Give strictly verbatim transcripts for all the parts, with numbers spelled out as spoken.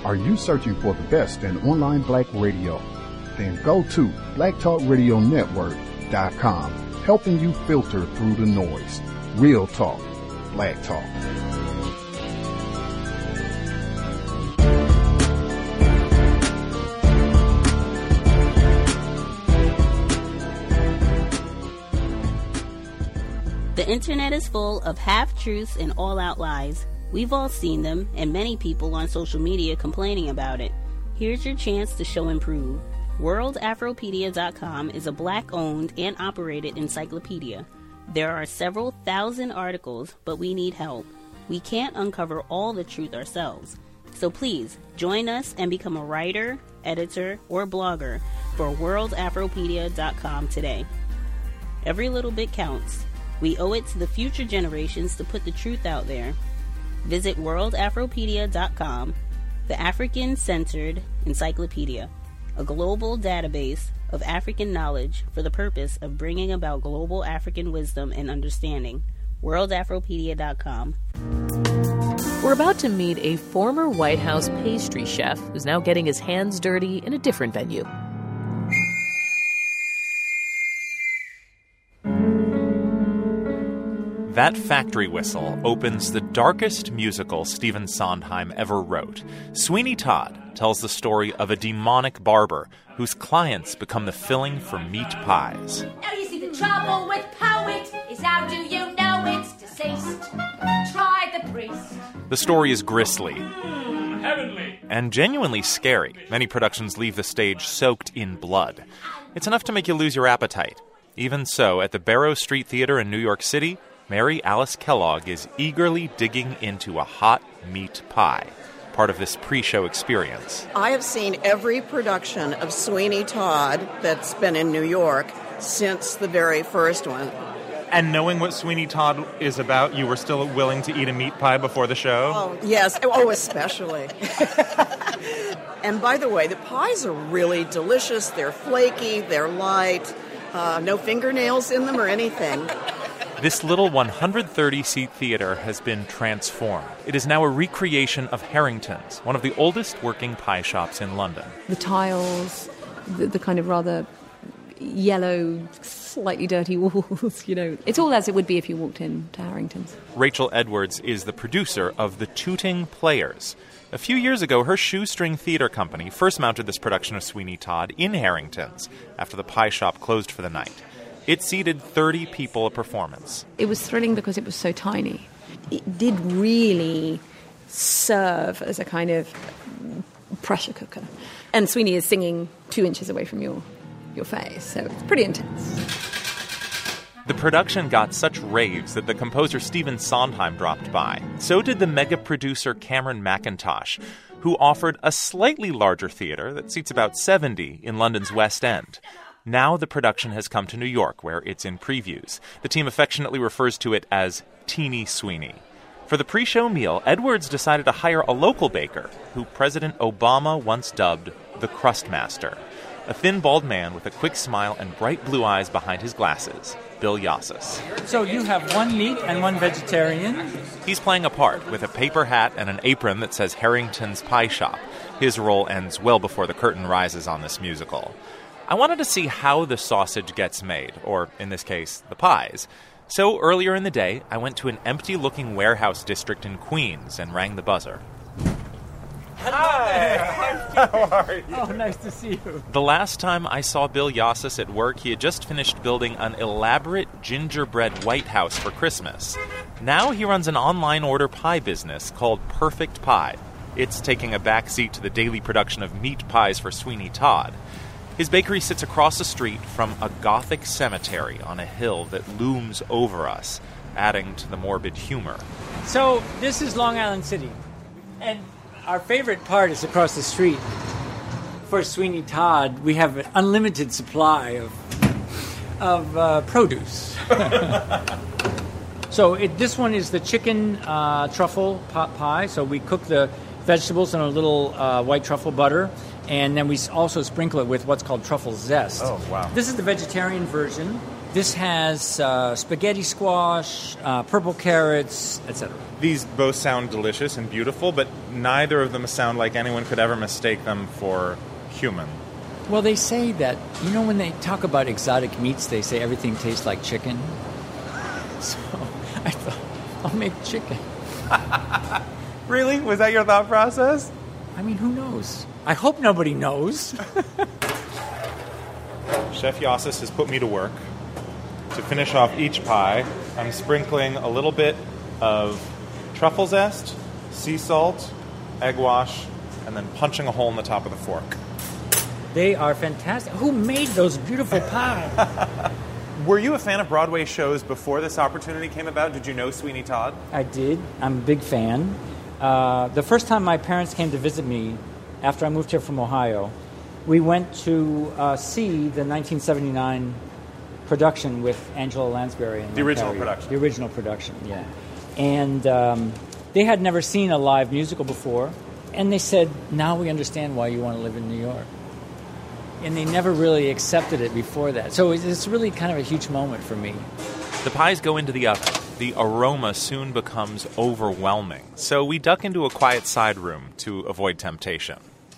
Are you searching for the best in online black radio? Then go to black talk radio network dot com, helping you filter through the noise. Real talk, black talk. The internet is full of half-truths and all-out lies. We've all seen them, and many people on social media complaining about it. Here's your chance to show and prove. world afropedia dot com is a black-owned and operated encyclopedia. There are several thousand articles, but we need help. We can't uncover all the truth ourselves. So please, join us and become a writer, editor, or blogger for world afropedia dot com today. Every little bit counts. We owe it to the future generations to put the truth out there. Visit world afropedia dot com, the African-centered encyclopedia, a global database of African knowledge for the purpose of bringing about global African wisdom and understanding. world afropedia dot com. We're about to meet a former White House pastry chef who's now getting his hands dirty in a different venue. That factory whistle opens the darkest musical Stephen Sondheim ever wrote. Sweeney Todd tells the story of a demonic barber whose clients become the filling for meat pies. Now you see the trouble with poet is how do you know it's deceased? Try the priest. The story is grisly. Mm, heavenly. And genuinely scary. Many productions leave the stage soaked in blood. It's enough to make you lose your appetite. Even so, at the Barrow Street Theater in New York City, Mary Alice Kellogg is eagerly digging into a hot meat pie, part of this pre-show experience. I have seen every production of Sweeney Todd that's been in New York since the very first one. And knowing what Sweeney Todd is about, you were still willing to eat a meat pie before the show? Oh, yes. Oh, especially. And by the way, the pies are really delicious. They're flaky, they're light, uh, no fingernails in them or anything. This little one hundred thirty seat theater has been transformed. It is now a recreation of Harrington's, one of the oldest working pie shops in London. The tiles, the, the kind of rather yellow, slightly dirty walls, you know. It's all as it would be if you walked into Harrington's. Rachel Edwards is the producer of The Tooting Players. A few years ago, her Shoestring Theater Company first mounted this production of Sweeney Todd in Harrington's after the pie shop closed for the night. It seated thirty people a performance. It was thrilling because it was so tiny. It did really serve as a kind of pressure cooker. And Sweeney is singing two inches away from your, your face, so it's pretty intense. The production got such raves that the composer Stephen Sondheim dropped by. So did the mega producer Cameron McIntosh, who offered a slightly larger theater that seats about seventy in London's West End. Now the production has come to New York, where it's in previews. The team affectionately refers to it as Teeny Sweeney. For the pre-show meal, Edwards decided to hire a local baker, who President Obama once dubbed the Crust Master. A thin, bald man with a quick smile and bright blue eyes behind his glasses, Bill Yassis. So you have one meat and one vegetarian? He's playing a part with a paper hat and an apron that says Harrington's Pie Shop. His role ends well before the curtain rises on this musical. I wanted to see how the sausage gets made, or in this case, the pies. So earlier in the day, I went to an empty-looking warehouse district in Queens and rang the buzzer. Hi! How are you? Oh, nice to see you. The last time I saw Bill Yassis at work, he had just finished building an elaborate gingerbread White House for Christmas. Now he runs an online order pie business called Perfect Pie. It's taking a backseat to the daily production of meat pies for Sweeney Todd. His bakery sits across the street from a Gothic cemetery on a hill that looms over us, adding to the morbid humor. So, this is Long Island City, and our favorite part is across the street. For Sweeney Todd, we have an unlimited supply of of uh, produce. So, it, this one is the chicken uh, truffle pot pie. So, we cook the vegetables in a little uh, white truffle butter. And then we also sprinkle it with what's called truffle zest. Oh, wow. This is the vegetarian version. This has uh, spaghetti squash, uh, purple carrots, et cetera. These both sound delicious and beautiful, but neither of them sound like anyone could ever mistake them for human. Well, they say that, you know, when they talk about exotic meats, they say everything tastes like chicken. So I thought, I'll make chicken. Really? Was that your thought process? I mean, who knows? I hope nobody knows. Chef Yassis has put me to work. To finish off each pie, I'm sprinkling a little bit of truffle zest, sea salt, egg wash, and then punching a hole in the top of the fork. They are fantastic. Who made those beautiful pies? Were you a fan of Broadway shows before this opportunity came about? Did you know Sweeney Todd? I did. I'm a big fan. Uh, the first time my parents came to visit me after I moved here from Ohio, we went to uh, see the nineteen seventy-nine production with Angela Lansbury. And the original Carey. production. The original production, yeah. And um, they had never seen a live musical before, and they said, now we understand why you want to live in New York. And they never really accepted it before that. So it's really kind of a huge moment for me. The pies go into the oven. The aroma soon becomes overwhelming, so we duck into a quiet side room to avoid temptation.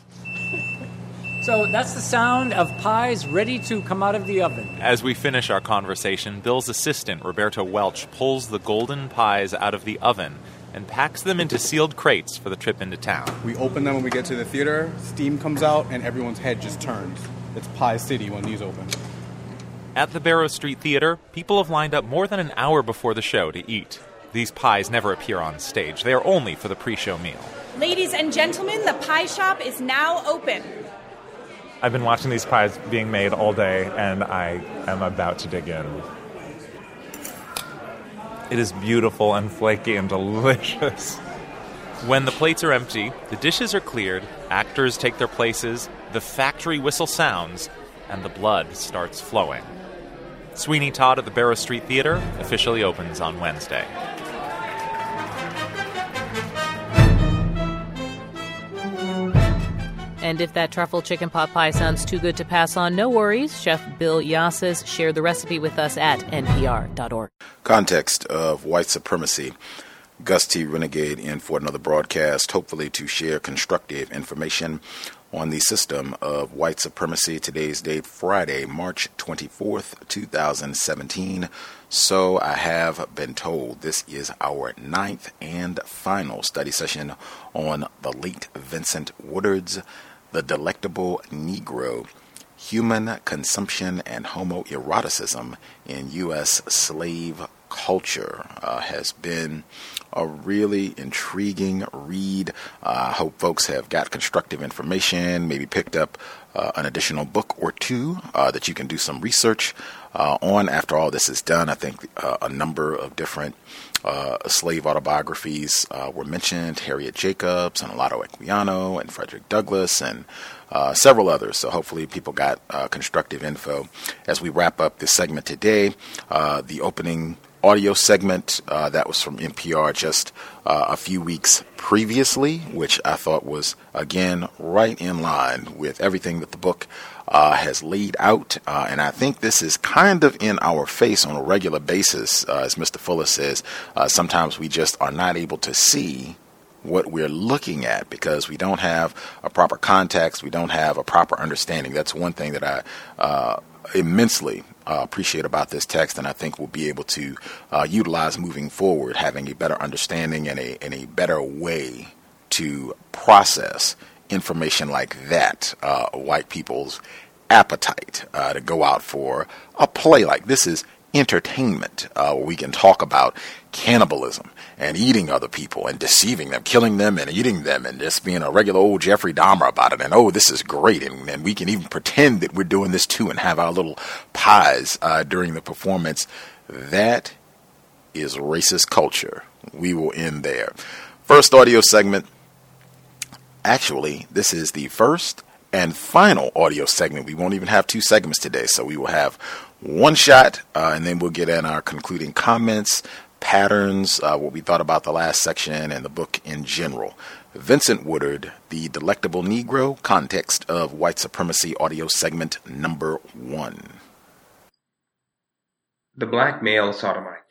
So that's the sound of pies ready to come out of the oven. As we finish our conversation, Bill's assistant, Roberto Welch, pulls the golden pies out of the oven and packs them into sealed crates for the trip into town. We open them when we get to the theater, steam comes out, and everyone's head just turns. It's Pie City when these open. At the Barrow Street Theater, people have lined up more than an hour before the show to eat. These pies never appear on stage. They are only for the pre-show meal. Ladies and gentlemen, the pie shop is now open. I've been watching these pies being made all day, and I am about to dig in. It is beautiful and flaky and delicious. When the plates are empty, the dishes are cleared, actors take their places, the factory whistle sounds, and the blood starts flowing. Sweeney Todd at the Barrow Street Theater officially opens on Wednesday. And if that truffle chicken pot pie sounds too good to pass on, no worries. Chef Bill Yassis shared the recipe with us at N P R dot org. Context of white supremacy. Gus T. Renegade in for another broadcast, hopefully to share constructive information on the system of white supremacy. Today's date, Friday, March twenty-fourth, twenty seventeen. So I have been told this is our ninth and final study session on the late Vincent Woodard's The Delectable Negro, Human Consumption and Homoeroticism in U S Slave Culture. Uh, has been a really intriguing read. I uh, hope folks have got constructive information, maybe picked up uh, an additional book or two uh, that you can do some research uh, on after all this is done. I think uh, a number of different uh, slave autobiographies uh, were mentioned, Harriet Jacobs and Olaudah Equiano and Frederick Douglass and uh, several others. So hopefully people got uh, constructive info. As we wrap up this segment today, uh, the opening audio segment uh, that was from N P R just uh, a few weeks previously, which I thought was, again, right in line with everything that the book uh, has laid out. Uh, and I think this is kind of in our face on a regular basis. Uh, as Mister Fuller says, uh, sometimes we just are not able to see what we're looking at because we don't have a proper context. We don't have a proper understanding. That's one thing that I uh, immensely Uh, appreciate about this text, and I think we'll be able to uh, utilize moving forward, having a better understanding and a and a better way to process information like that. Uh, white people's appetite uh, to go out for a play like this is entertainment, uh, where we can talk about cannibalism and eating other people and deceiving them, killing them and eating them, and just being a regular old Jeffrey Dahmer about it. And oh, this is great, and, and we can even pretend that we're doing this too and have our little pies uh, during the performance. That is racist culture. We will end there. First audio segment. Actually, this is the first and final audio segment. We won't even have two segments today, so we will have one shot, uh, and then we'll get in our concluding comments, patterns, uh, what we thought about the last section and the book in general. Vincent Woodard, The Delectable Negro, Context of White Supremacy, audio segment number one. The black male sodomite.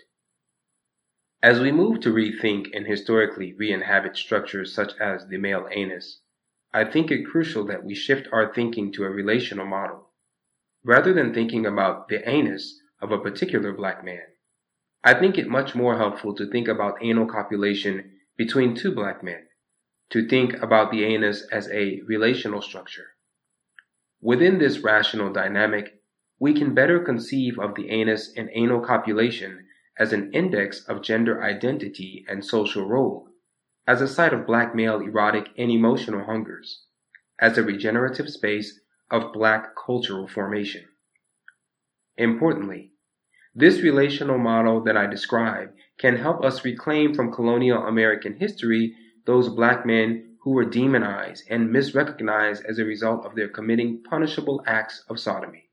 As we move to rethink and historically re-inhabit structures such as the male anus, I think it crucial that we shift our thinking to a relational model. Rather than thinking about the anus of a particular black man, I think it much more helpful to think about anal copulation between two black men, to think about the anus as a relational structure. Within this rational dynamic, we can better conceive of the anus and anal copulation as an index of gender identity and social role, as a site of black male erotic and emotional hungers, as a regenerative space of black cultural formation. Importantly, this relational model that I describe can help us reclaim from colonial American history those black men who were demonized and misrecognized as a result of their committing punishable acts of sodomy.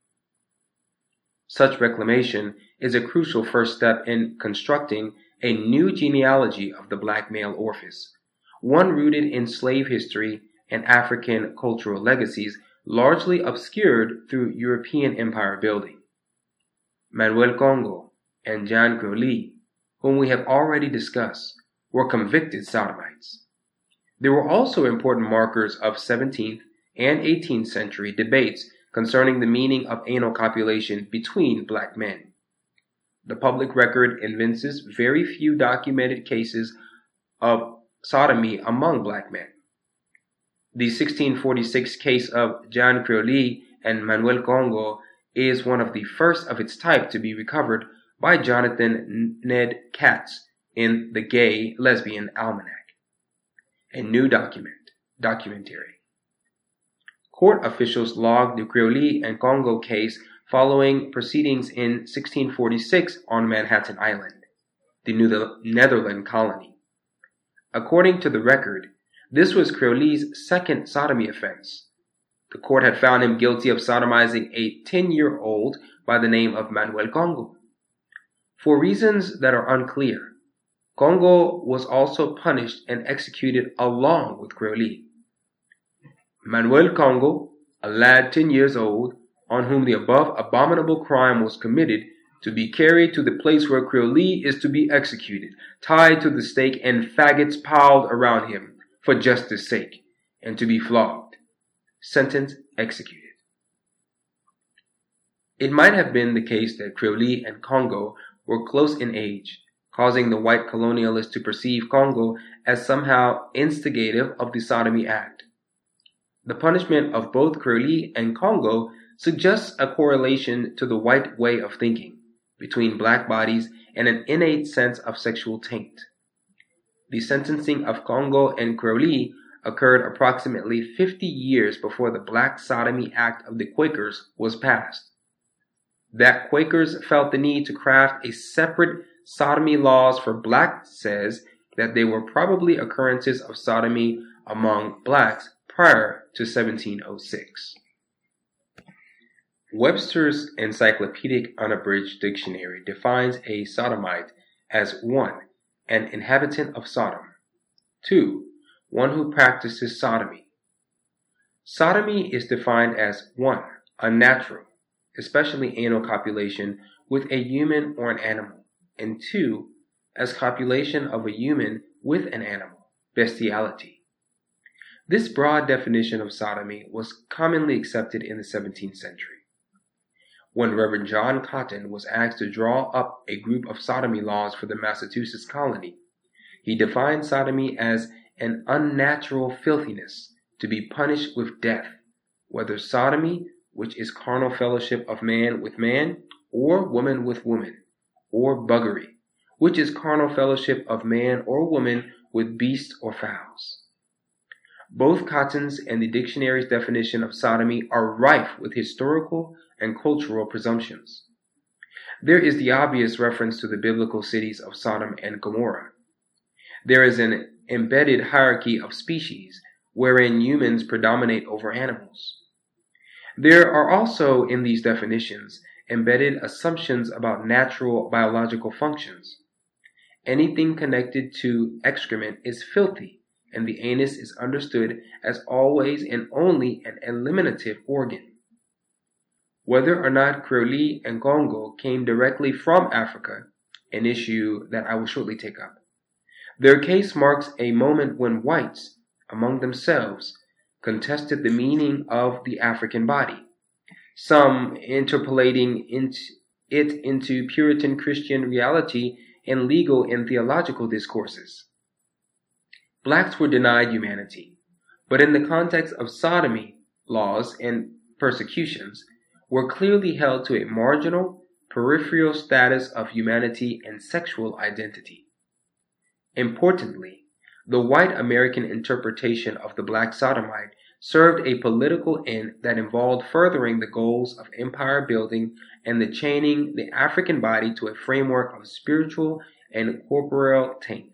Such reclamation is a crucial first step in constructing a new genealogy of the black male orifice, one rooted in slave history and African cultural legacies largely obscured through European empire building. Manuel Congo and Jean Crowley, whom we have already discussed, were convicted sodomites. There were also important markers of seventeenth and eighteenth century debates concerning the meaning of anal copulation between black men. The public record evinces very few documented cases of sodomy among black men. The sixteen forty-six case of Jean Crowley and Manuel Congo is one of the first of its type to be recovered by Jonathan Ned Katz in the Gay Lesbian Almanac, a new document, documentary. Court officials logged the Crowley and Congo case following proceedings in sixteen forty-six on Manhattan Island, the Netherland colony. According to the record, this was Crowley's second sodomy offense. The court had found him guilty of sodomizing a ten-year-old by the name of Manuel Congo. For reasons that are unclear, Congo was also punished and executed along with Crowley. Manuel Congo, a lad ten years old, on whom the above abominable crime was committed, to be carried to the place where Crowley is to be executed, tied to the stake and faggots piled around him for justice' sake, and to be flogged. Sentence executed. It might have been the case that Crowley and Congo were close in age, causing the white colonialists to perceive Congo as somehow instigative of the sodomy act. The punishment of both Crowley and Congo suggests a correlation to the white way of thinking between black bodies and an innate sense of sexual taint. The sentencing of Congo and Crowley occurred approximately fifty years before the Black Sodomy Act of the Quakers was passed. That Quakers felt the need to craft a separate sodomy laws for blacks says that they were probably occurrences of sodomy among blacks prior to seventeen oh six. Webster's Encyclopedic Unabridged Dictionary defines a sodomite as one, an inhabitant of Sodom, two, one who practices sodomy. Sodomy is defined as one, unnatural, especially anal copulation with a human or an animal, and two, as copulation of a human with an animal, bestiality. This broad definition of sodomy was commonly accepted in the seventeenth century. When Reverend John Cotton was asked to draw up a group of sodomy laws for the Massachusetts colony, he defined sodomy as an unnatural filthiness to be punished with death, whether sodomy, which is carnal fellowship of man with man, or woman with woman, or buggery, which is carnal fellowship of man or woman with beasts or fowls. Both Cotton's and the dictionary's definition of sodomy are rife with historical and cultural presumptions. There is the obvious reference to the biblical cities of Sodom and Gomorrah. There is an embedded hierarchy of species wherein humans predominate over animals. There are also in these definitions embedded assumptions about natural biological functions. Anything connected to excrement is filthy, and the anus is understood as always and only an eliminative organ. Whether or not Creole and Congo came directly from Africa, an issue that I will shortly take up, their case marks a moment when whites, among themselves, contested the meaning of the African body, some interpolating it into Puritan Christian reality and legal and theological discourses. Blacks were denied humanity, but in the context of sodomy laws and persecutions, were clearly held to a marginal, peripheral status of humanity and sexual identity. Importantly, the white American interpretation of the black sodomite served a political end that involved furthering the goals of empire building and the chaining the African body to a framework of spiritual and corporeal taint.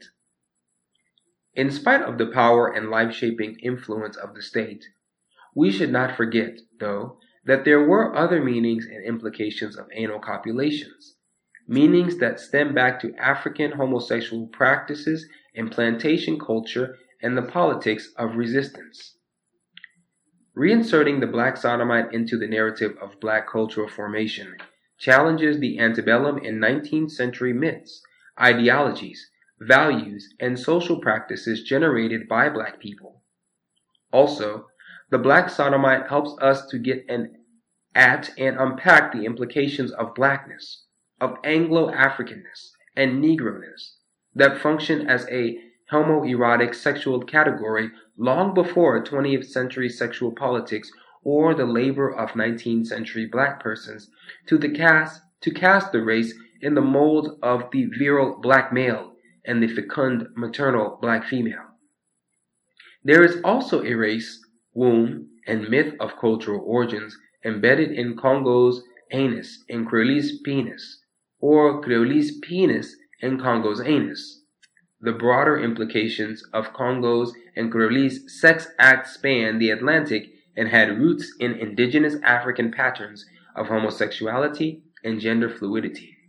In spite of the power and life-shaping influence of the state, we should not forget, though, that there were other meanings and implications of anal copulations, meanings that stem back to African homosexual practices and plantation culture and the politics of resistance. Reinserting the black sodomite into the narrative of black cultural formation challenges the antebellum and nineteenth century myths, ideologies, values, and social practices generated by black people. Also, the black sodomite helps us to get an at and unpack the implications of blackness, of Anglo-Africanness, and Negroness that function as a homoerotic sexual category long before twentieth century sexual politics or the labor of nineteenth century black persons to the cast to cast the race in the mold of the virile black male and the fecund maternal black female. There is also a race, womb, and myth of cultural origins embedded in Congo's anus and Creole's penis, or Creole's penis and Congo's anus. The broader implications of Congo's and Creole's sex act span the Atlantic and had roots in indigenous African patterns of homosexuality and gender fluidity.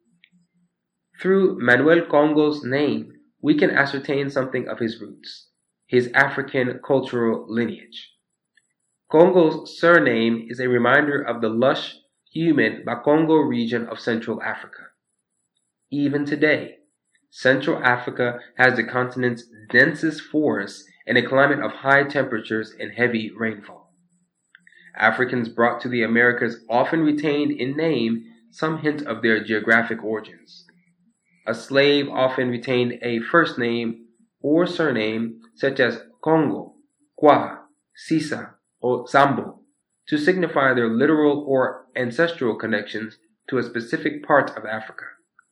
Through Manuel Congo's name, we can ascertain something of his roots, his African cultural lineage. Congo's surname is a reminder of the lush, humid Bakongo region of Central Africa. Even today, Central Africa has the continent's densest forests and a climate of high temperatures and heavy rainfall. Africans brought to the Americas often retained in name some hint of their geographic origins. A slave often retained a first name or surname such as Congo, Kwa, Sisa, or Zambo to signify their literal or ancestral connections to a specific part of Africa.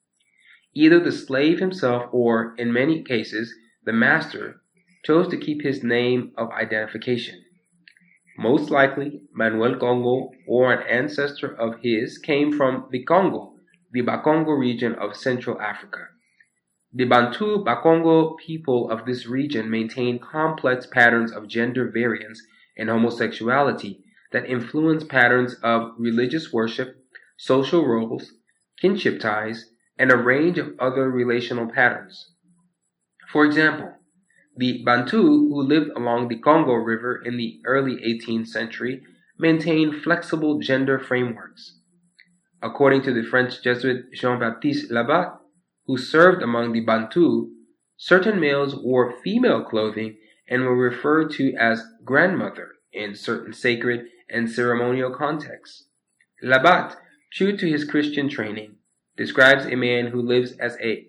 Either the slave himself or, in many cases, the master chose to keep his name of identification. Most likely, Manuel Congo or an ancestor of his came from the Congo, the Bakongo region of Central Africa. The Bantu Bakongo people of this region maintain complex patterns of gender variance and homosexuality that influence patterns of religious worship, social roles, kinship ties, and a range of other relational patterns. For example, the Bantu who lived along the Congo River in the early eighteenth century maintained flexible gender frameworks. According to the French Jesuit Jean-Baptiste Labat, who served among the Bantu, certain males wore female clothing and were referred to as grandmother in certain sacred and ceremonial contexts. Labat, true to his Christian training, describes a man who lives as a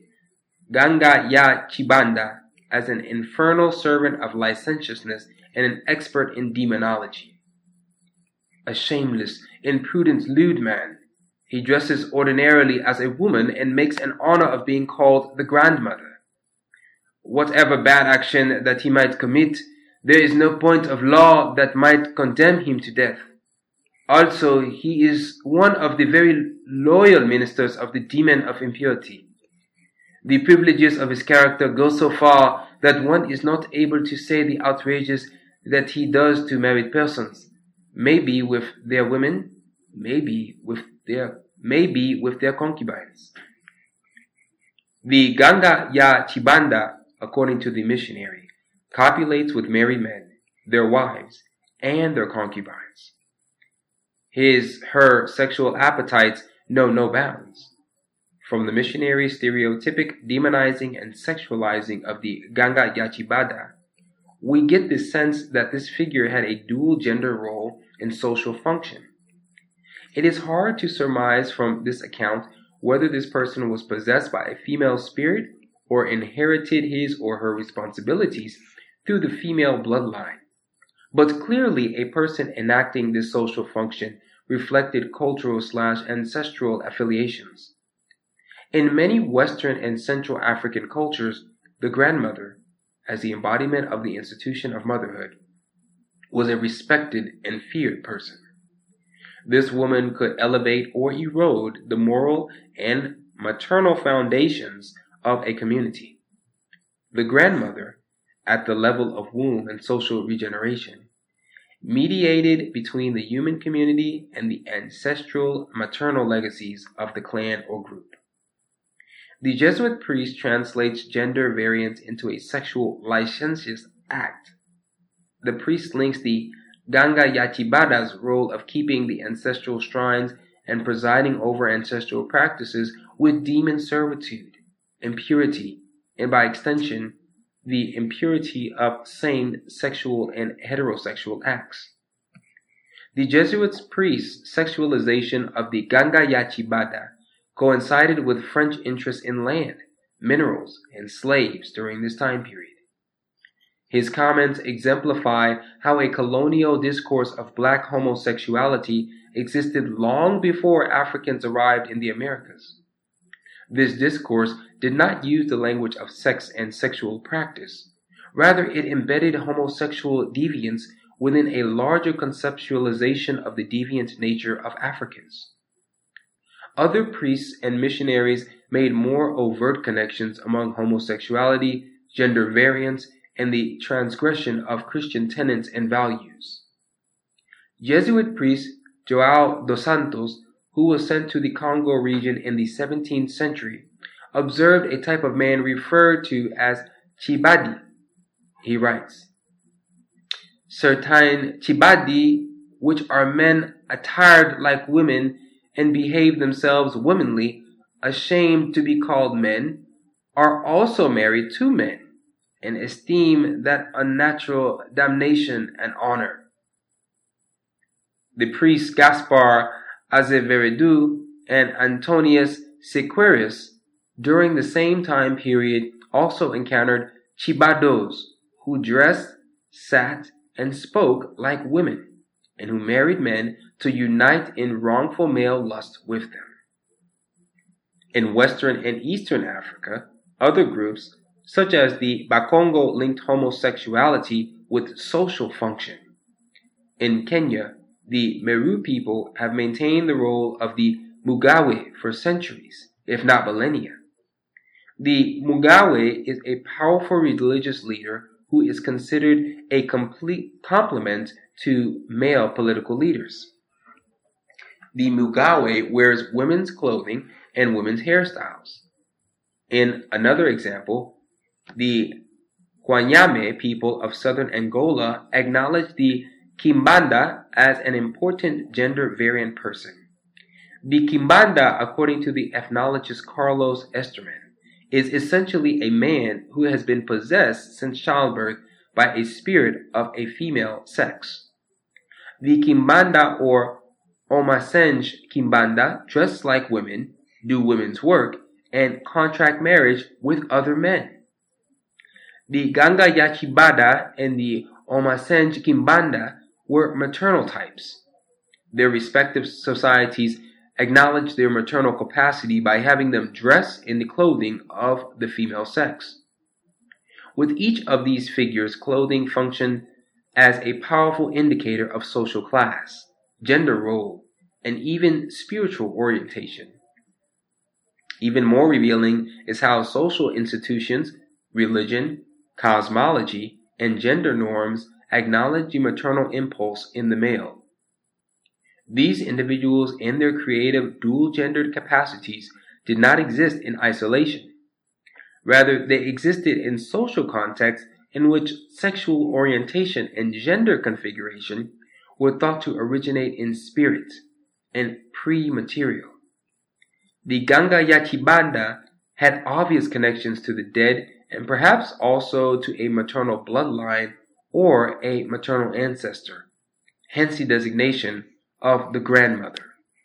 Ganga ya Chibanda as an infernal servant of licentiousness and an expert in demonology. A shameless, impudent lewd man, he dresses ordinarily as a woman and makes an honor of being called the grandmother. Whatever bad action that he might commit, there is no point of law that might condemn him to death. Also, he is one of the very loyal ministers of the demon of impurity. The privileges of his character go so far that one is not able to say the outrages that he does to married persons, maybe with their women, maybe with their, maybe with their concubines. The Ganga ya Chibanda, according to the missionary, copulates with married men, their wives, and their concubines. His, her sexual appetites know no bounds. From the missionary stereotypic demonizing and sexualizing of the Ganga Yachibada, we get the sense that this figure had a dual gender role in social function. It is hard to surmise from this account whether this person was possessed by a female spirit or inherited his or her responsibilities through the female bloodline. But clearly a person enacting this social function reflected cultural slash ancestral affiliations. In many Western and Central African cultures, the grandmother, as the embodiment of the institution of motherhood, was a respected and feared person. This woman could elevate or erode the moral and maternal foundations of a community. The grandmother, at the level of womb and social regeneration, mediated between the human community and the ancestral maternal legacies of the clan or group. The Jesuit priest translates gender variance into a sexual licentious act. The priest links the Ganga Yachibada's role of keeping the ancestral shrines and presiding over ancestral practices with demon servitude, impurity, and by extension, the impurity of same sexual and heterosexual acts. The Jesuits' priests' sexualization of the Ganga Yachibada coincided with French interest in land, minerals, and slaves during this time period. His comments exemplify how a colonial discourse of black homosexuality existed long before Africans arrived in the Americas. This discourse did not use the language of sex and sexual practice. Rather, it embedded homosexual deviance within a larger conceptualization of the deviant nature of Africans. Other priests and missionaries made more overt connections among homosexuality, gender variance, and the transgression of Christian tenets and values. Jesuit priest João dos Santos, who was sent to the Congo region in the seventeenth century, observed a type of man referred to as Chibadi. He writes, "Certain Chibadi, which are men attired like women and behave themselves womanly, ashamed to be called men, are also married to men, and esteem that unnatural damnation and honor." The priests Gaspar Azevedo and Antonius Sequeiros during the same time period also encountered Chibados who dressed, sat, and spoke like women, and who married men to unite in wrongful male lust with them. In Western and Eastern Africa, other groups, such as the Bakongo, linked homosexuality with social function. In Kenya, the Meru people have maintained the role of the Mugawe for centuries, if not millennia. The Mugawe is a powerful religious leader who is considered a complete complement to male political leaders. The Mugawe wears women's clothing and women's hairstyles. In another example, the Kwanyame people of southern Angola acknowledge the Kimbanda as an important gender variant person. The Kimbanda, according to the ethnologist Carlos Esterman, is essentially a man who has been possessed since childbirth by a spirit of a female sex. The Kimbanda or Omasenj Kimbanda dress like women, do women's work, and contract marriage with other men. The Ganga Yachibada and the Omasenj Kimbanda were maternal types. Their respective societies acknowledged their maternal capacity by having them dress in the clothing of the female sex. With each of these figures, clothing functioned as a powerful indicator of social class, gender role, and even spiritual orientation. Even more revealing is how social institutions, religion, cosmology, and gender norms acknowledge the maternal impulse in the male. These individuals and their creative dual-gendered capacities did not exist in isolation. Rather, they existed in social contexts in which sexual orientation and gender configuration were thought to originate in spirit, and pre-material. The Ganga Yachibanda had obvious connections to the dead and perhaps also to a maternal bloodline or a maternal ancestor, hence the designation of the grandmother.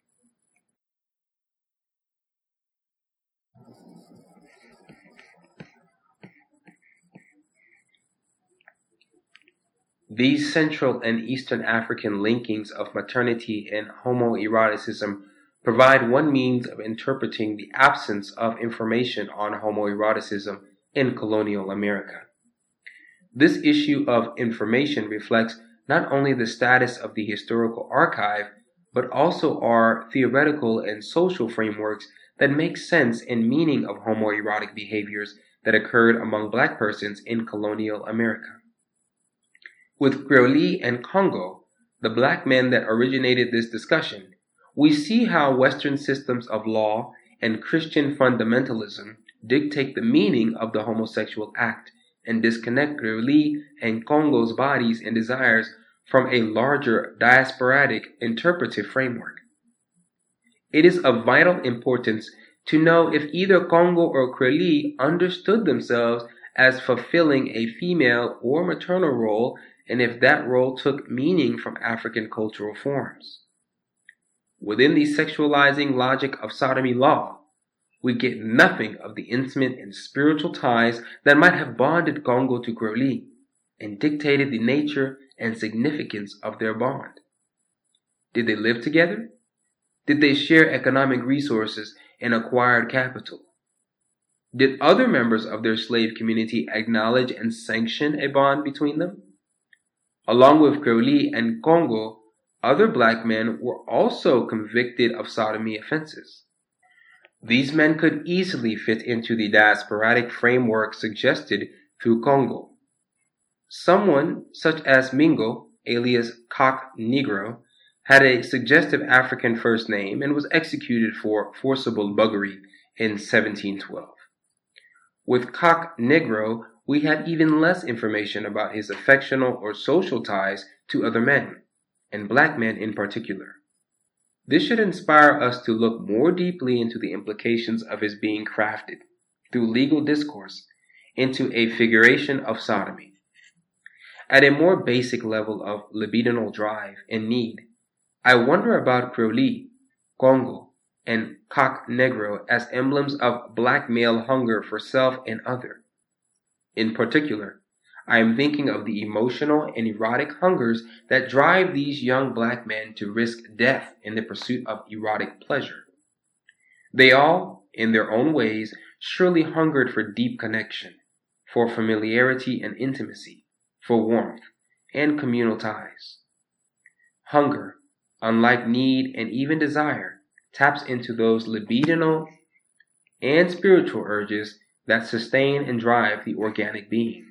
These Central and Eastern African linkings of maternity and homoeroticism provide one means of interpreting the absence of information on homoeroticism in colonial America. This issue of information reflects not only the status of the historical archive, but also our theoretical and social frameworks that make sense and meaning of homoerotic behaviors that occurred among black persons in colonial America. With Creole and Congo, the black men that originated this discussion, we see how Western systems of law and Christian fundamentalism dictate the meaning of the homosexual act and disconnect Creole and Congo's bodies and desires from a larger diasporatic interpretive framework. It is of vital importance to know if either Congo or Creole understood themselves as fulfilling a female or maternal role, and if that role took meaning from African cultural forms. Within the sexualizing logic of sodomy law, we get nothing of the intimate and spiritual ties that might have bonded Congo to Creole and dictated the nature and significance of their bond. Did they live together? Did they share economic resources and acquired capital? Did other members of their slave community acknowledge and sanction a bond between them? Along with Creole and Congo, other black men were also convicted of sodomy offenses. These men could easily fit into the diasporatic framework suggested through Congo. Someone such as Mingo, alias Cock Negro, had a suggestive African first name and was executed for forcible buggery in seventeen twelve. With Cock Negro, we had even less information about his affectional or social ties to other men, and black men in particular. This should inspire us to look more deeply into the implications of his being crafted, through legal discourse, into a figuration of sodomy. At a more basic level of libidinal drive and need, I wonder about Creole, Congo, and Cock Negro as emblems of black male hunger for self and other. In particular, I am thinking of the emotional and erotic hungers that drive these young black men to risk death in the pursuit of erotic pleasure. They all, in their own ways, surely hungered for deep connection, for familiarity and intimacy, for warmth and communal ties. Hunger, unlike need and even desire, taps into those libidinal and spiritual urges that sustain and drive the organic being.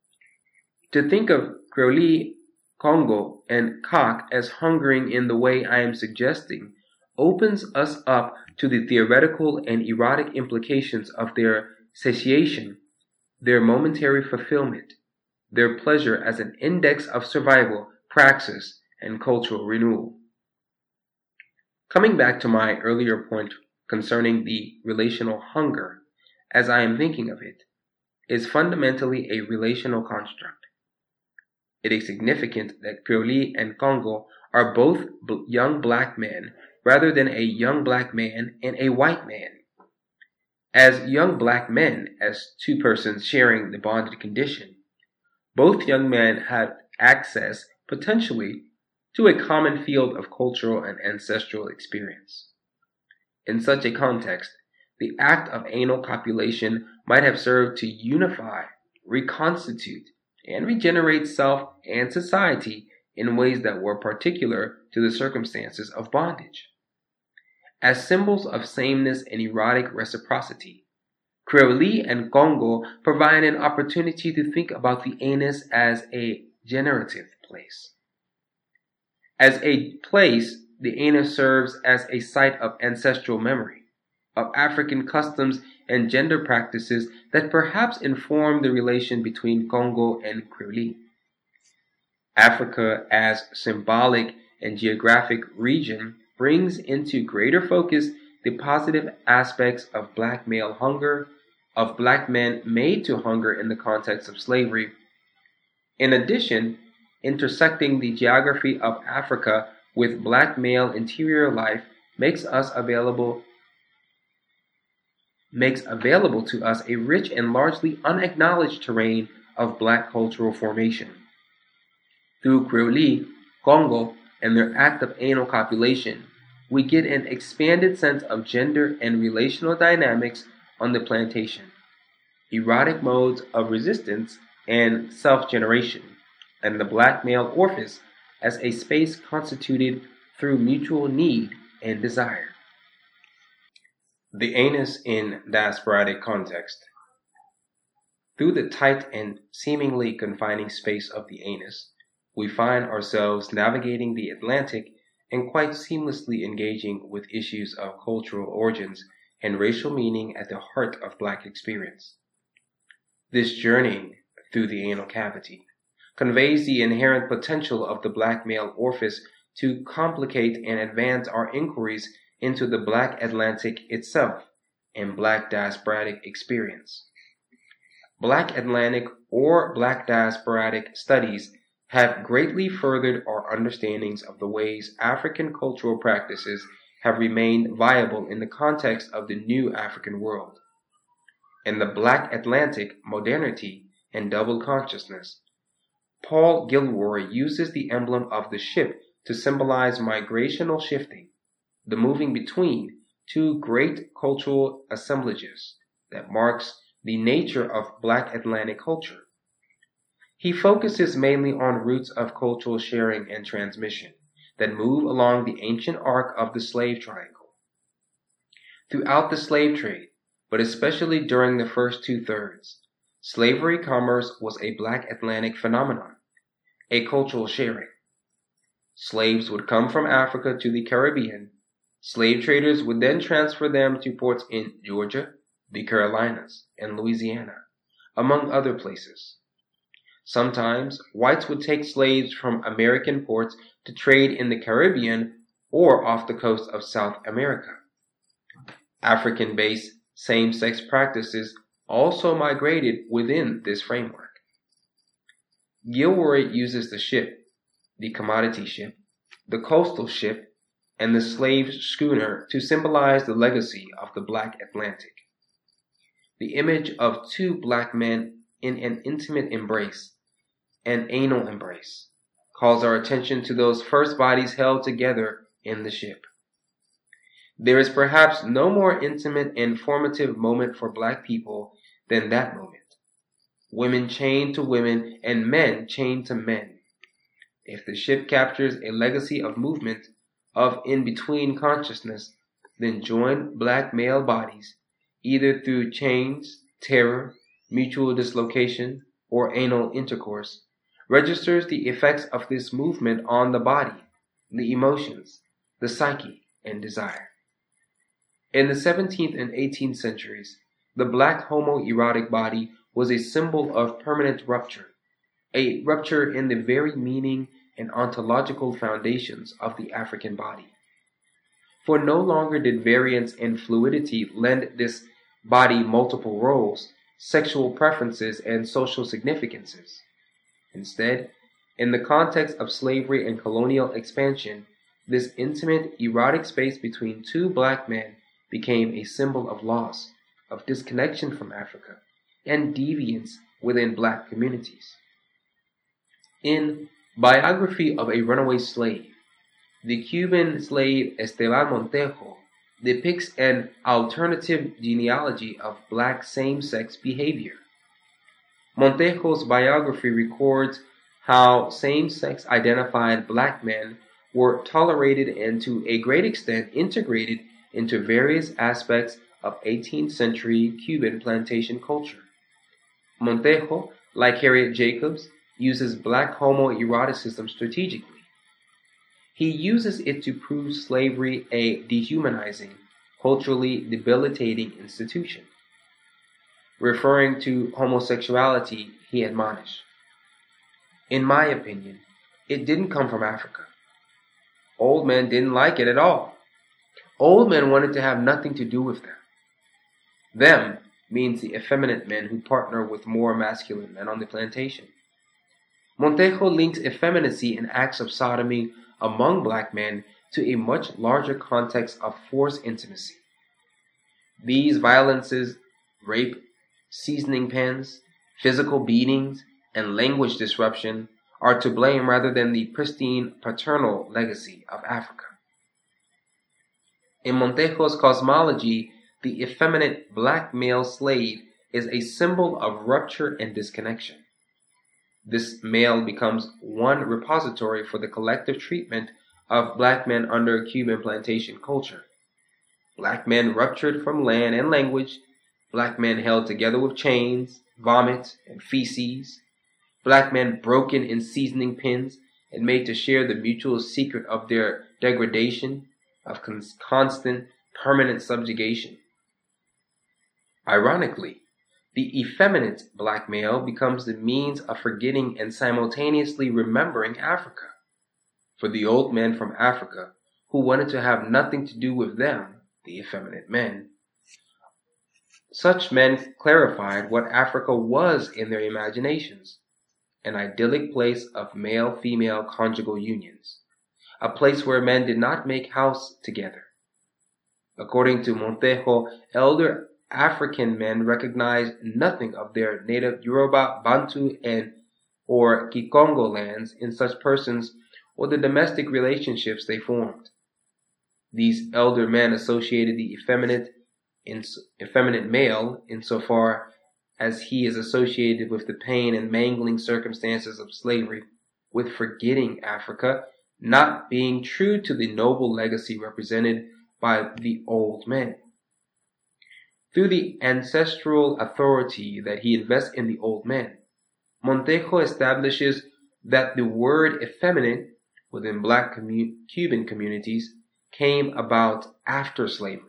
To think of Creole, Congo, and Cock as hungering in the way I am suggesting opens us up to the theoretical and erotic implications of their satiation, their momentary fulfillment, their pleasure as an index of survival, praxis, and cultural renewal. Coming back to my earlier point concerning the relational hunger, as I am thinking of it, is fundamentally a relational construct. It is significant that Creole and Congo are both b- young black men rather than a young black man and a white man. As young black men, as two persons sharing the bonded condition, both young men had access, potentially, to a common field of cultural and ancestral experience. In such a context, the act of anal copulation might have served to unify, reconstitute, and regenerate self and society in ways that were particular to the circumstances of bondage. As symbols of sameness and erotic reciprocity, Creole and Congo provide an opportunity to think about the anus as a generative place. As a place, the anus serves as a site of ancestral memory, of African customs and gender practices that perhaps inform the relation between Congo and Creole. Africa as symbolic and geographic region brings into greater focus the positive aspects of black male hunger, of black men made to hunger in the context of slavery. In addition, intersecting the geography of Africa with black male interior life makes us available makes available to us a rich and largely unacknowledged terrain of black cultural formation. Through Creole, Congo, and their act of anal copulation, we get an expanded sense of gender and relational dynamics on the plantation, erotic modes of resistance and self-generation, and the black male orifice as a space constituted through mutual need and desire. The anus in diasporic context. Through the tight and seemingly confining space of the anus, we find ourselves navigating the Atlantic and quite seamlessly engaging with issues of cultural origins and racial meaning at the heart of black experience. This journeying through the anal cavity conveys the inherent potential of the black male orifice to complicate and advance our inquiries into the black Atlantic itself and black diasporic experience. Black Atlantic or black diasporic studies have greatly furthered our understandings of the ways African cultural practices have remained viable in the context of the new African world. In the Black Atlantic, modernity, and double consciousness, Paul Gilroy uses the emblem of the ship to symbolize migrational shifting, the moving between two great cultural assemblages that marks the nature of Black Atlantic culture. He focuses mainly on routes of cultural sharing and transmission that move along the ancient arc of the slave triangle. Throughout the slave trade, but especially during the first two-thirds, slavery commerce was a Black Atlantic phenomenon, a cultural sharing. Slaves would come from Africa to the Caribbean. Slave traders would then transfer them to ports in Georgia, the Carolinas, and Louisiana, among other places. Sometimes, whites would take slaves from American ports to trade in the Caribbean or off the coast of South America. African-based same-sex practices also migrated within this framework. Gilroy uses the ship, the commodity ship, the coastal ship, and the slave schooner to symbolize the legacy of the Black Atlantic. The image of two black men in an intimate embrace, an anal embrace, calls our attention to those first bodies held together in the ship. There is perhaps no more intimate and formative moment for black people than that moment. Women chained to women and men chained to men. If the ship captures a legacy of movement, of in-between consciousness, then join black male bodies, either through chains, terror, mutual dislocation, or anal intercourse, registers the effects of this movement on the body, the emotions, the psyche, and desire. In the seventeenth and eighteenth centuries, the black homoerotic body was a symbol of permanent rupture, a rupture in the very meaning and ontological foundations of the African body. For no longer did variance and fluidity lend this body multiple roles, sexual preferences, and social significances. Instead, in the context of slavery and colonial expansion, this intimate, erotic space between two black men became a symbol of loss, of disconnection from Africa, and deviance within black communities. In Biography of a Runaway Slave, the Cuban slave Esteban Montejo depicts an alternative genealogy of black same-sex behavior. Montejo's biography records how same-sex identified black men were tolerated and to a great extent integrated into various aspects of eighteenth century Cuban plantation culture. Montejo, like Harriet Jacobs, uses black homoeroticism strategically. He uses it to prove slavery a dehumanizing, culturally debilitating institution. Referring to homosexuality, he admonished, "In my opinion, it didn't come from Africa. old men didn't like it at all. Old men wanted to have nothing to do with them. Them means the effeminate men who partner with more masculine men on the plantation. Montejo links effeminacy and acts of sodomy among black men to a much larger context of forced intimacy. These violences, rape, seasoning pens, physical beatings, and language disruption are to blame rather than the pristine paternal legacy of Africa. In Montejo's cosmology, the effeminate black male slave is a symbol of rupture and disconnection. This male becomes one repository for the collective treatment of black men under Cuban plantation culture. Black men ruptured from land and language, black men held together with chains, vomit, and feces, black men broken in seasoning pens and made to share the mutual secret of their degradation, of cons- constant, permanent subjugation. Ironically, the effeminate black male becomes the means of forgetting and simultaneously remembering Africa. For the old men from Africa, who wanted to have nothing to do with them, the effeminate men, such men clarified what Africa was in their imaginations: an idyllic place of male-female conjugal unions, a place where men did not make house together. According to Montejo, elder African men recognized nothing of their native Yoruba, Bantu, and or Kikongo lands in such persons or the domestic relationships they formed. These elder men associated the effeminate, in, effeminate male insofar as he is associated with the pain and mangling circumstances of slavery, with forgetting Africa, not being true to the noble legacy represented by the old men. Through the ancestral authority that he invests in the old men, Montejo establishes that the word effeminate within black commu- Cuban communities came about after slavery.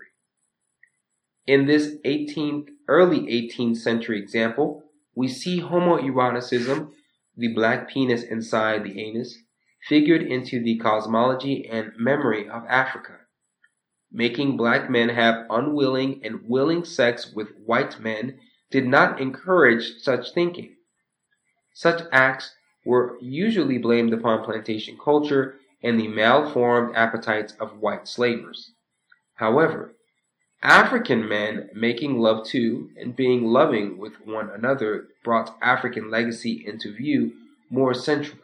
In this eighteenth, early eighteenth century example, we see homoeroticism, the black penis inside the anus, figured into the cosmology and memory of Africa. Making black men have unwilling and willing sex with white men did not encourage such thinking. Such acts were usually blamed upon plantation culture and the malformed appetites of white slavers. However, African men making love to and being loving with one another brought African legacy into view more centrally.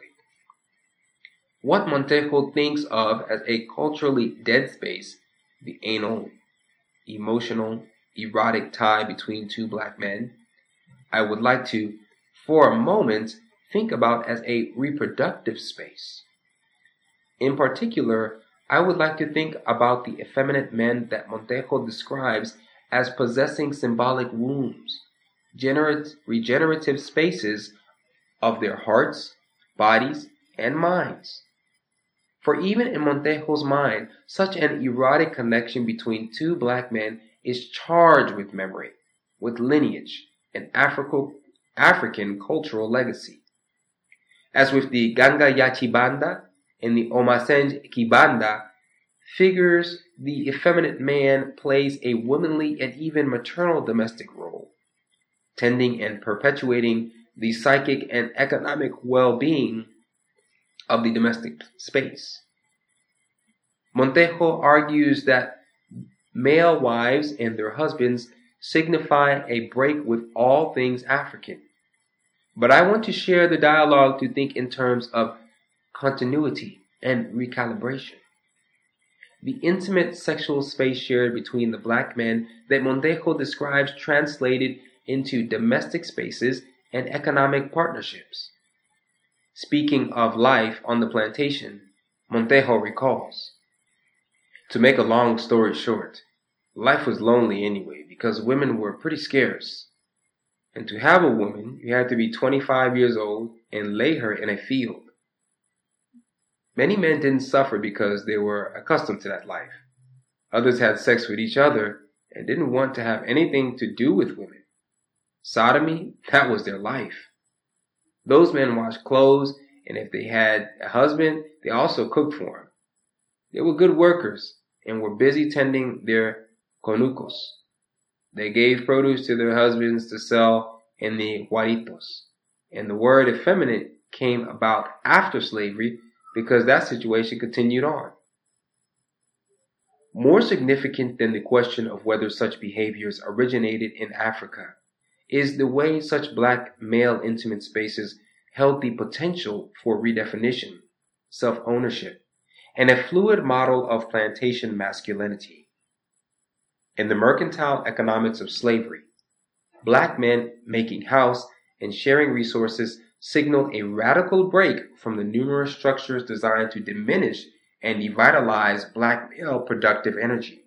What Montejo thinks of as a culturally dead space, the anal, emotional, erotic tie between two black men, I would like to, for a moment, think about as a reproductive space. In particular, I would like to think about the effeminate men that Montejo describes as possessing symbolic wombs, generate, regenerative spaces of their hearts, bodies, and minds. For even in Montejo's mind, such an erotic connection between two black men is charged with memory, with lineage, and Afro- African cultural legacy. As with the Ganga Yachi Banda and the Omasenj Kibanda, figures the effeminate man plays a womanly and even maternal domestic role, tending and perpetuating the psychic and economic well-being of the domestic space. Montejo argues that male wives and their husbands signify a break with all things African. But I want to share the dialogue to think in terms of continuity and recalibration. The intimate sexual space shared between the black men that Montejo describes translated into domestic spaces and economic partnerships. Speaking of life on the plantation, Montejo recalls, "To make a long story short, life was lonely anyway because women were pretty scarce. And to have a woman, you had to be twenty-five years old and lay her in a field. Many men didn't suffer because they were accustomed to that life. Others had sex with each other and didn't want to have anything to do with women. Sodomy, that was their life. Those men washed clothes, and if they had a husband, they also cooked for him. They were good workers and were busy tending their conucos. They gave produce to their husbands to sell in the huaritos. And the word effeminate came about after slavery because that situation continued on. More significant than the question of whether such behaviors originated in Africa is the way such black male intimate spaces held the potential for redefinition, self-ownership, and a fluid model of plantation masculinity. In the mercantile economics of slavery, black men making house and sharing resources signaled a radical break from the numerous structures designed to diminish and devitalize black male productive energy.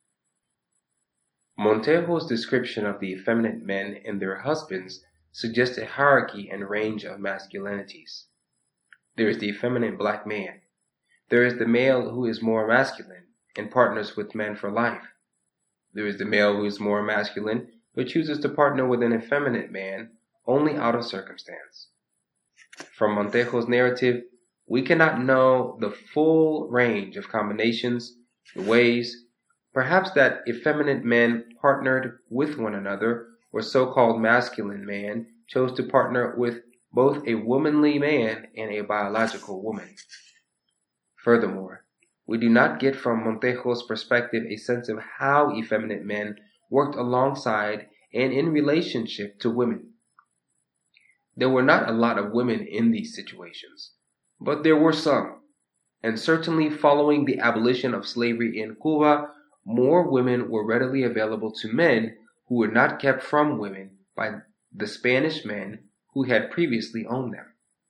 Montejo's description of the effeminate men and their husbands suggests a hierarchy and range of masculinities. There is the effeminate black man. There is the male who is more masculine and partners with men for life. There is the male who is more masculine but chooses to partner with an effeminate man only out of circumstance. From Montejo's narrative, we cannot know the full range of combinations, the ways, perhaps that effeminate men partnered with one another, or so-called masculine man chose to partner with both a womanly man and a biological woman. Furthermore, we do not get from Montejo's perspective a sense of how effeminate men worked alongside and in relationship to women. There were not a lot of women in these situations, but there were some, and certainly following the abolition of slavery in Cuba, more women were readily available to men who were not kept from women by the Spanish men who had previously owned them.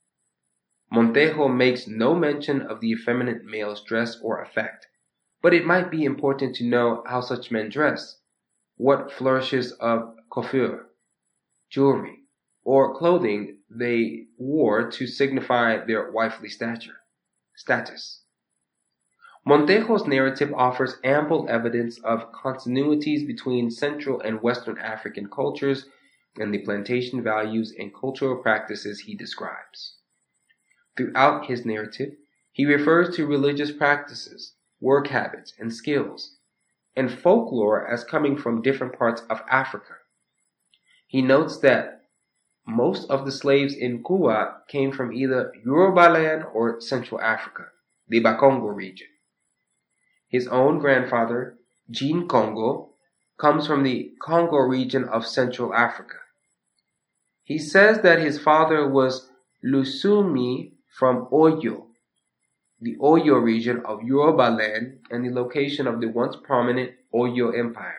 Montejo makes no mention of the effeminate male's dress or effect, but it might be important to know how such men dressed, what flourishes of coiffure, jewelry, or clothing they wore to signify their wifely stature, status. Montejo's narrative offers ample evidence of continuities between Central and Western African cultures and the plantation values and cultural practices he describes. Throughout his narrative, he refers to religious practices, work habits, and skills, and folklore as coming from different parts of Africa. He notes that most of the slaves in Cuba came from either Yorubaland or Central Africa, the Bakongo region. His own grandfather, Jean Congo, comes from the Congo region of Central Africa. He says that his father was Lusumi from Oyo, the Oyo region of Yorubaland and the location of the once prominent Oyo Empire.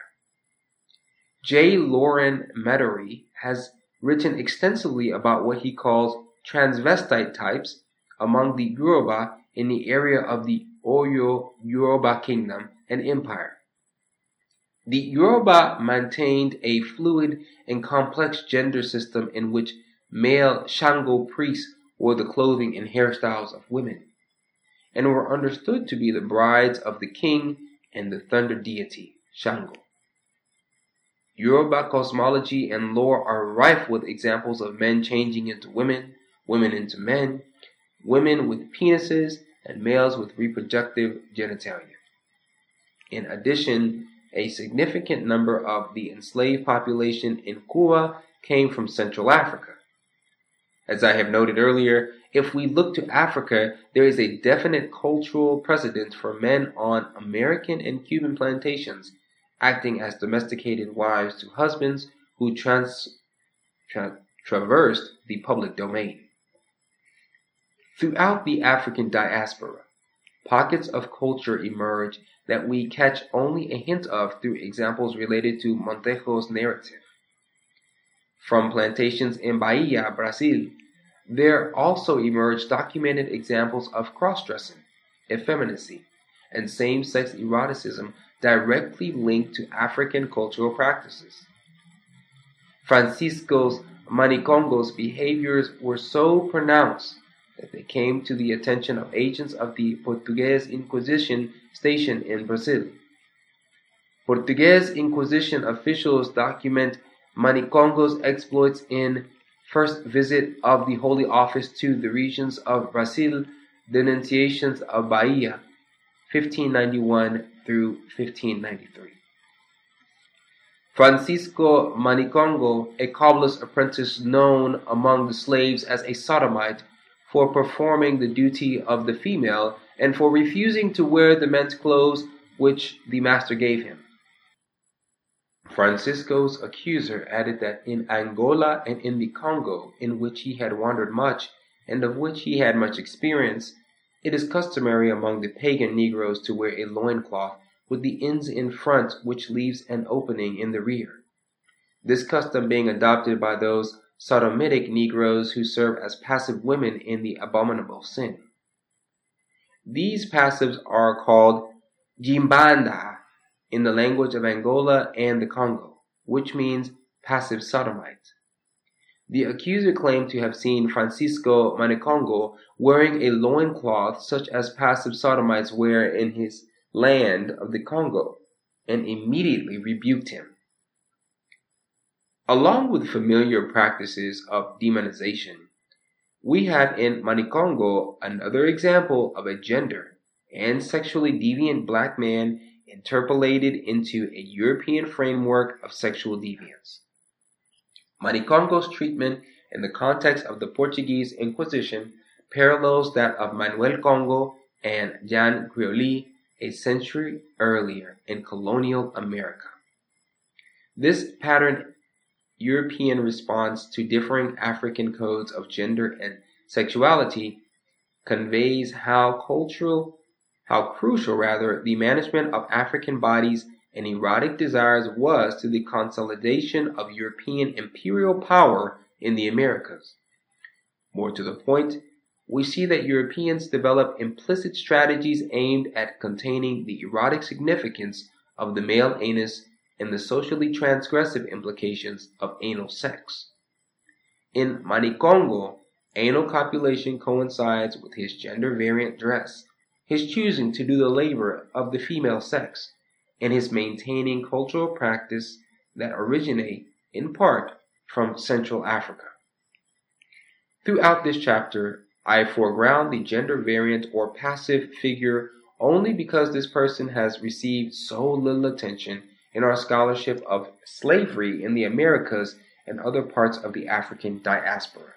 J. Lauren Medory has written extensively about what he calls transvestite types among the Yoruba in the area of the Oyo Yoruba Kingdom and Empire. The Yoruba maintained a fluid and complex gender system in which male Shango priests wore the clothing and hairstyles of women, and were understood to be the brides of the king and the thunder deity, Shango. Yoruba cosmology and lore are rife with examples of men changing into women, women into men, women with penises, and males with reproductive genitalia. In addition, a significant number of the enslaved population in Cuba came from Central Africa. As I have noted earlier, if we look to Africa, there is a definite cultural precedent for men on American and Cuban plantations acting as domesticated wives to husbands who trans, tra, traversed the public domain. Throughout the African diaspora, pockets of culture emerge that we catch only a hint of through examples related to Montejo's narrative. From plantations in Bahia, Brazil, there also emerged documented examples of cross-dressing, effeminacy, and same-sex eroticism directly linked to African cultural practices. Francisco's Manicongos' behaviors were so pronounced that they came to the attention of agents of the Portuguese Inquisition stationed in Brazil. Portuguese Inquisition officials document Manicongos' exploits in first visit of the Holy Office to the regions of Brazil, denunciations of Bahia, fifteen ninety-one through fifteen ninety-three. Francisco Manicongo, a cobbler's apprentice known among the slaves as a sodomite, for performing the duty of the female and for refusing to wear the men's clothes which the master gave him. Francisco's accuser added that in Angola and in the Congo, in which he had wandered much and of which he had much experience, it is customary among the pagan Negroes to wear a loincloth with the ends in front which leaves an opening in the rear, this custom being adopted by those sodomitic Negroes who serve as passive women in the abominable sin. These passives are called Jimbanda in the language of Angola and the Congo, which means passive sodomites. The accuser claimed to have seen Francisco Manicongo wearing a loincloth such as passive sodomites wear in his land of the Congo, and immediately rebuked him. Along with familiar practices of demonization, we have in Manicongo another example of a gender and sexually deviant black man interpolated into a European framework of sexual deviance. Manicongo's treatment in the context of the Portuguese Inquisition parallels that of Manuel Congo and Jean Grioli a century earlier in colonial America. This patterned European response to differing African codes of gender and sexuality conveys how cultural, how crucial rather, the management of African bodies and erotic desires was to the consolidation of European imperial power in the Americas. More to the point, we see that Europeans developed implicit strategies aimed at containing the erotic significance of the male anus and the socially transgressive implications of anal sex. In Manicongo, anal copulation coincides with his gender-variant dress, his choosing to do the labor of the female sex, and his maintaining cultural practice that originate, in part, from Central Africa. Throughout this chapter, I foreground the gender-variant or passive figure only because this person has received so little attention in our scholarship of slavery in the Americas and other parts of the African diaspora.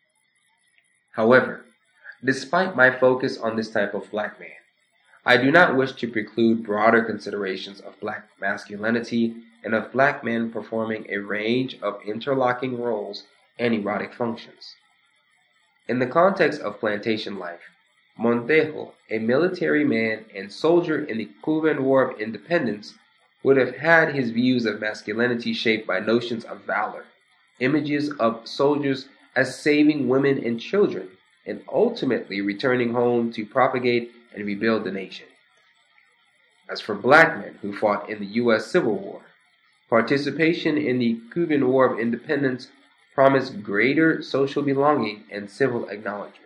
However, despite my focus on this type of black man, I do not wish to preclude broader considerations of black masculinity and of black men performing a range of interlocking roles and erotic functions. In the context of plantation life, Montejo, a military man and soldier in the Cuban War of Independence, would have had his views of masculinity shaped by notions of valor, images of soldiers as saving women and children, and ultimately returning home to propagate and rebuild the nation. As for black men who fought in the U S Civil War, participation in the Cuban War of Independence promised greater social belonging and civil acknowledgement.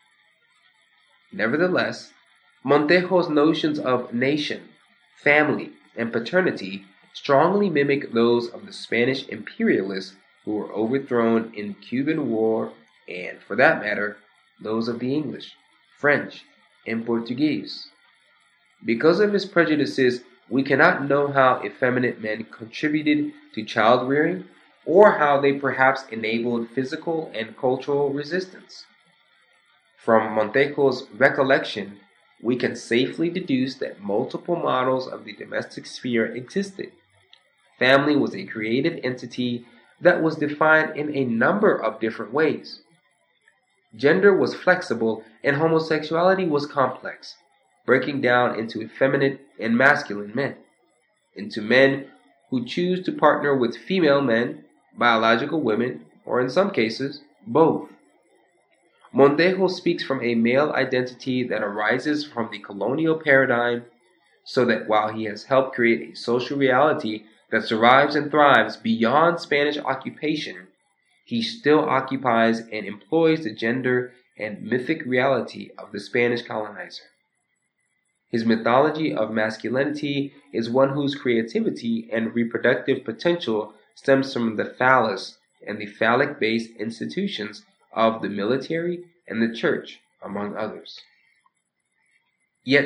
Nevertheless, Montejo's notions of nation, family, and paternity strongly mimic those of the Spanish imperialists who were overthrown in the Cuban War and, for that matter, those of the English, French, and Portuguese. Because of his prejudices, we cannot know how effeminate men contributed to child rearing or how they perhaps enabled physical and cultural resistance. From Montejo's recollection, we can safely deduce that multiple models of the domestic sphere existed. Family was a creative entity that was defined in a number of different ways. Gender was flexible and homosexuality was complex, breaking down into effeminate and masculine men, into men who choose to partner with female men, biological women, or in some cases, both. Montejo speaks from a male identity that arises from the colonial paradigm, so that while he has helped create a social reality that survives and thrives beyond Spanish occupation, he still occupies and employs the gender and mythic reality of the Spanish colonizer. His mythology of masculinity is one whose creativity and reproductive potential stems from the phallus and the phallic-based institutions of the military and the church, among others. Yet,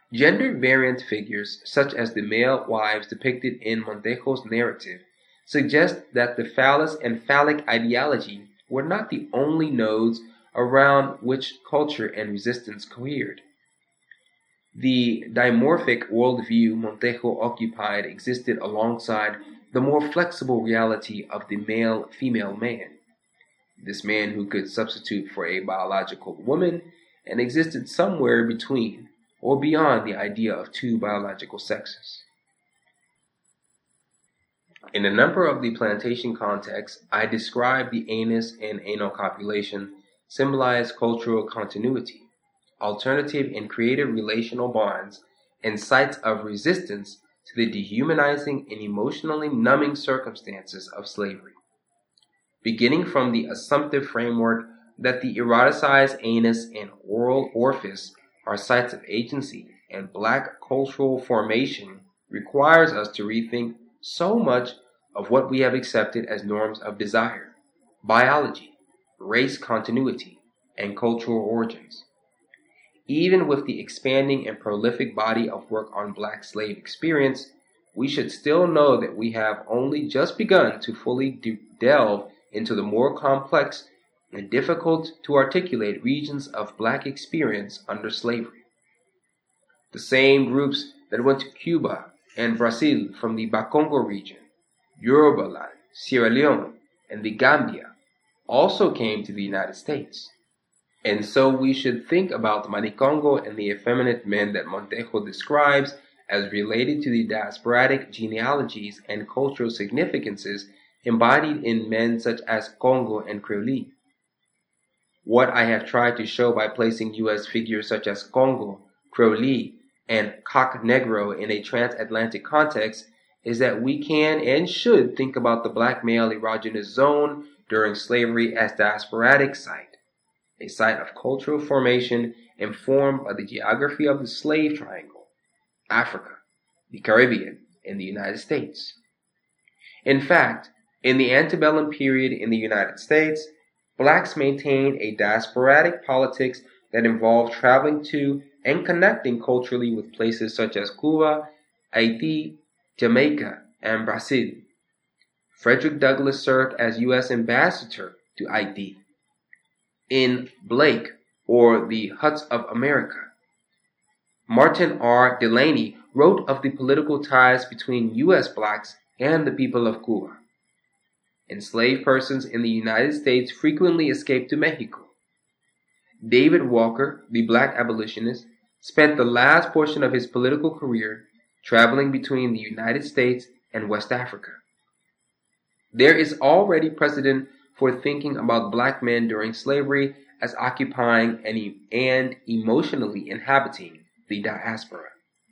Gender variant figures, such as the male wives depicted in Montejo's narrative, suggest that the phallus and phallic ideology were not the only nodes around which culture and resistance cohered. The dimorphic worldview Montejo occupied existed alongside the more flexible reality of the male-female man, this man who could substitute for a biological woman and existed somewhere between or beyond the idea of two biological sexes. In a number of the plantation contexts, I describe the anus and anal copulation symbolize cultural continuity, alternative and creative relational bonds, and sites of resistance to the dehumanizing and emotionally numbing circumstances of slavery. Beginning from the assumptive framework that the eroticized anus and oral orifice are sites of agency and black cultural formation requires us to rethink so much of what we have accepted as norms of desire, biology, race continuity, and cultural origins. Even with the expanding and prolific body of work on black slave experience, we should still know that we have only just begun to fully de- delve into the more complex and difficult to articulate regions of black experience under slavery. The same groups that went to Cuba and Brazil from the Bakongo region, Yorubaland, Sierra Leone, and the Gambia also came to the United States. And so we should think about Manicongo and the effeminate men that Montejo describes as related to the diasporatic genealogies and cultural significances embodied in men such as Congo and Creole. What I have tried to show by placing U S figures such as Congo, Creole, and Cock Negro in a transatlantic context is that we can and should think about the black male erogenous zone during slavery as diasporatic site, a site of cultural formation informed by the geography of the slave triangle, Africa, the Caribbean, and the United States. In fact, in the antebellum period in the United States, blacks maintained a diasporatic politics that involved traveling to and connecting culturally with places such as Cuba, Haiti, Jamaica, and Brazil. Frederick Douglass served as U S ambassador to Haiti. In Blake, or the Huts of America, Martin R. Delaney wrote of the political ties between U S blacks and the people of Cuba. Enslaved persons in the United States frequently escaped to Mexico. David Walker, the black abolitionist, spent the last portion of his political career traveling between the United States and West Africa. There is already precedent for thinking about black men during slavery as occupying and, e- and emotionally inhabiting the diaspora.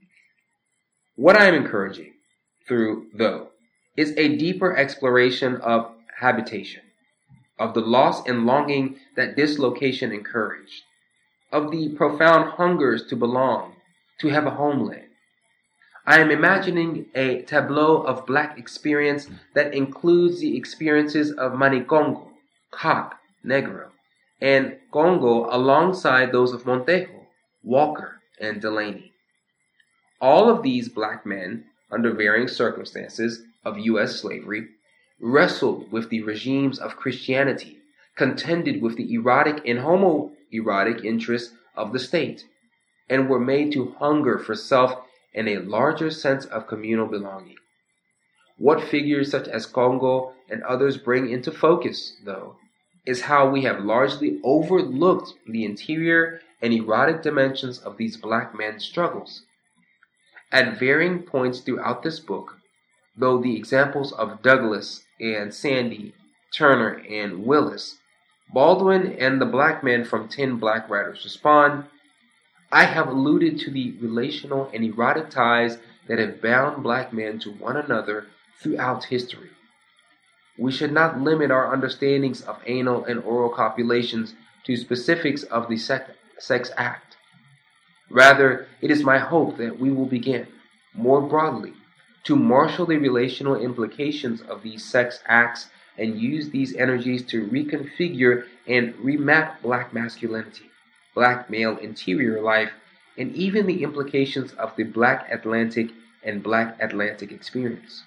What I am encouraging through, though, is a deeper exploration of habitation, of the loss and longing that dislocation encouraged, of the profound hungers to belong, to have a homeland. I am imagining a tableau of black experience that includes the experiences of Manicongo, Cock, Negro, and Congo alongside those of Montejo, Walker, and Delaney. All of these black men, under varying circumstances of U S slavery, wrestled with the regimes of Christianity, contended with the erotic and homoerotic interests of the state, and were made to hunger for self and a larger sense of communal belonging. What figures such as Congo and others bring into focus, though, is how we have largely overlooked the interior and erotic dimensions of these black men's struggles. At varying points throughout this book, though the examples of Douglass and Sandy, Turner and Willis, Baldwin and the black men from Ten Black Riders respond, I have alluded to the relational and erotic ties that have bound black men to one another throughout history. We should not limit our understandings of anal and oral copulations to specifics of the sex act. Rather, it is my hope that we will begin, more broadly, to marshal the relational implications of these sex acts and use these energies to reconfigure and remap black masculinity, black male interior life, and even the implications of the Black Atlantic and Black Atlantic experience.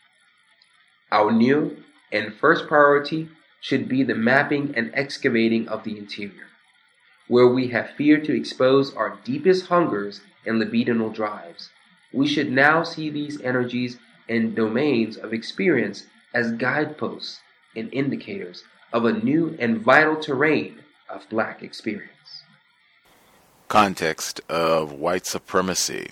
Our new and first priority should be the mapping and excavating of the interior, where we have feared to expose our deepest hungers and libidinal drives. We should now see these energies and domains of experience as guideposts and indicators of a new and vital terrain of Black experience. Context of white supremacy.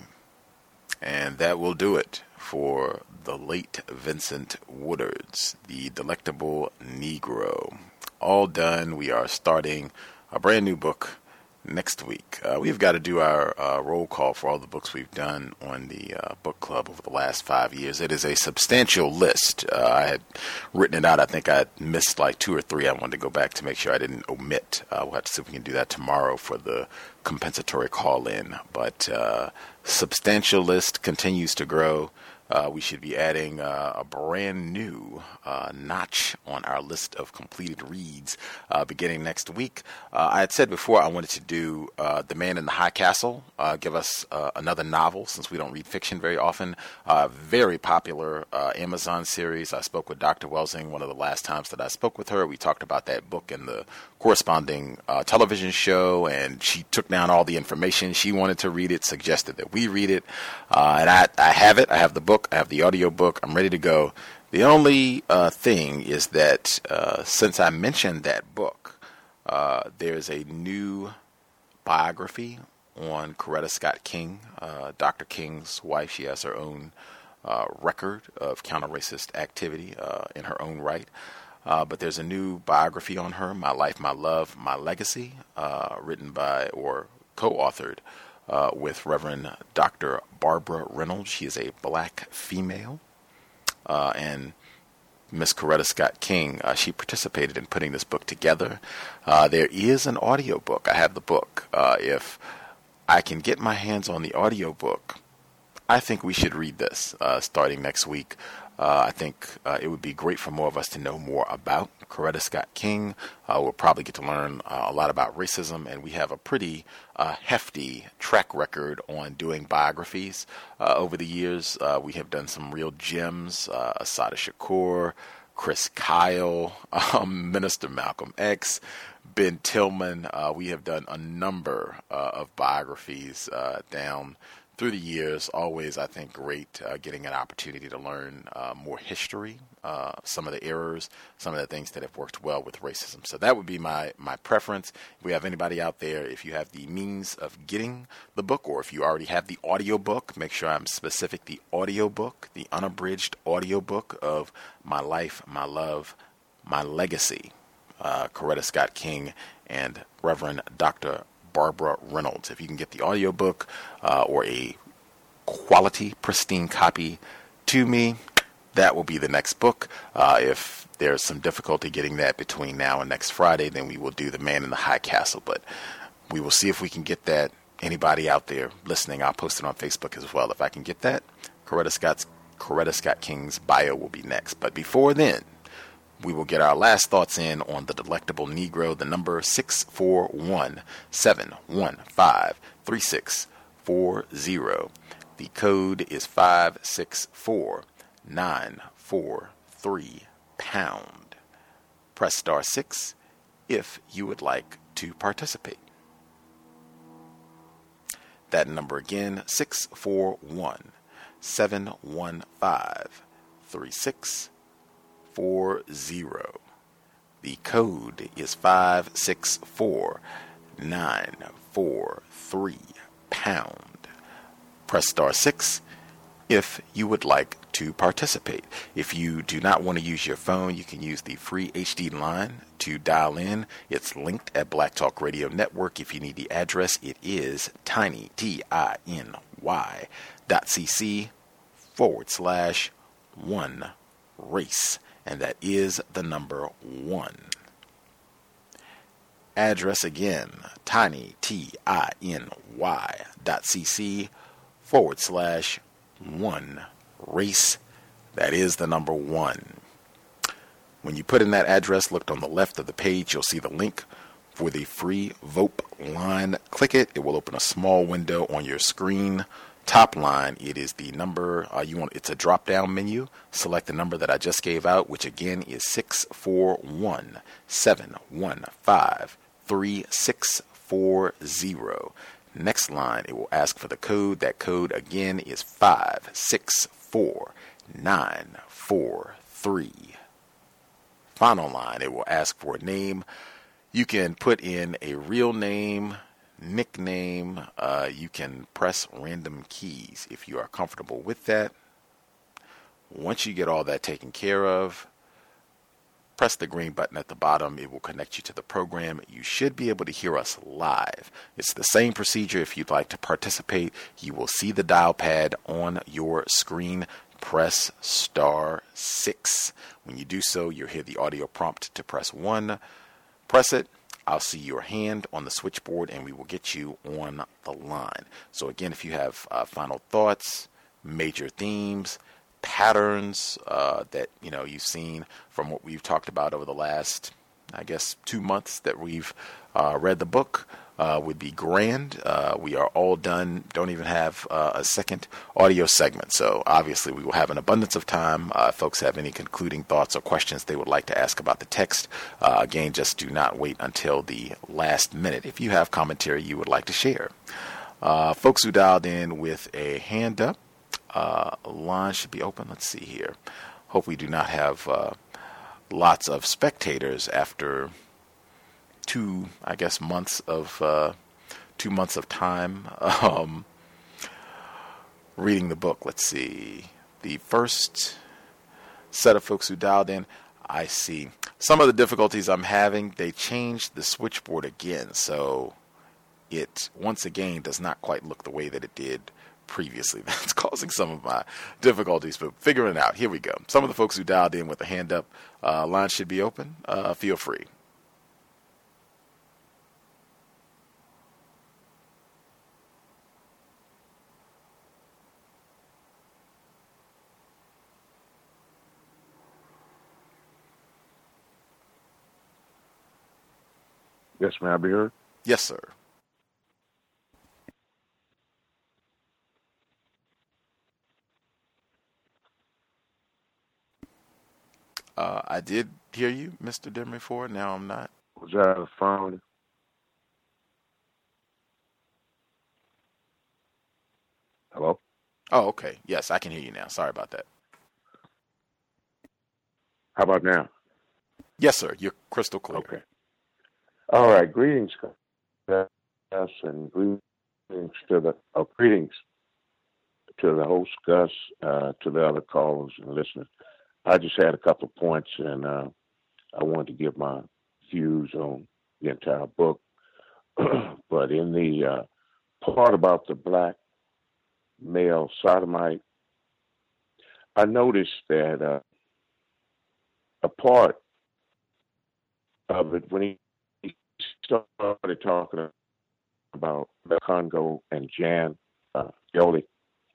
And that will do it for the late Vincent Woodards, the Delectable Negro. All done. We are starting a brand new book next week. Uh, we've got to do our uh, roll call for all the books we've done on the uh, book club over the last five years. It is a substantial list. Uh, I had written it out. I think I missed like two or three. I wanted to go back to make sure I didn't omit. Uh, we'll have to see if we can do that tomorrow for the compensatory call-in. But uh, substantial list continues to grow. Uh, we should be adding uh, a brand new uh, notch on our list of completed reads uh, beginning next week. Uh, I had said before I wanted to do uh, The Man in the High Castle, uh, give us uh, another novel since we don't read fiction very often. Uh, very popular uh, Amazon series. I spoke with Doctor Welsing one of the last times that I spoke with her. We talked about that book and the corresponding uh, television show, and she took down all the information. She wanted to read it, suggested that we read it, uh, and I, I have it. I have the book. I have the audio book. I'm ready to go. The only uh, thing is that uh, since I mentioned that book, uh, there's a new biography on Coretta Scott King, uh, Doctor King's wife. She has her own uh, record of counter-racist activity uh, in her own right. Uh, but there's a new biography on her, My Life, My Love, My Legacy, uh, written by or co-authored uh, with Reverend Doctor Barbara Reynolds. She is a black female. Uh, and Miss Coretta Scott King, uh, she participated in putting this book together. Uh, there is an audio book. I have the book. Uh, if I can get my hands on the audio book, I think we should read this uh, starting next week. Uh, I think uh, it would be great for more of us to know more about Coretta Scott King. Uh, we'll probably get to learn uh, a lot about racism, and we have a pretty uh, hefty track record on doing biographies uh, over the years. Uh, we have done some real gems, uh, Assata Shakur, Chris Kyle, um, Minister Malcolm X, Ben Tillman. Uh, we have done a number uh, of biographies uh, down through the years. Always, I think, great uh, getting an opportunity to learn uh, more history, uh, some of the errors, some of the things that have worked well with racism. So that would be my, my preference. If we have anybody out there, if you have the means of getting the book, or if you already have the audio book, make sure I'm specific, the audio book, the unabridged audio book of My Life, My Love, My Legacy, uh, Coretta Scott King and Reverend Doctor Barbara Reynolds. If you can get the audiobook uh, or a quality, pristine copy to me, that will be the next book. Uh, if there's some difficulty getting that between now and next Friday, then we will do The Man in the High Castle. But we will see if we can get that. Anybody out there listening, I'll post it on Facebook as well. If I can get that, Coretta Scott's Coretta Scott King's bio will be next. But before then, we will get our last thoughts in on the Delectable Negro. The number six four one, seven one five, three six four zero. The code is five six four nine four three pound. Press star six if you would like to participate. That number again, six four one, seven one five, three six four zero. The code is five six four nine four three pound. Press star six if you would like to participate. If you do not want to use your phone, you can use the free H D line to dial in. It's linked at Black Talk Radio Network. If you need the address, it is tiny, T I N Y dot cc forward slash one race. And that is the number one. Address again, tiny, T I N Y dot cc forward slash one race. That is the number one. When you put in that address, look on the left of the page, you'll see the link for the free VOPE line. Click it. It will open a small window on your screen. Top line, it is the number uh, you want. It's a drop-down menu. Select the number that I just gave out, which again is six four one, seven one five, three six four zero. Next line, it will ask for the code. That code again is five six four nine four three. Final line, it will ask for a name. You can put in a real name, nickname. Uh, you can press random keys if you are comfortable with that. Once you get all that taken care of, press the green button at the bottom. It will connect you to the program. You should be able to hear us live. It's the same procedure. If you'd like to participate, you will see the dial pad on your screen. Press star six. When you do so, you'll hear the audio prompt to press one. Press it. I'll see your hand on the switchboard, and we will get you on the line. So again, if you have uh, final thoughts, major themes, patterns uh, that you know you've seen from what we've talked about over the last, I guess, two months that we've uh, read the book, uh, would be grand. Uh, we are all done. Don't even have uh, a second audio segment. So obviously we will have an abundance of time. Uh, if folks have any concluding thoughts or questions they would like to ask about the text, uh, again, just do not wait until the last minute if you have commentary you would like to share. Uh, folks who dialed in with a hand up, uh, line should be open. Let's see here. Hope we do not have uh, lots of spectators after two, I guess, months of uh, two months of time um, reading the book. Let's see. The first set of folks who dialed in, I see some of the difficulties I'm having. They changed the switchboard again, so it once again does not quite look the way that it did previously. That's causing some of my difficulties, but figuring it out. Here we go. Some of the folks who dialed in with a hand up, uh, line should be open. Uh, feel free. Yes, may I be heard? Yes, sir. Uh, I did hear you, Mister Demery Ford. Now I'm not. Was that a phone? Hello? Oh, okay. Yes, I can hear you now. Sorry about that. How about now? Yes, sir. You're crystal clear. Okay. All right. Greetings, Gus, and greetings to the oh, greetings to the host, Gus, uh, to the other callers and listeners. I just had a couple of points, and uh, I wanted to give my views on the entire book. But in the uh, part about the black male sodomite, I noticed that uh, a part of it, when he started talking about Congo and Jan uh, Yoli,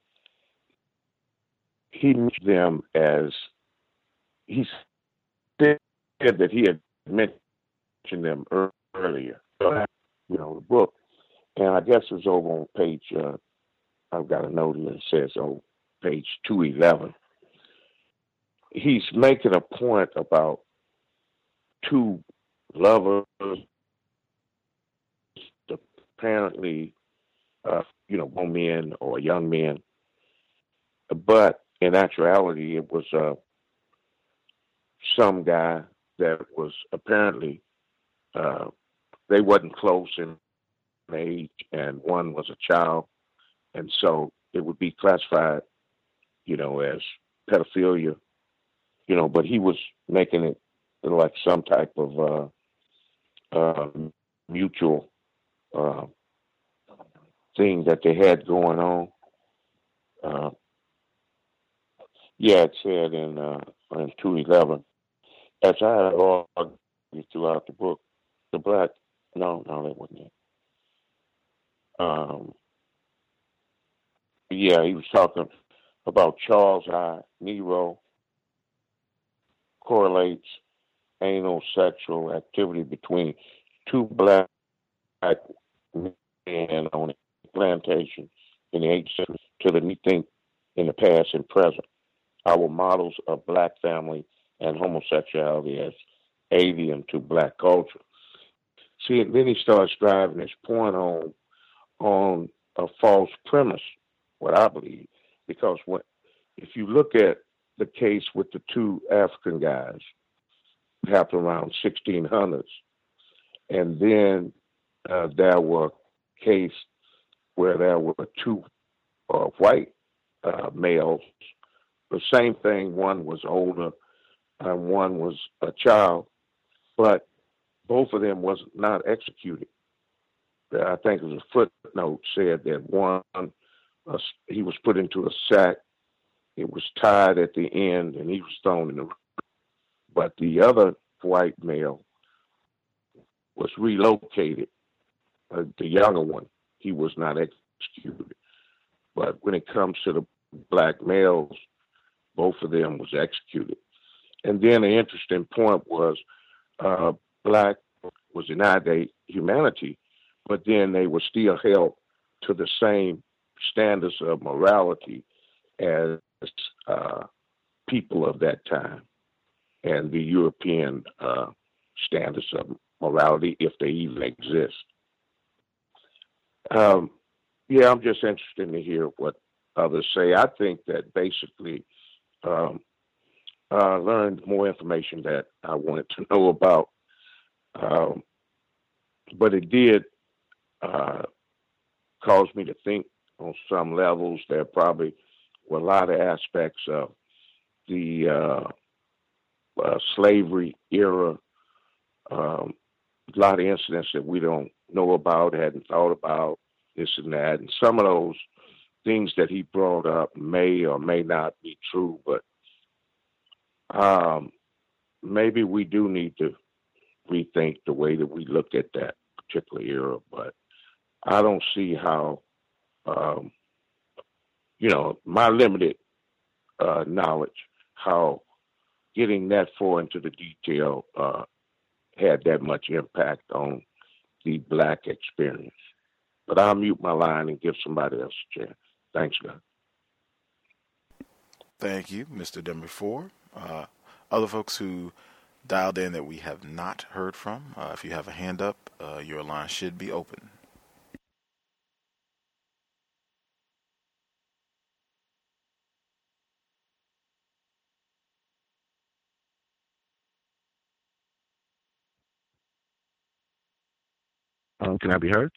he mentioned them as, he said that he had mentioned them earlier, you know, the book. And I guess it was over on page, uh, I've got a note here that says, oh, page two eleven. He's making a point about two lovers, apparently, uh, you know, one men or young men. But in actuality, it was uh, some guy that was apparently, uh, they wasn't close in age, and one was a child. And so it would be classified, you know, as pedophilia, you know, but he was making it like some type of uh, uh, mutual uh, thing that they had going on. Uh, yeah, it said in, uh, in two eleven, as I had argued throughout the book, the black, no, no, that wasn't it. Um, yeah, he was talking about Charles I. Nero correlates anal sexual activity between two black men on a plantation in the eighteenth century to the we think in the past and present. Our models of black family and homosexuality as alien to black culture. See, and then he starts driving his point home on a false premise, what I believe, because when, if you look at the case with the two African guys, it happened around sixteen hundreds, and then uh, there were case where there were two uh, white uh, males. The same thing. One was older, and one was a child, but both of them was not executed. I think it was a footnote said that one, uh, he was put into a sack, it was tied at the end, and he was thrown in the river. But the other white male was relocated, uh, the younger one, he was not executed. But when it comes to the black males, both of them was executed. And then an interesting point was, uh, black was denied their humanity, but then they were still held to the same standards of morality as uh, people of that time and the European uh, standards of morality, if they even exist. Um, yeah, I'm just interested to hear what others say. I think that basically um, I learned more information that I wanted to know about. Um, but it did uh, cause me to think on some levels. There probably were a lot of aspects of the uh, uh, slavery era, um, a lot of incidents that we don't know about, hadn't thought about, this and that. And some of those things that he brought up may or may not be true, but um, maybe we do need to rethink the way that we look at that particular era. But I don't see how, um, you know, my limited uh, knowledge, how getting that far into the detail uh, had that much impact on the black experience. But I'll mute my line and give somebody else a chance. Thanks, God. Thank you, Mister Demery Ford. Uh, other folks who dialed in that we have not heard from, uh, if you have a hand up, uh, your line should be open. Um, can I be heard?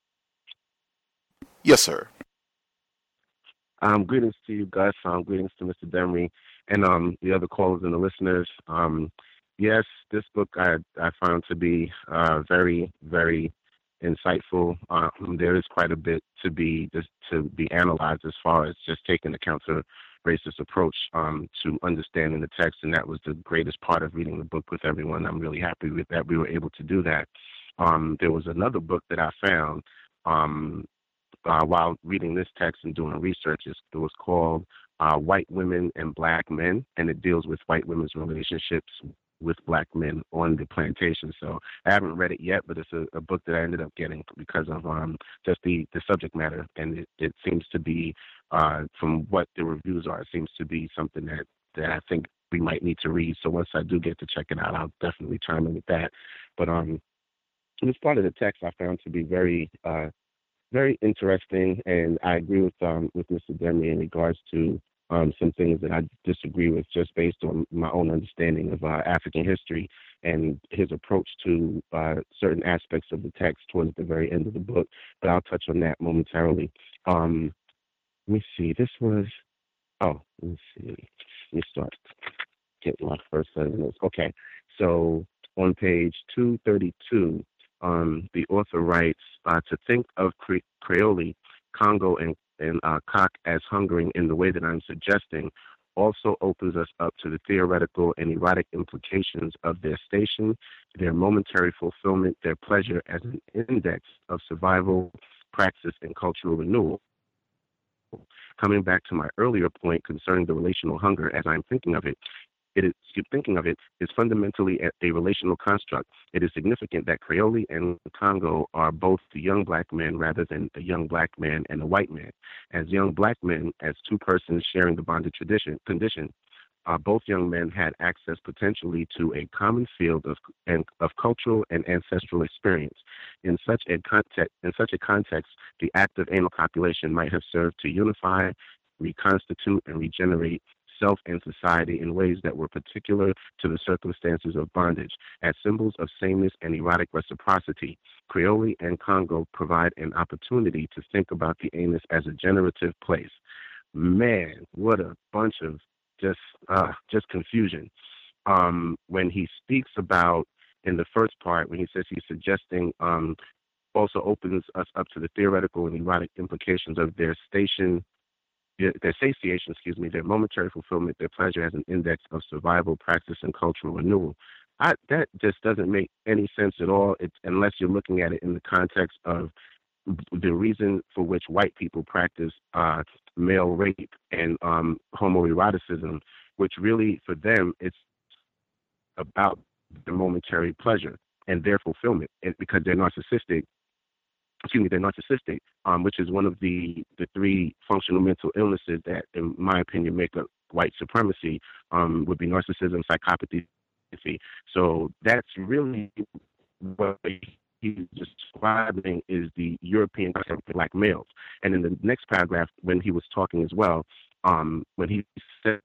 Yes, sir. Um, greetings to you, Gus. Um, greetings to Mister Demery and um, the other callers and the listeners. Um, yes, this book I, I found to be uh, very, very insightful. Um, there is quite a bit to be just to be analyzed as far as just taking the counter-racist approach um, to understanding the text, and that was the greatest part of reading the book with everyone. I'm really happy with that we were able to do that. Um, there was another book that I found um, uh, while reading this text and doing research. It was called uh, White Women and Black Men, and it deals with white women's relationships with black men on the plantation. So I haven't read it yet, but it's a, a book that I ended up getting because of um, just the, the subject matter, and it, it seems to be, uh, from what the reviews are, it seems to be something that, that I think we might need to read. So once I do get to check it out, I'll definitely chime in with that. But um, this part of the text I found to be very, uh, very interesting, and I agree with um, with Mister Demery in regards to um, some things that I disagree with, just based on my own understanding of uh, African history and his approach to uh, certain aspects of the text towards the very end of the book. But I'll touch on that momentarily. Um, let me see. This was oh, let me see. Let me start getting my first set of notes. Okay, so on page two thirty-two. Um, the author writes, uh, to think of Cre- Creole, Congo, and, and uh, Cock as hungering in the way that I'm suggesting also opens us up to the theoretical and erotic implications of their station, their momentary fulfillment, their pleasure as an index of survival, praxis, and cultural renewal. Coming back to my earlier point concerning the relational hunger as I'm thinking of it, it is, thinking of it, is fundamentally a, a relational construct. It is significant that Creole and Congo are both young black men rather than a young black man and a white man. As young black men, as two persons sharing the bonded tradition condition, uh, both young men had access potentially to a common field of and of cultural and ancestral experience. In such a context, in such a context, the act of anal copulation might have served to unify, reconstitute, and regenerate self and society in ways that were particular to the circumstances of bondage. As symbols of sameness and erotic reciprocity, Creole and Congo provide an opportunity to think about the anus as a generative place. Man, what a bunch of just uh, just confusion. Um, when he speaks about, in the first part, when he says he's suggesting, um, also opens us up to the theoretical and erotic implications of their station their satiation, excuse me, their momentary fulfillment, their pleasure as an index of survival, practice, and cultural renewal. I, that just doesn't make any sense at all, it's, unless you're looking at it in the context of the reason for which white people practice uh, male rape and um, homoeroticism, which really, for them, it's about the momentary pleasure and their fulfillment, and because they're narcissistic. Excuse me, they're narcissistic, um, which is one of the, the three functional mental illnesses that, in my opinion, make up white supremacy, um, would be narcissism, psychopathy. So that's really what he's describing is the European concept of black males. And in the next paragraph, when he was talking as well, um, when he says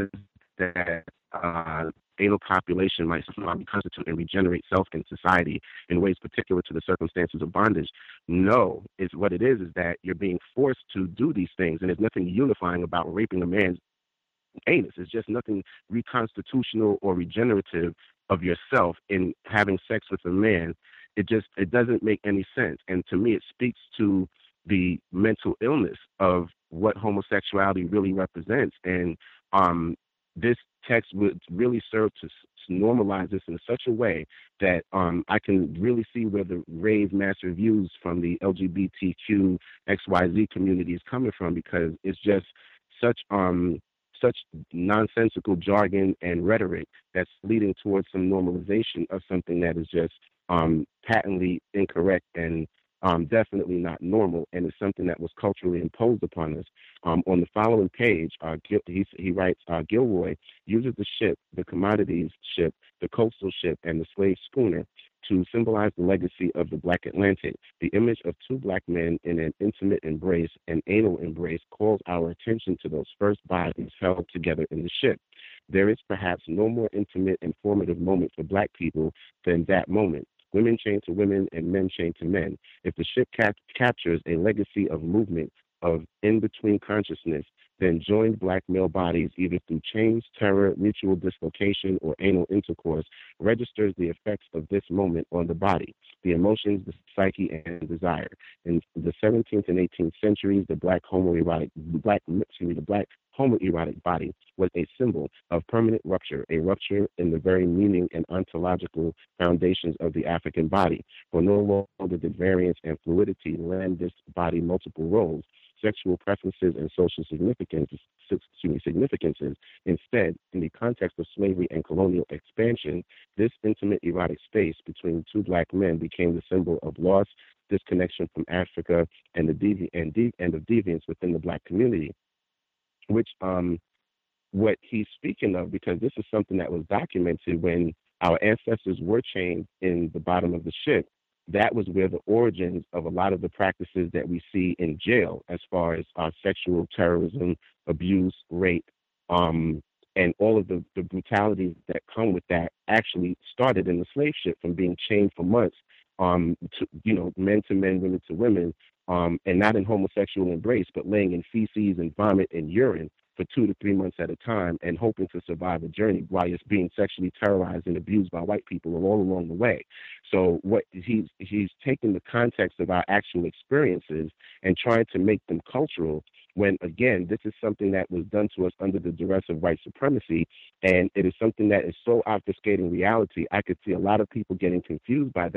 that uh, anal copulation might reconstitute and regenerate self and society in ways particular to the circumstances of bondage. No, is what it is, is that you're being forced to do these things, and there's nothing unifying about raping a man's anus. It's just nothing reconstitutional or regenerative of yourself in having sex with a man. It just, it doesn't make any sense. And to me, it speaks to the mental illness of what homosexuality really represents. And um, this text would really serve to, to normalize this in such a way that um, I can really see where the rave mass reviews from the L G B T Q X Y Z community is coming from, because it's just such um such nonsensical jargon and rhetoric that's leading towards some normalization of something that is just um, patently incorrect and Um, definitely not normal, and it's something that was culturally imposed upon us. Um, on the following page, uh, Gil, he, he writes, uh, Gilroy uses the ship, the commodities ship, the coastal ship, and the slave schooner to symbolize the legacy of the Black Atlantic. The image of two black men in an intimate embrace, an anal embrace, calls our attention to those first bodies held together in the ship. There is perhaps no more intimate and formative moment for black people than that moment. Women chained to women and men chained to men. If the ship cap- captures a legacy of movement, of in-between consciousness, then joined black male bodies, either through chains, terror, mutual dislocation, or anal intercourse, registers the effects of this moment on the body, the emotions, the psyche, and desire. In the seventeenth and eighteenth centuries, the black homoerotic, black, excuse me, the black homoerotic body was a symbol of permanent rupture, a rupture in the very meaning and ontological foundations of the African body. For no longer did variance and fluidity lend this body multiple roles, sexual preferences, and social significances, excuse me, significances. Instead, in the context of slavery and colonial expansion, this intimate erotic space between two black men became the symbol of loss, disconnection from Africa, and the devi- and, de- and of deviance within the black community. Which um, what he's speaking of, because this is something that was documented when our ancestors were chained in the bottom of the ship. That was where the origins of a lot of the practices that we see in jail, as far as uh, sexual terrorism, abuse, rape, um, and all of the, the brutalities that come with that, actually started in the slave ship, from being chained for months, um, to, you know, men to men, women to women. Um, and not in homosexual embrace, but laying in feces and vomit and urine for two to three months at a time and hoping to survive a journey while it's being sexually terrorized and abused by white people all along the way. So what he's he's taking the context of our actual experiences and trying to make them cultural, when, again, this is something that was done to us under the duress of white supremacy, and it is something that is so obfuscating reality. I could see a lot of people getting confused by that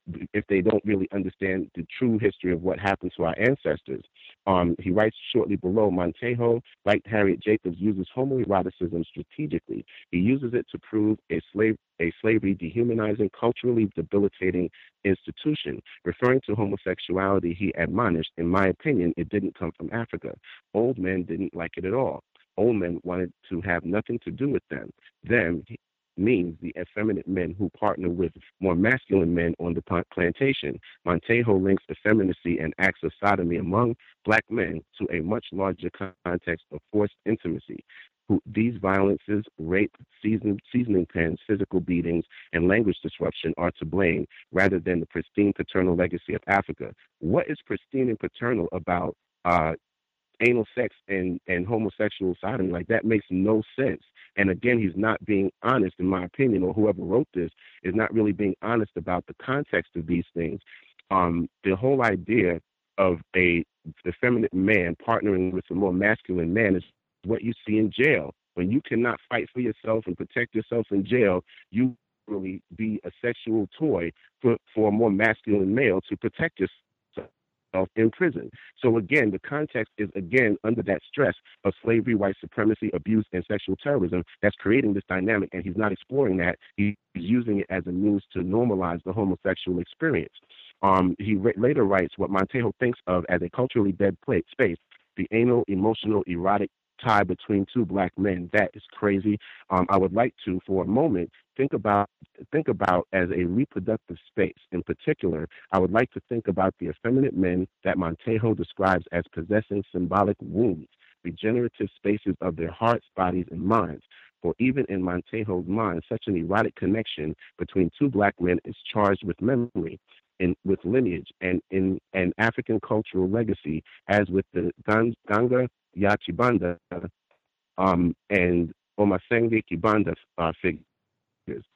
if they don't really understand the true history of what happened to our ancestors. Um, he writes shortly below, Montejo, like Harriet Jacobs, uses homoeroticism strategically. He uses it to prove a slave a slavery dehumanizing, culturally debilitating institution. Referring to homosexuality, he admonished, in my opinion, it didn't come from Africa. Old men didn't like it at all. Old men wanted to have nothing to do with them. Them means the effeminate men who partner with more masculine men on the plantation. Montejo links effeminacy and acts of sodomy among black men to a much larger context of forced intimacy. Who, these violences, rape, season, seasoning pens, physical beatings, and language disruption are to blame rather than the pristine paternal legacy of Africa. What is pristine and paternal about uh, anal sex and, and homosexual sodomy? Like, that makes no sense. And again, he's not being honest, in my opinion, or whoever wrote this is not really being honest about the context of these things. Um, the whole idea of a effeminate man partnering with a more masculine man is what you see in jail. When you cannot fight for yourself and protect yourself in jail, you really be a sexual toy for, for a more masculine male to protect yourself in prison. So again, the context is again under that stress of slavery, white supremacy, abuse, and sexual terrorism that's creating this dynamic, and he's not exploring that. He's using it as a means to normalize the homosexual experience. Um, he re- later writes what Montejo thinks of as a culturally dead plate space, the anal, emotional, erotic tie between two black men. That is crazy. Um, I would like to, for a moment, think about think about as a reproductive space. In particular, I would like to think about the effeminate men that Montejo describes as possessing symbolic wombs, regenerative spaces of their hearts, bodies, and minds. For even in Montejo's mind, such an erotic connection between two black men is charged with memory, in, with lineage, and in an African cultural legacy, as with the Ganga ya Chibanda um, and Omasenge Kibanda uh, figures.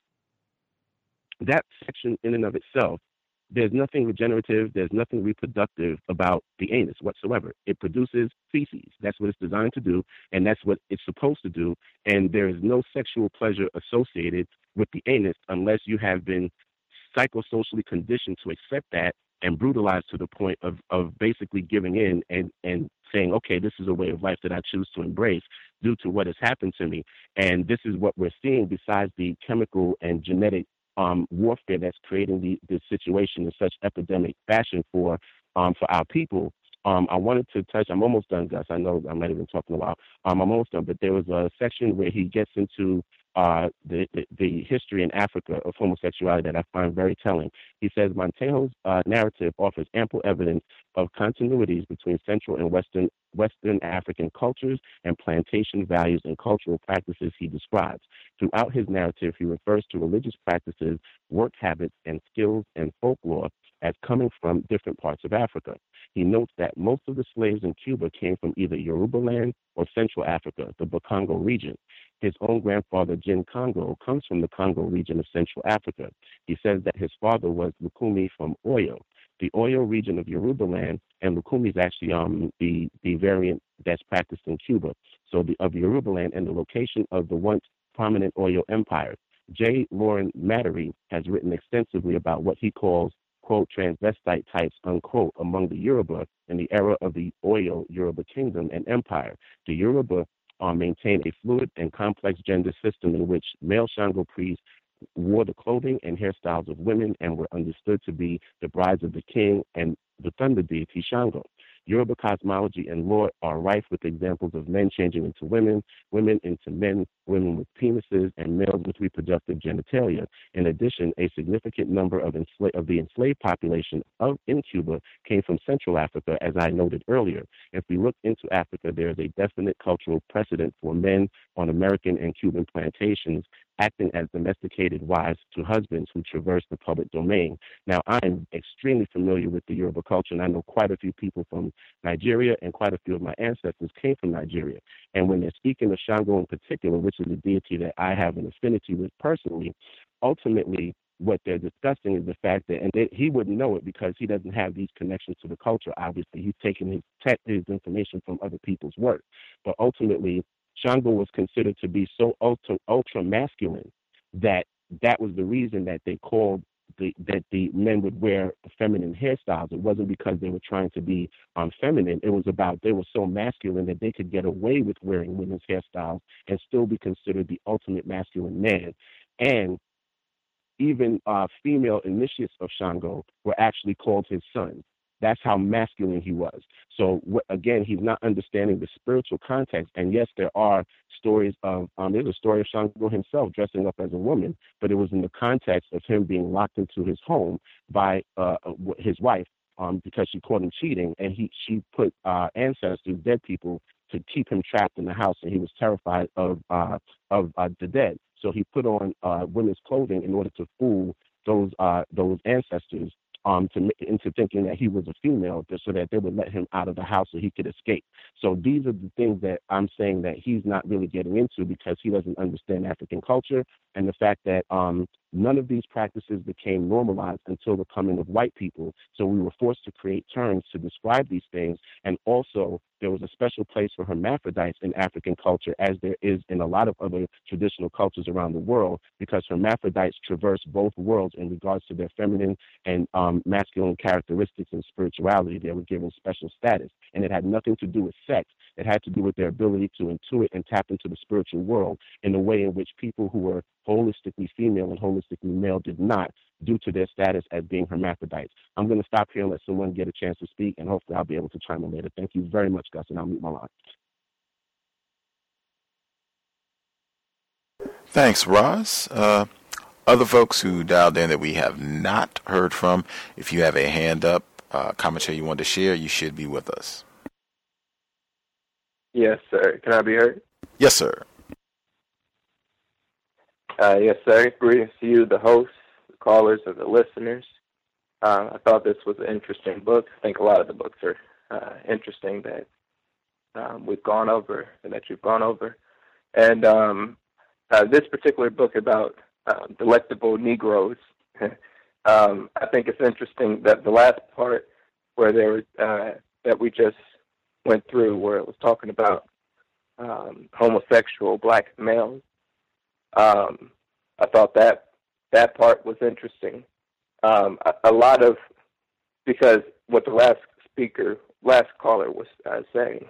That section in and of itself, there's nothing regenerative, there's nothing reproductive about the anus whatsoever. It produces feces. That's what it's designed to do, and that's what it's supposed to do. And there is no sexual pleasure associated with the anus unless you have been psychosocially conditioned to accept that and brutalized to the point of, of basically giving in and, and saying, okay, this is a way of life that I choose to embrace due to what has happened to me. And this is what we're seeing besides the chemical and genetic um, warfare that's creating the, this situation in such epidemic fashion for um, for our people. Um, I wanted to touch, I'm almost done, Gus. I know I'm not even talking a while. Um, I'm almost done, but there was a section where he gets into uh, the, the, the history in Africa of homosexuality that I find very telling. He says, Montejo's uh, narrative offers ample evidence of continuities between Central and Western Western African cultures and plantation values and cultural practices he describes. Throughout his narrative, he refers to religious practices, work habits, and skills and folklore as coming from different parts of Africa. He notes that most of the slaves in Cuba came from either Yoruba land or Central Africa, the Bakongo region. His own grandfather, Jin Congo, comes from the Congo region of Central Africa. He says that his father was Lukumi from Oyo, the Oyo region of Yoruba land, and Lukumi is actually um, the, the variant that's practiced in Cuba. So the, of Yoruba land and the location of the once prominent Oyo Empire. J. Lauren Mattery has written extensively about what he calls, quote, transvestite types, unquote, among the Yoruba in the era of the Oyo Yoruba kingdom and empire. The Yoruba uh, maintain a fluid and complex gender system in which male Shango priests wore the clothing and hairstyles of women and were understood to be the brides of the king and the thunder deity Shango. Yoruba cosmology and lore are rife with examples of men changing into women, women into men, women with penises, and males with reproductive genitalia. In addition, a significant number of, ensla- of the enslaved population of in Cuba came from Central Africa, as I noted earlier. If we look into Africa, there is a definite cultural precedent for men on American and Cuban plantations acting as domesticated wives to husbands who traverse the public domain. Now, I'm extremely familiar with the Yoruba culture, and I know quite a few people from Nigeria, and quite a few of my ancestors came from Nigeria. And when they're speaking of Shango in particular, which is a deity that I have an affinity with personally, ultimately what they're discussing is the fact that, and they, he wouldn't know it because he doesn't have these connections to the culture. Obviously, he's taking his, te- his information from other people's work. But ultimately, Shango was considered to be so ultra, ultra masculine that that was the reason that they called the that the men would wear feminine hairstyles. It wasn't because they were trying to be um, feminine. It was about they were so masculine that they could get away with wearing women's hairstyles and still be considered the ultimate masculine man. And even uh, female initiates of Shango were actually called his sons. That's how masculine he was. So wh- again, he's not understanding the spiritual context. And yes, there are stories of, um, there's a story of Shango himself dressing up as a woman, but it was in the context of him being locked into his home by uh, his wife um, because she caught him cheating, and he she put uh, ancestors, dead people, to keep him trapped in the house, and he was terrified of uh, of uh, the dead. So he put on uh, women's clothing in order to fool those uh, those ancestors um, to into thinking that he was a female, just so that they would let him out of the house so he could escape. So these are the things that I'm saying that he's not really getting into because he doesn't understand African culture, and the fact that um, none of these practices became normalized until the coming of white people. So we were forced to create terms to describe these things, and also there was a special place for hermaphrodites in African culture, as there is in a lot of other traditional cultures around the world, because hermaphrodites traverse both worlds in regards to their feminine and um, masculine characteristics and spirituality. They were given special status, and it had nothing to do with sex. It had to do with their ability to intuit and tap into the spiritual world in a way in which people who were holistically female and holistically male did not, due to their status as being hermaphrodites. I'm going to stop here and let someone get a chance to speak, and hopefully I'll be able to chime in later. Thank you very much, Gus, and I'll mute my line. Thanks, Roz. Uh, other folks who dialed in that we have not heard from, if you have a hand up, uh, commentary you want to share, you should be with us. Yes, sir. Can I be heard? Yes, sir. Uh, yes, sir. Greetings to you, the host, the callers, and the listeners. Uh, I thought this was an interesting book. I think a lot of the books are uh, interesting that um, we've gone over and that you've gone over. And um, uh, this particular book about uh, delectable Negroes, um, I think it's interesting that the last part where there was, uh, that we just went through, where it was talking about um, homosexual black males. Um, I thought that that part was interesting. Um, a, a lot of, because what the last speaker, last caller was uh, saying,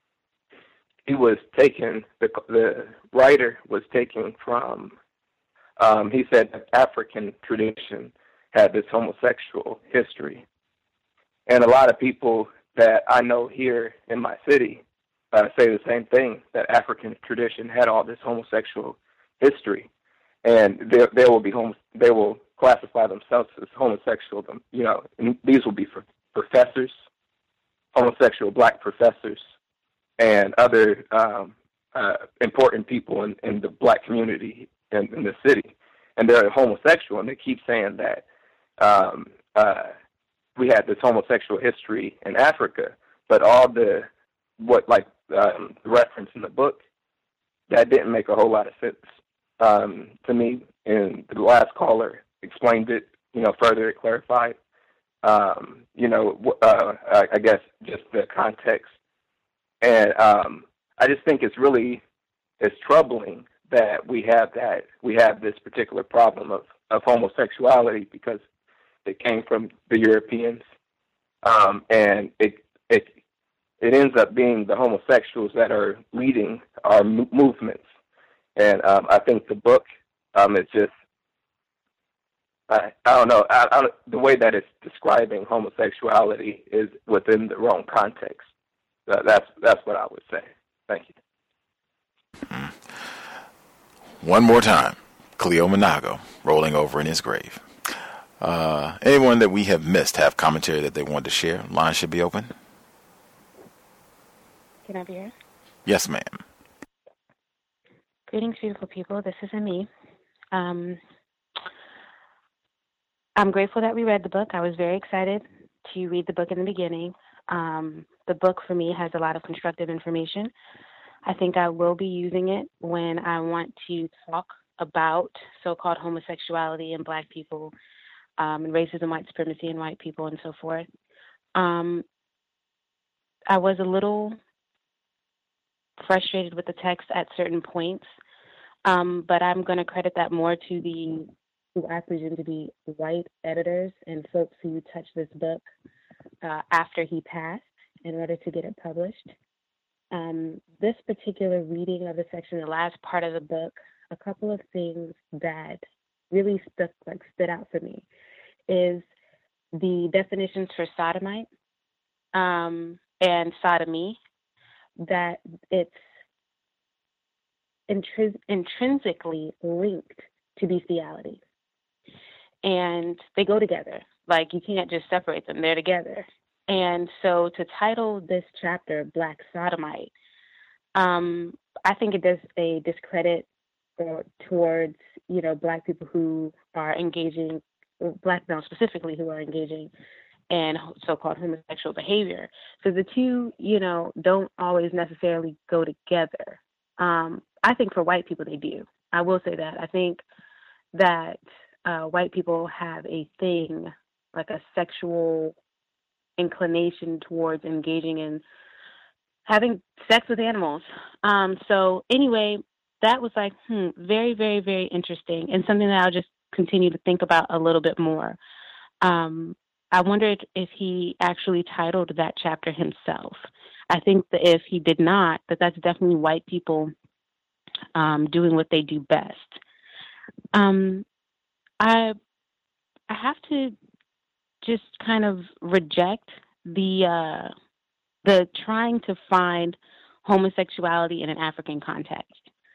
he was taking, the, the writer was taking from, um, he said that African tradition had this homosexual history. And a lot of people that I know here in my city uh, say the same thing, that African tradition had all this homosexual history, and they they will be homo- they will classify themselves as homosexual. You know, and these will be for professors, homosexual black professors, and other um, uh, important people in, in the black community in, in the city, and they're homosexual, and they keep saying that um, uh, we had this homosexual history in Africa, but all the what like um, the reference in the book, that didn't make a whole lot of sense um, to me. And the last caller explained it, you know, further it clarified, um, you know, uh, I guess just the context. And um, I just think it's really, it's troubling that we have that, we have this particular problem of, of homosexuality because it came from the Europeans. Um, and it, it, it ends up being the homosexuals that are leading our m- movements. And um, I think the book, um, it's just, I, I don't know, I, I, the way that it's describing homosexuality is within the wrong context. Uh, that's that's what I would say. Thank you. One more time, Cleo Monago rolling over in his grave. Uh, anyone that we have missed have commentary that they want to share? Line should be open. Can I be here? Yes, ma'am. Greetings, beautiful people. This is Amy. Um, I'm grateful that we read the book. I was very excited to read the book in the beginning. Um, the book, for me, has a lot of constructive information. I think I will be using it when I want to talk about so-called homosexuality and black people, um, and racism, white supremacy, and white people, and so forth. Um, I was a little frustrated with the text at certain points, um, but I'm going to credit that more to the who I presume to be white editors and folks who touched this book uh, after he passed in order to get it published. Um, this particular reading of the section, the last part of the book, a couple of things that really stuck, like stood out for me is the definitions for sodomite um, and sodomy, that it's intris- intrinsically linked to bestiality. And they go together. Like, you can't just separate them. They're together. And so to title this chapter Black Sodomite, um, I think it does a discredit or, towards, you know, Black people who are engaging, Black males specifically who are engaging in so-called homosexual behavior. So the two, you know, don't always necessarily go together. Um, I think for white people they do. I will say that. I think that uh, white people have a thing, like a sexual inclination towards engaging in having sex with animals. Um, so anyway, that was like, hmm, very, very, very interesting, and something that I'll just continue to think about a little bit more. Um, I wondered if he actually titled that chapter himself. I think that if he did not, that that's definitely white people um, doing what they do best. Um, I I have to just kind of reject the uh, the trying to find homosexuality in an African context,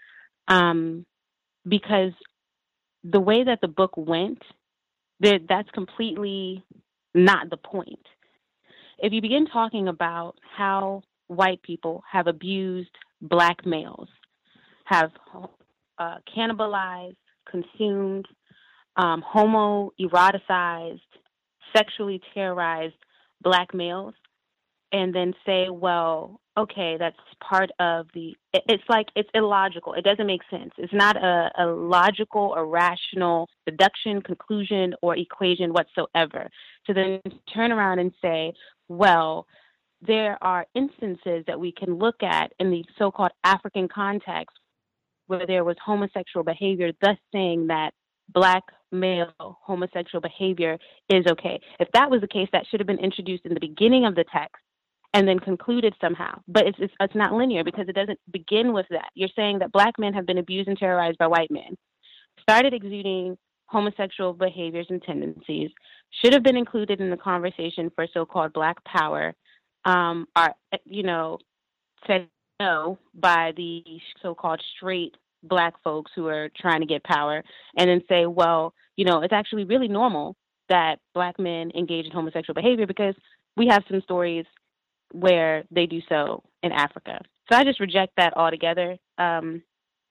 um, because the way that the book went, that that's completely not the point. If you begin talking about how white people have abused Black males, have uh, cannibalized, consumed, um, homoeroticized, sexually terrorized Black males, and then say, well, okay, that's part of the, it's like, it's illogical. It doesn't make sense. It's not a, a logical or rational deduction, conclusion, or equation whatsoever. To then turn around and say, well, there are instances that we can look at in the so-called African context where there was homosexual behavior, thus saying that Black male homosexual behavior is okay. If that was the case, that should have been introduced in the beginning of the text and then concluded somehow. But it's, it's it's not linear because it doesn't begin with that. You're saying that Black men have been abused and terrorized by white men, started exuding homosexual behaviors and tendencies, should have been included in the conversation for so-called Black power, um, are, you know, said no by the so-called straight Black folks who are trying to get power, and then say, well, you know, it's actually really normal that Black men engage in homosexual behavior because we have some stories where they do so in Africa. So I just reject that altogether. Um,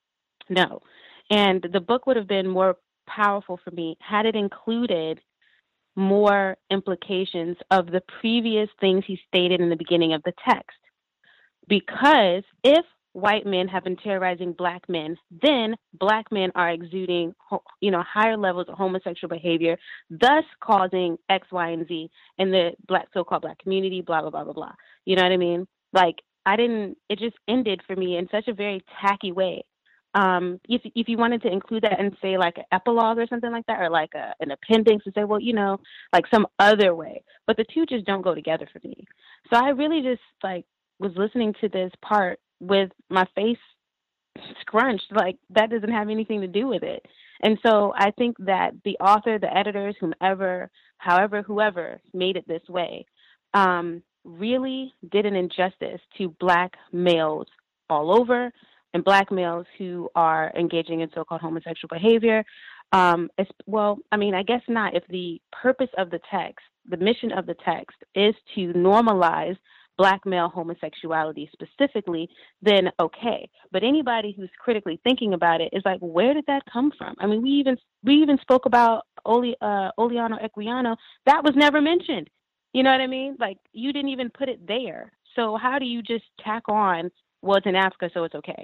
no. And the book would have been more powerful for me had it included more implications of the previous things he stated in the beginning of the text. Because if white men have been terrorizing Black men, then Black men are exuding, you know, higher levels of homosexual behavior, thus causing X, Y, and Z in the Black, so-called Black community, blah, blah, blah, blah, blah. You know what I mean? Like, I didn't, it just ended for me in such a very tacky way. Um, if if you wanted to include that and say like an epilogue or something like that, or like a, an appendix and say, well, you know, like some other way. But the two just don't go together for me. So I really just like was listening to this part with my face scrunched, like that doesn't have anything to do with it. And so I think that the author, the editors, whomever, however, whoever made it this way, um, really did an injustice to Black males all over and Black males who are engaging in so-called homosexual behavior. Um, it's, well, I mean, I guess not. If the purpose of the text, the mission of the text is to normalize Black male homosexuality specifically, then okay. But anybody who's critically thinking about it is like, where did that come from? I mean, we even we even spoke about Oli, uh, Oliano Equiano. That was never mentioned. You know what I mean? Like, you didn't even put it there. So how do you just tack on, well, it's in Africa, so it's okay?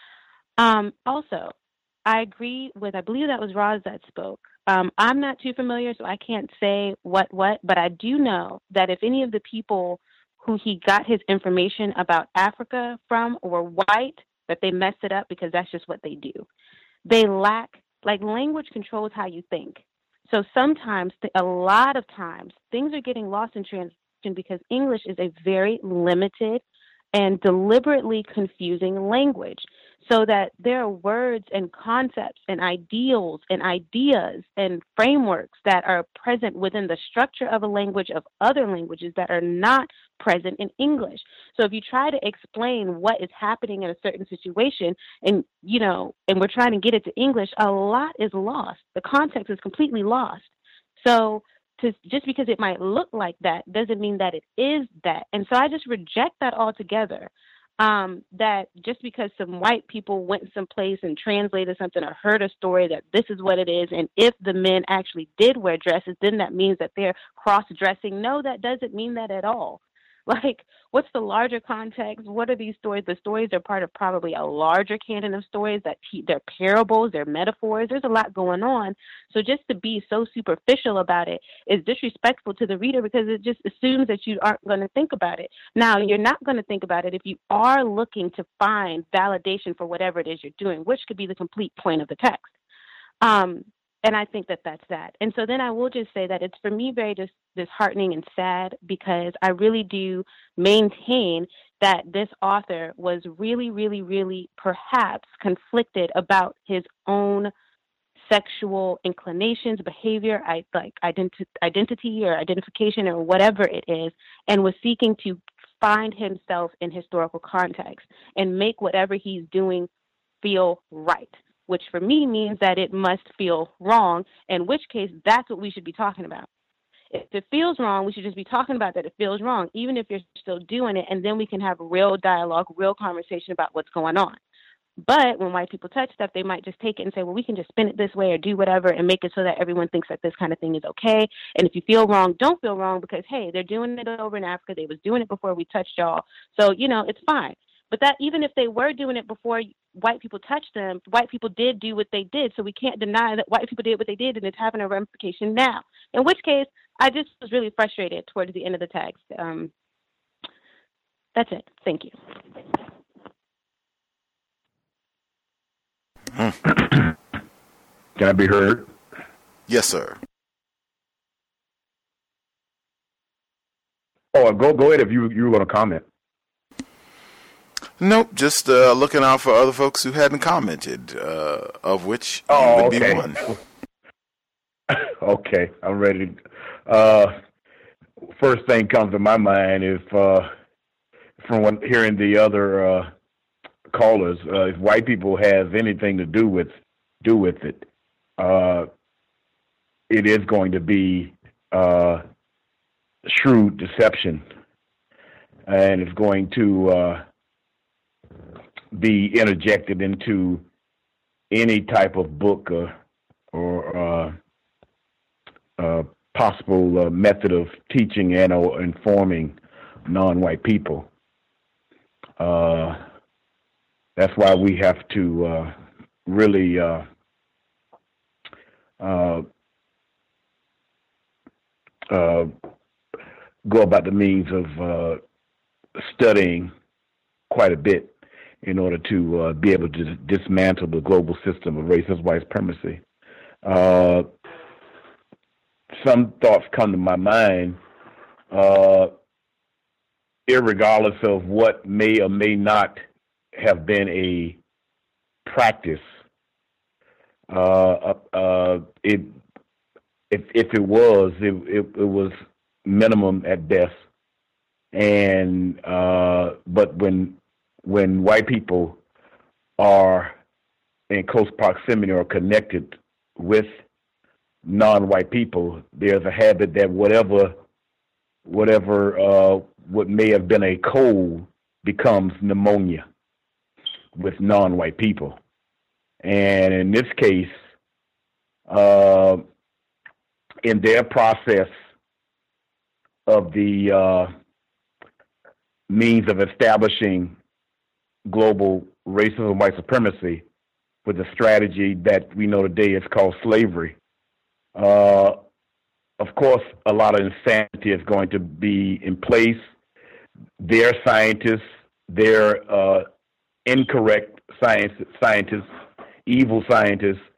Um, also, I agree with, I believe that was Roz that spoke. Um, I'm not too familiar, so I can't say what what, but I do know that if any of the people who he got his information about Africa from were white, that they messed it up because that's just what they do. They lack Like, language controls how you think. So sometimes, a lot of times, things are getting lost in translation because English is a very limited and deliberately confusing language, so that there are words and concepts and ideals and ideas and frameworks that are present within the structure of a language of other languages that are not present in English. So if you try to explain what is happening in a certain situation and, you know, and we're trying to get it to English, a lot is lost. The context is completely lost. So to, just because it might look like that doesn't mean that it is that. And so I just reject that altogether. Um, that just because some white people went someplace and translated something or heard a story that this is what it is, and if the men actually did wear dresses, then that means that they're cross-dressing. No, that doesn't mean that at all. Like, what's the larger context? What are these stories? The stories are part of probably a larger canon of stories that te- they're parables, they're metaphors. There's a lot going on. So just to be so superficial about it is disrespectful to the reader, because it just assumes that you aren't going to think about it. Now, you're not going to think about it if you are looking to find validation for whatever it is you're doing, which could be the complete point of the text. Um, And I think that that's that. And so then I will just say that it's, for me, very dis- disheartening and sad, because I really do maintain that this author was really, really, really perhaps conflicted about his own sexual inclinations, behavior, I, like identi- identity or identification or whatever it is, and was seeking to find himself in historical context and make whatever he's doing feel right, which for me means that it must feel wrong, in which case that's what we should be talking about. If it feels wrong, we should just be talking about that it feels wrong, even if you're still doing it, and then we can have real dialogue, real conversation about what's going on. But when white people touch stuff, they might just take it and say, well, we can just spin it this way or do whatever and make it so that everyone thinks that this kind of thing is okay. And if you feel wrong, don't feel wrong, because, hey, they're doing it over in Africa. They was doing it before we touched y'all. So, you know, it's fine. But that, even if they were doing it before white people touched them, white people did do what they did. So we can't deny that white people did what they did, and it's having a ramification now. In which case, I just was really frustrated towards the end of the text. Um, that's it. Thank you. Can I be heard? Yes, sir. Oh, go go ahead if you you were going to comment. Nope, just uh, looking out for other folks who hadn't commented, uh, of which oh, you would okay. be one. Okay, I'm ready. Uh, first thing comes to my mind is uh, from when, hearing the other uh, callers, uh, if white people have anything to do with do with it, uh, it is going to be uh, shrewd deception, and it's going to uh, be interjected into any type of book or, or uh, uh, possible uh, method of teaching and or informing non-white people. Uh, that's why we have to uh, really uh, uh, uh, go about the means of uh, studying quite a bit in order to uh, be able to dismantle the global system of racist white supremacy. Uh, some thoughts come to my mind, uh, irregardless of what may or may not have been a practice. Uh, uh, it, if, if it was, it, it, it was minimum at best. And uh, but when when white people are in close proximity or connected with non-white people, there's a habit that whatever whatever uh, what may have been a cold becomes pneumonia with non-white people. And in this case, uh, in their process of the uh, means of establishing global racism and white supremacy with a strategy that we know today is called slavery. Uh, of course, a lot of insanity is going to be in place. Their scientists, their uh, incorrect science, scientists, evil scientists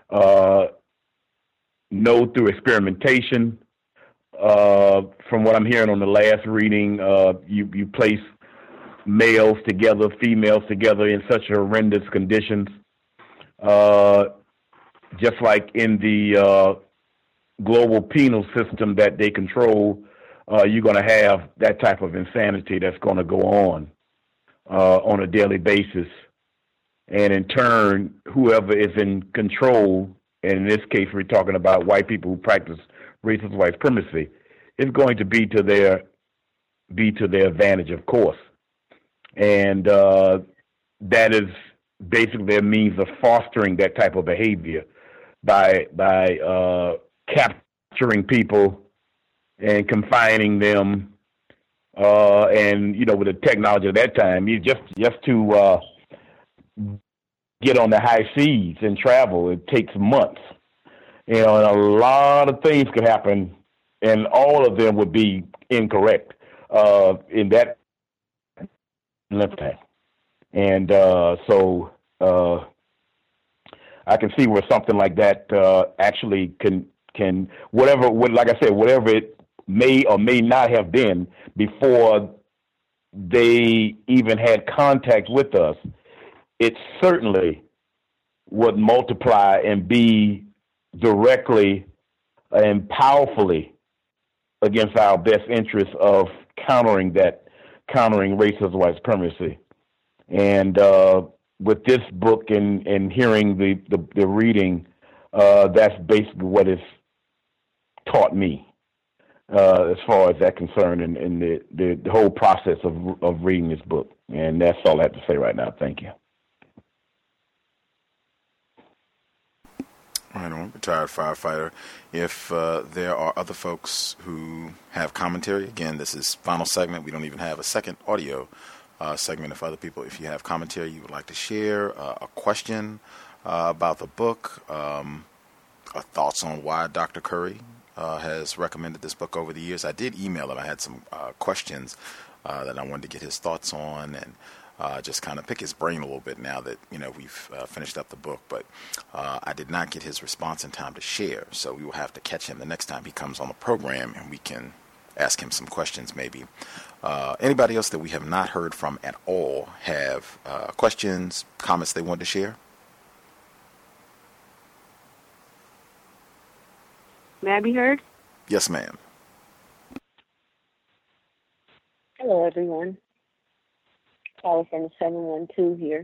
uh, know through experimentation. Uh, from what I'm hearing on the last reading, uh, you, you place males together, females together in such horrendous conditions. Uh, just like in the uh, global penal system that they control, uh, you're going to have that type of insanity that's going to go on uh, on a daily basis. And in turn, whoever is in control, and in this case we're talking about white people who practice racist white supremacy, is going to be to their be to their advantage, of course. And uh, that is basically their means of fostering that type of behavior by by uh, capturing people and confining them. Uh, and you know, with the technology of that time, you just just to uh, get on the high seas and travel, it takes months. You know, and a lot of things could happen, and all of them would be incorrect uh, in that lifetime. And uh, so uh, I can see where something like that uh, actually can can whatever, like I said, whatever it may or may not have been before they even had contact with us, it certainly would multiply and be directly and powerfully against our best interests of countering that, countering racist white supremacy. And uh, with this book and, and hearing the, the, the reading, uh, that's basically what it's taught me uh, as far as that concerned, and, and the, the, the whole process of, of reading this book. And that's all I have to say right now. Thank you. Right on, retired firefighter. If uh, there are other folks who have commentary, again, this is final segment. We don't even have a second audio uh, segment. If other people, if you have commentary you would like to share, uh, a question uh, about the book, um, uh, thoughts on why Doctor Curry uh, has recommended this book over the years. I did email him. I had some uh, questions uh, that I wanted to get his thoughts on, and Uh, just kind of pick his brain a little bit now that, you know, we've uh, finished up the book. But uh, I did not get his response in time to share, so we will have to catch him the next time he comes on the program, and we can ask him some questions maybe. Uh, anybody else that we have not heard from at all have uh, questions, comments they want to share? May I be heard? Yes, ma'am. Hello, everyone. Caller from the seven one two here.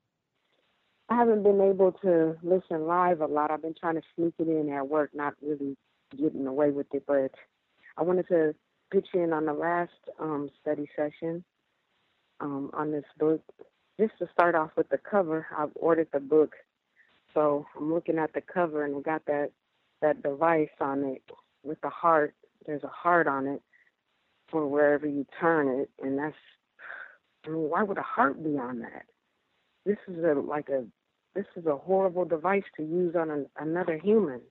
I haven't been able to listen live a lot. I've been trying to sneak it in at work, not really getting away with it, but I wanted to pitch in on the last um, study session um, on this book. Just to start off with the cover, I've ordered the book, so I'm looking at the cover, and it got that, that device on it with the heart. There's a heart on it for wherever you turn it, and that's, I mean, why would a heart be on that? This is a like a this is a horrible device to use on an, another human.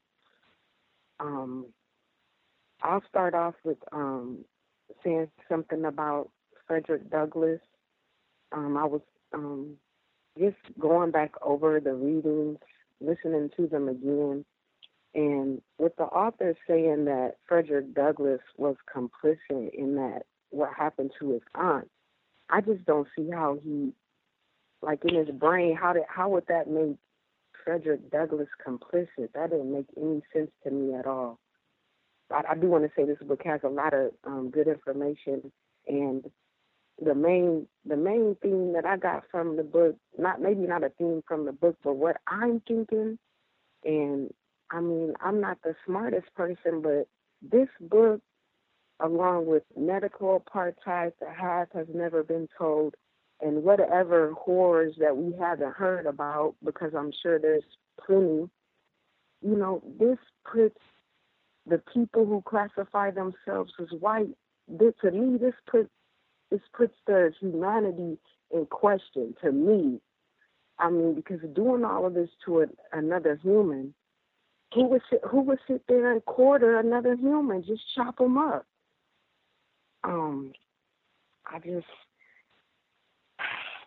Um, I'll start off with um, saying something about Frederick Douglass. Um, I was um, just going back over the readings, listening to them again, and with the author saying that Frederick Douglass was complicit in that what happened to his aunt. I just don't see how he, like in his brain, how did how would that make Frederick Douglass complicit? That didn't make any sense to me at all. I, I do want to say this book has a lot of um, good information, and the main the main theme that I got from the book, not maybe not a theme from the book, but what I'm thinking, and I mean I'm not the smartest person, but this book, along with medical apartheid, the half has never been told, and whatever horrors that we haven't heard about, because I'm sure there's plenty, you know, this puts the people who classify themselves as white, this, to me, this puts, this puts their humanity in question, to me. I mean, because doing all of this to a, another human, who would, sit, who would sit there and quarter another human, just chop them up? Um, I just,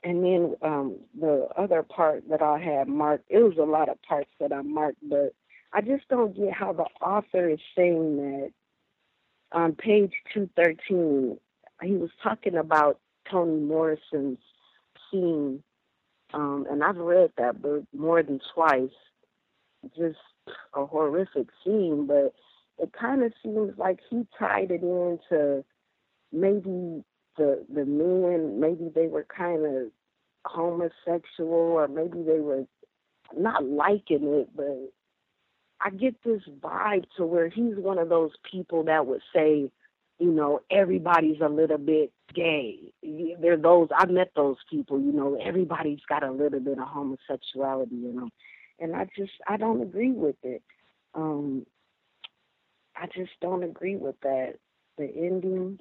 and then um, the other part that I had marked, it was a lot of parts that I marked, but I just don't get how the author is saying that on page two thirteen, he was talking about Toni Morrison's scene, um, and I've read that book more than twice, just a horrific scene, but it kind of seems like he tied it into maybe the the men, maybe they were kind of homosexual, or maybe they were not liking it, but I get this vibe to where he's one of those people that would say, you know, everybody's a little bit gay. They're those, I've met those people, you know, everybody's got a little bit of homosexuality in them. And I just, I don't agree with it. Um, I just don't agree with that, the ending.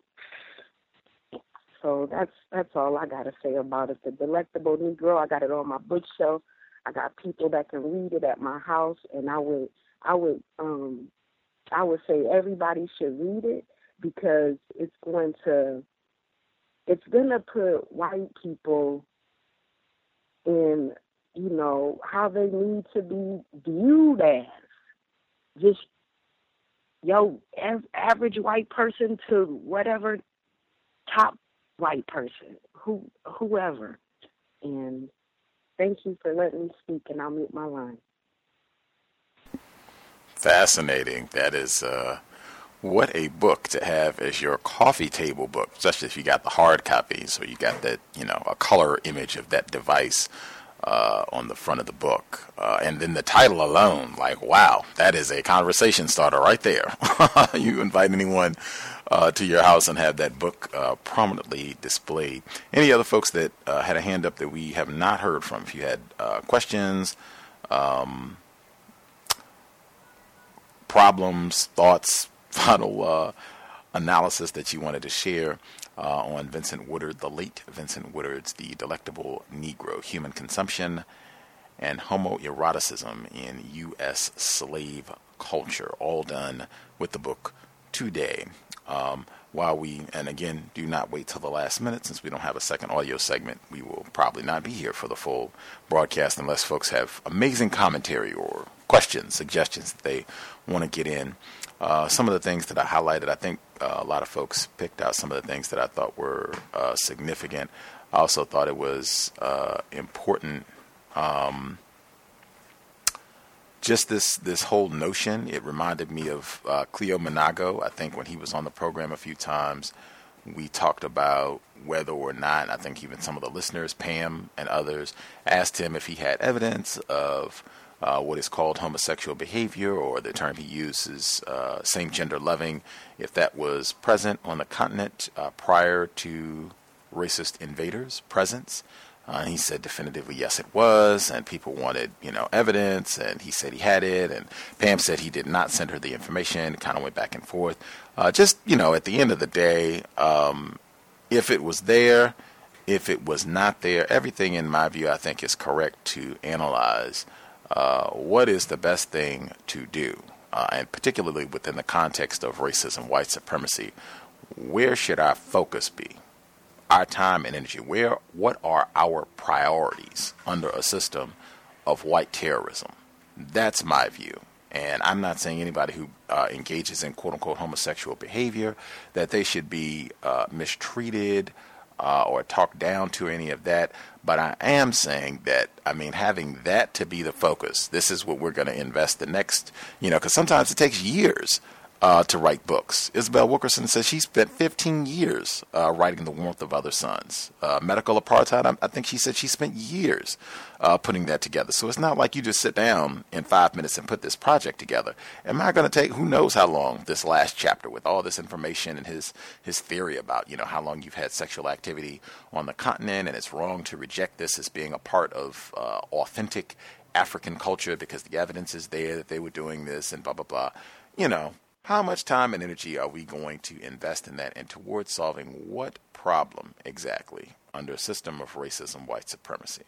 So that's that's all I got to say about it. The Delectable Negro, I got it on my bookshelf. I got people that can read it at my house, and I would, I would, um, I would say everybody should read it, because it's going to, it's going to put white people in, you know, how they need to be viewed as. Just, yo, av- average white person to whatever top white person, who, whoever. And thank you for letting me speak, and I'll mute my line. Fascinating. That is, uh, what a book to have as your coffee table book, especially if you got the hard copy, so you got that, you know, a color image of that device uh, on the front of the book. Uh, and then the title alone, like, wow, that is a conversation starter right there. You invite anyone uh, to your house and have that book uh, prominently displayed. Any other folks that uh, had a hand up that we have not heard from? If you had uh, questions, um, problems, thoughts, final uh, analysis that you wanted to share uh, on Vincent Woodard, the late Vincent Woodard's The Delectable Negro, Human Consumption and Homoeroticism in U S Slave Culture, all done with the book today. Um, while we, and again, do not wait till the last minute, since we don't have a second audio segment, we will probably not be here for the full broadcast unless folks have amazing commentary or questions, suggestions that they want to get in. Uh, some of the things that I highlighted, I think uh, a lot of folks picked out some of the things that I thought were uh, significant. I also thought it was uh, important, um, just this this whole notion. It reminded me of uh, Cleo Manago. I think when he was on the program a few times, we talked about whether or not, I think even some of the listeners, Pam and others, asked him if he had evidence of Uh, what is called homosexual behavior, or the term he uses, uh, same-gender loving, if that was present on the continent uh, prior to racist invaders' presence. Uh, he said definitively yes, it was, and people wanted, you know, evidence, and he said he had it, and Pam said he did not send her the information. It kind of went back and forth. Uh, just, you know, at the end of the day, um, if it was there, if it was not there, everything in my view, I think, is correct to analyze. Uh, what is the best thing to do, uh, and particularly within the context of racism, white supremacy? Where should our focus be? Our time and energy. Where? What are our priorities under a system of white terrorism? That's my view. And I'm not saying anybody who uh, engages in quote-unquote homosexual behavior that they should be uh, mistreated uh, or talked down to, any of that. But I am saying that, I mean, having that to be the focus, this is what we're going to invest the next, you know, because sometimes it takes years uh, to write books. Isabel Wilkerson says she spent fifteen years uh, writing The Warmth of Other Suns. Uh, Medical Apartheid, I, I think she said she spent years uh, putting that together. So it's not like you just sit down in five minutes and put this project together. Am I going to take, who knows how long, this last chapter with all this information and his, his theory about, you know, how long you've had sexual activity on the continent, and it's wrong to reject this as being a part of uh, authentic African culture because the evidence is there that they were doing this and blah, blah, blah. You know, how much time and energy are we going to invest in that and towards solving what problem exactly under a system of racism, white supremacy?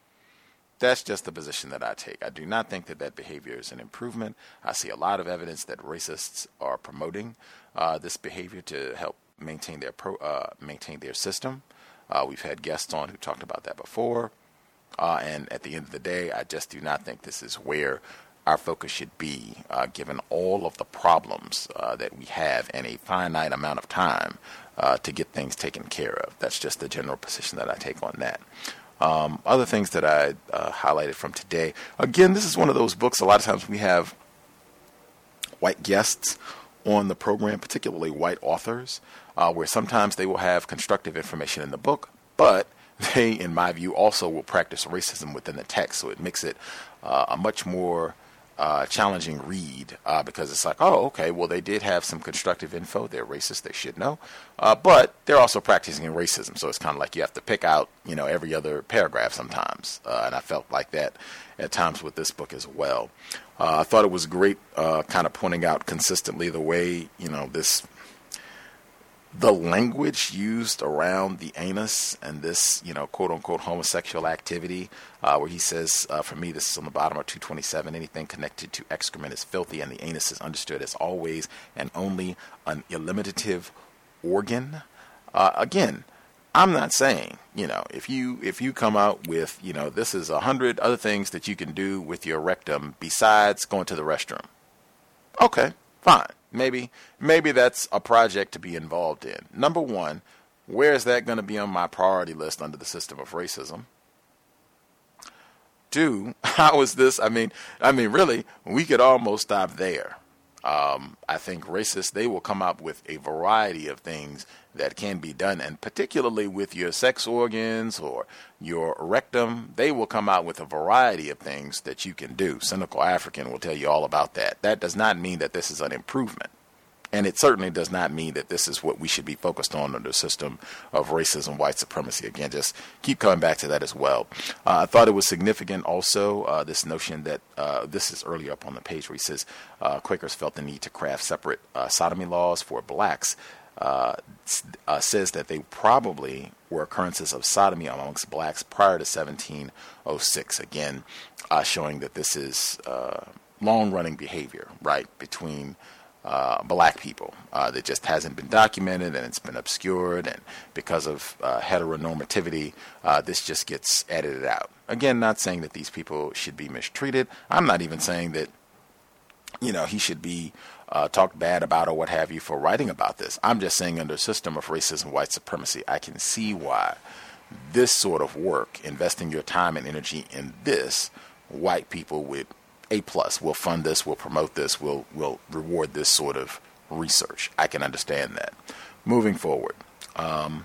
That's just the position that I take. I do not think that that behavior is an improvement. I see a lot of evidence that racists are promoting uh, this behavior to help maintain their pro, uh, maintain their system. Uh, we've had guests on who talked about that before. Uh, and at the end of the day, I just do not think this is where our focus should be, uh, given all of the problems uh, that we have in a finite amount of time uh, to get things taken care of. That's just the general position that I take on that. Um, other things that I uh, highlighted from today. Again, this is one of those books, a lot of times we have white guests on the program, particularly white authors, uh, where sometimes they will have constructive information in the book, but they, in my view, also will practice racism within the text. So it makes it uh, a much more uh, challenging read uh, because it's like, oh, okay, well, they did have some constructive info. They're racist. They should know. Uh, but they're also practicing racism. So it's kind of like you have to pick out, you know, every other paragraph sometimes. Uh, and I felt like that at times with this book as well. Uh, I thought it was great uh, kind of pointing out consistently the way, you know, this the language used around the anus and this, you know, quote unquote homosexual activity, uh, where he says, uh, for me, this is on the bottom of two twenty-seven, anything connected to excrement is filthy, and the anus is understood as always and only an eliminative organ. Uh, again, I'm not saying, you know, if you if you come out with, you know, this is a hundred other things that you can do with your rectum besides going to the restroom. Okay, fine. Maybe maybe that's a project to be involved in. Number one, where is that going to be on my priority list under the system of racism? Two, how is this? I mean, I mean, really, we could almost stop there. Um, I think racists, they will come up with a variety of things that can be done, and particularly with your sex organs or your rectum, they will come out with a variety of things that you can do. Cynical African will tell you all about that. That does not mean that this is an improvement. And it certainly does not mean that this is what we should be focused on under the system of racism, white supremacy. Again, just keep coming back to that as well. Uh, I thought it was significant also, uh, this notion that, uh, this is earlier up on the page where he says, uh, Quakers felt the need to craft separate uh, sodomy laws for blacks. Uh, uh, says that they probably were occurrences of sodomy amongst blacks prior to seventeen oh six. Again, uh, showing that this is uh, long-running behavior, right, between uh, black people uh, that just hasn't been documented and it's been obscured, and because of uh, heteronormativity, uh, this just gets edited out. Again, not saying that these people should be mistreated. I'm not even saying that, you know, he should be Uh, talked bad about or what have you for writing about this. I'm just saying under a system of racism, white supremacy, I can see why this sort of work, investing your time and energy in this, white people with A plus will fund this, will promote this, will will reward this sort of research. I can understand that. Moving forward, um,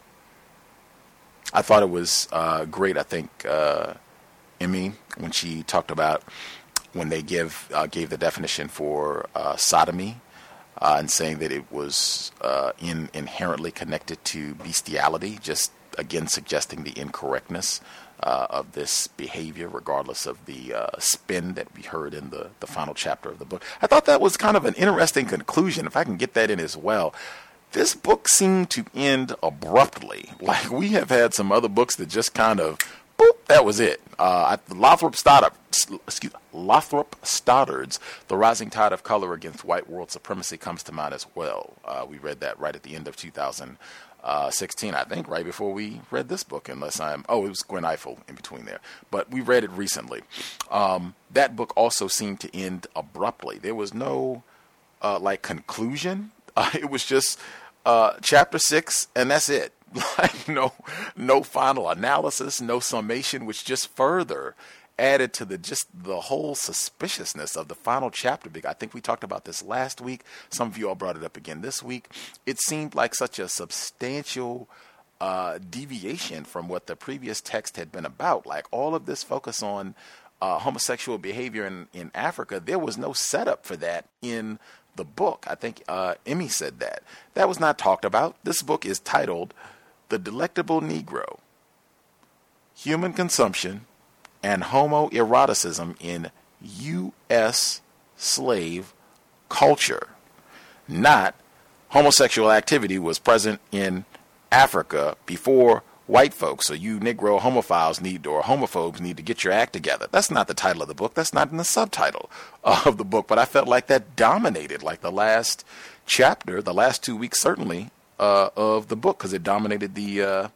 I thought it was uh, great. I think uh, Emmy, when she talked about when they give uh, gave the definition for uh, sodomy, uh, and saying that it was uh, in, inherently connected to bestiality, just again suggesting the incorrectness uh, of this behavior, regardless of the uh, spin that we heard in the, the final chapter of the book. I thought that was kind of an interesting conclusion, if I can get that in as well. This book seemed to end abruptly. Like we have had some other books that just kind of, boop, that was it. Uh, Lothrop Stoddard, excuse, Lothrop Stoddard's The Rising Tide of Color Against White World Supremacy comes to mind as well. Uh, we read that right at the end of two thousand sixteen, I think, right before we read this book, unless I'm, oh, it was Gwen Ifill in between there. But we read it recently. Um, that book also seemed to end abruptly. There was no, uh, like, conclusion. Uh, it was just uh, chapter six, and that's it. Like no, no final analysis, no summation, which just further added to the just the whole suspiciousness of the final chapter. I think we talked about this last week. Some of you all brought it up again this week. It seemed like such a substantial uh, deviation from what the previous text had been about. Like all of this focus on uh, homosexual behavior in, in Africa, there was no setup for that in the book. I think uh, Emmy said that. That was not talked about. This book is titled The Delectable Negro, Human Consumption and Homoeroticism in U S Slave Culture. Not homosexual activity was present in Africa before white folks, so you Negro homophiles need, or homophobes need to get your act together. That's not the title of the book. That's not in the subtitle of the book, but I felt like that dominated like the last chapter, the last two weeks certainly, Uh, of the book, because it dominated the uh,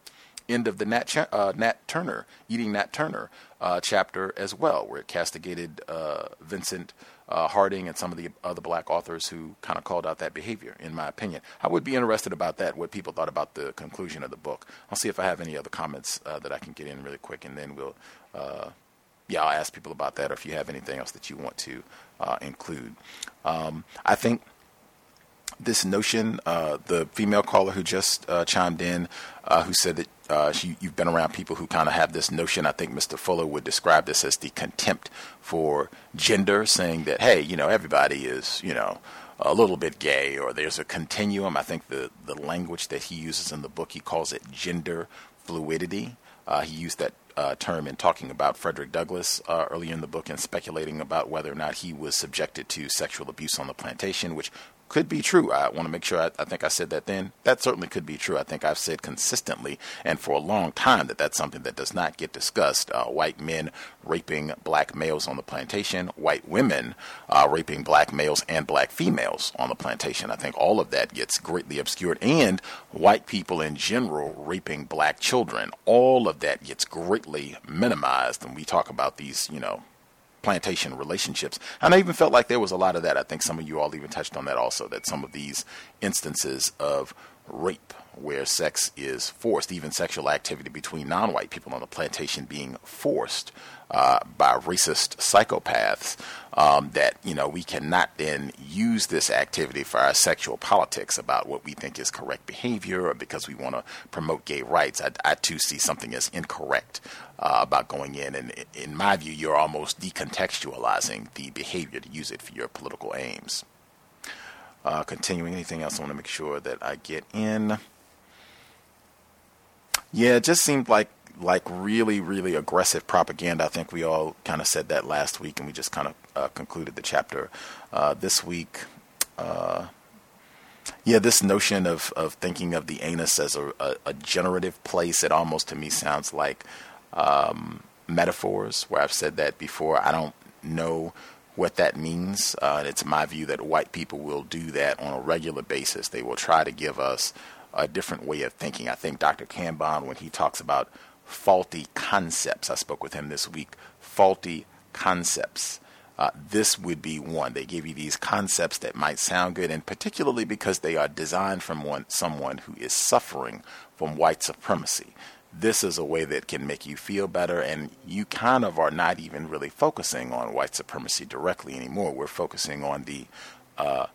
end of the Nat, Ch- uh, Nat Turner, Eating Nat Turner uh, chapter as well, where it castigated uh, Vincent uh, Harding and some of the other black authors who kind of called out that behavior, in my opinion. I would be interested about that, what people thought about the conclusion of the book. I'll see if I have any other comments uh, that I can get in really quick, and then we'll, uh, yeah, I'll ask people about that, or if you have anything else that you want to uh, include. Um, I think this notion, uh, the female caller who just uh, chimed in, uh, who said that uh, she, you've been around people who kind of have this notion. I think Mister Fuller would describe this as the contempt for gender, saying that, hey, you know, everybody is, you know, a little bit gay, or there's a continuum. I think the, the language that he uses in the book, he calls it gender fluidity. Uh, he used that uh, term in talking about Frederick Douglass uh, earlier in the book, and speculating about whether or not he was subjected to sexual abuse on the plantation, which could be true. I want to make sure, I, I think I said that then. That certainly could be true. I think I've said consistently and for a long time that that's something that does not get discussed. Uh, white men raping black males on the plantation, white women uh, raping black males and black females on the plantation. I think all of that gets greatly obscured, and white people in general raping black children. All of that gets greatly minimized when we talk about these, you know, plantation relationships. And I even felt like there was a lot of that. I think some of you all even touched on that also, that some of these instances of rape where sex is forced, even sexual activity between non-white people on the plantation being forced uh, by racist psychopaths, um, that, you know, we cannot then use this activity for our sexual politics about what we think is correct behavior, or because we want to promote gay rights. I, I too see something as incorrect uh, about going in, and in my view, you're almost decontextualizing the behavior to use it for your political aims. Uh, continuing, anything else I want to make sure that I get in? Yeah, it just seemed like like really, really aggressive propaganda. I think we all kind of said that last week, and we just kind of uh, concluded the chapter uh, this week. Uh, yeah, this notion of, of thinking of the anus as a, a, a generative place, it almost to me sounds like um, metaphors, where I've said that before. I don't know what that means. Uh, and it's my view that white people will do that on a regular basis. They will try to give us a different way of thinking. I think Doctor Kanban, when he talks about faulty concepts, I spoke with him this week, faulty concepts. Uh, this would be one. They give you these concepts that might sound good, and particularly because they are designed from one, someone who is suffering from white supremacy. This is a way that can make you feel better, and you kind of are not even really focusing on white supremacy directly anymore. We're focusing on the uh,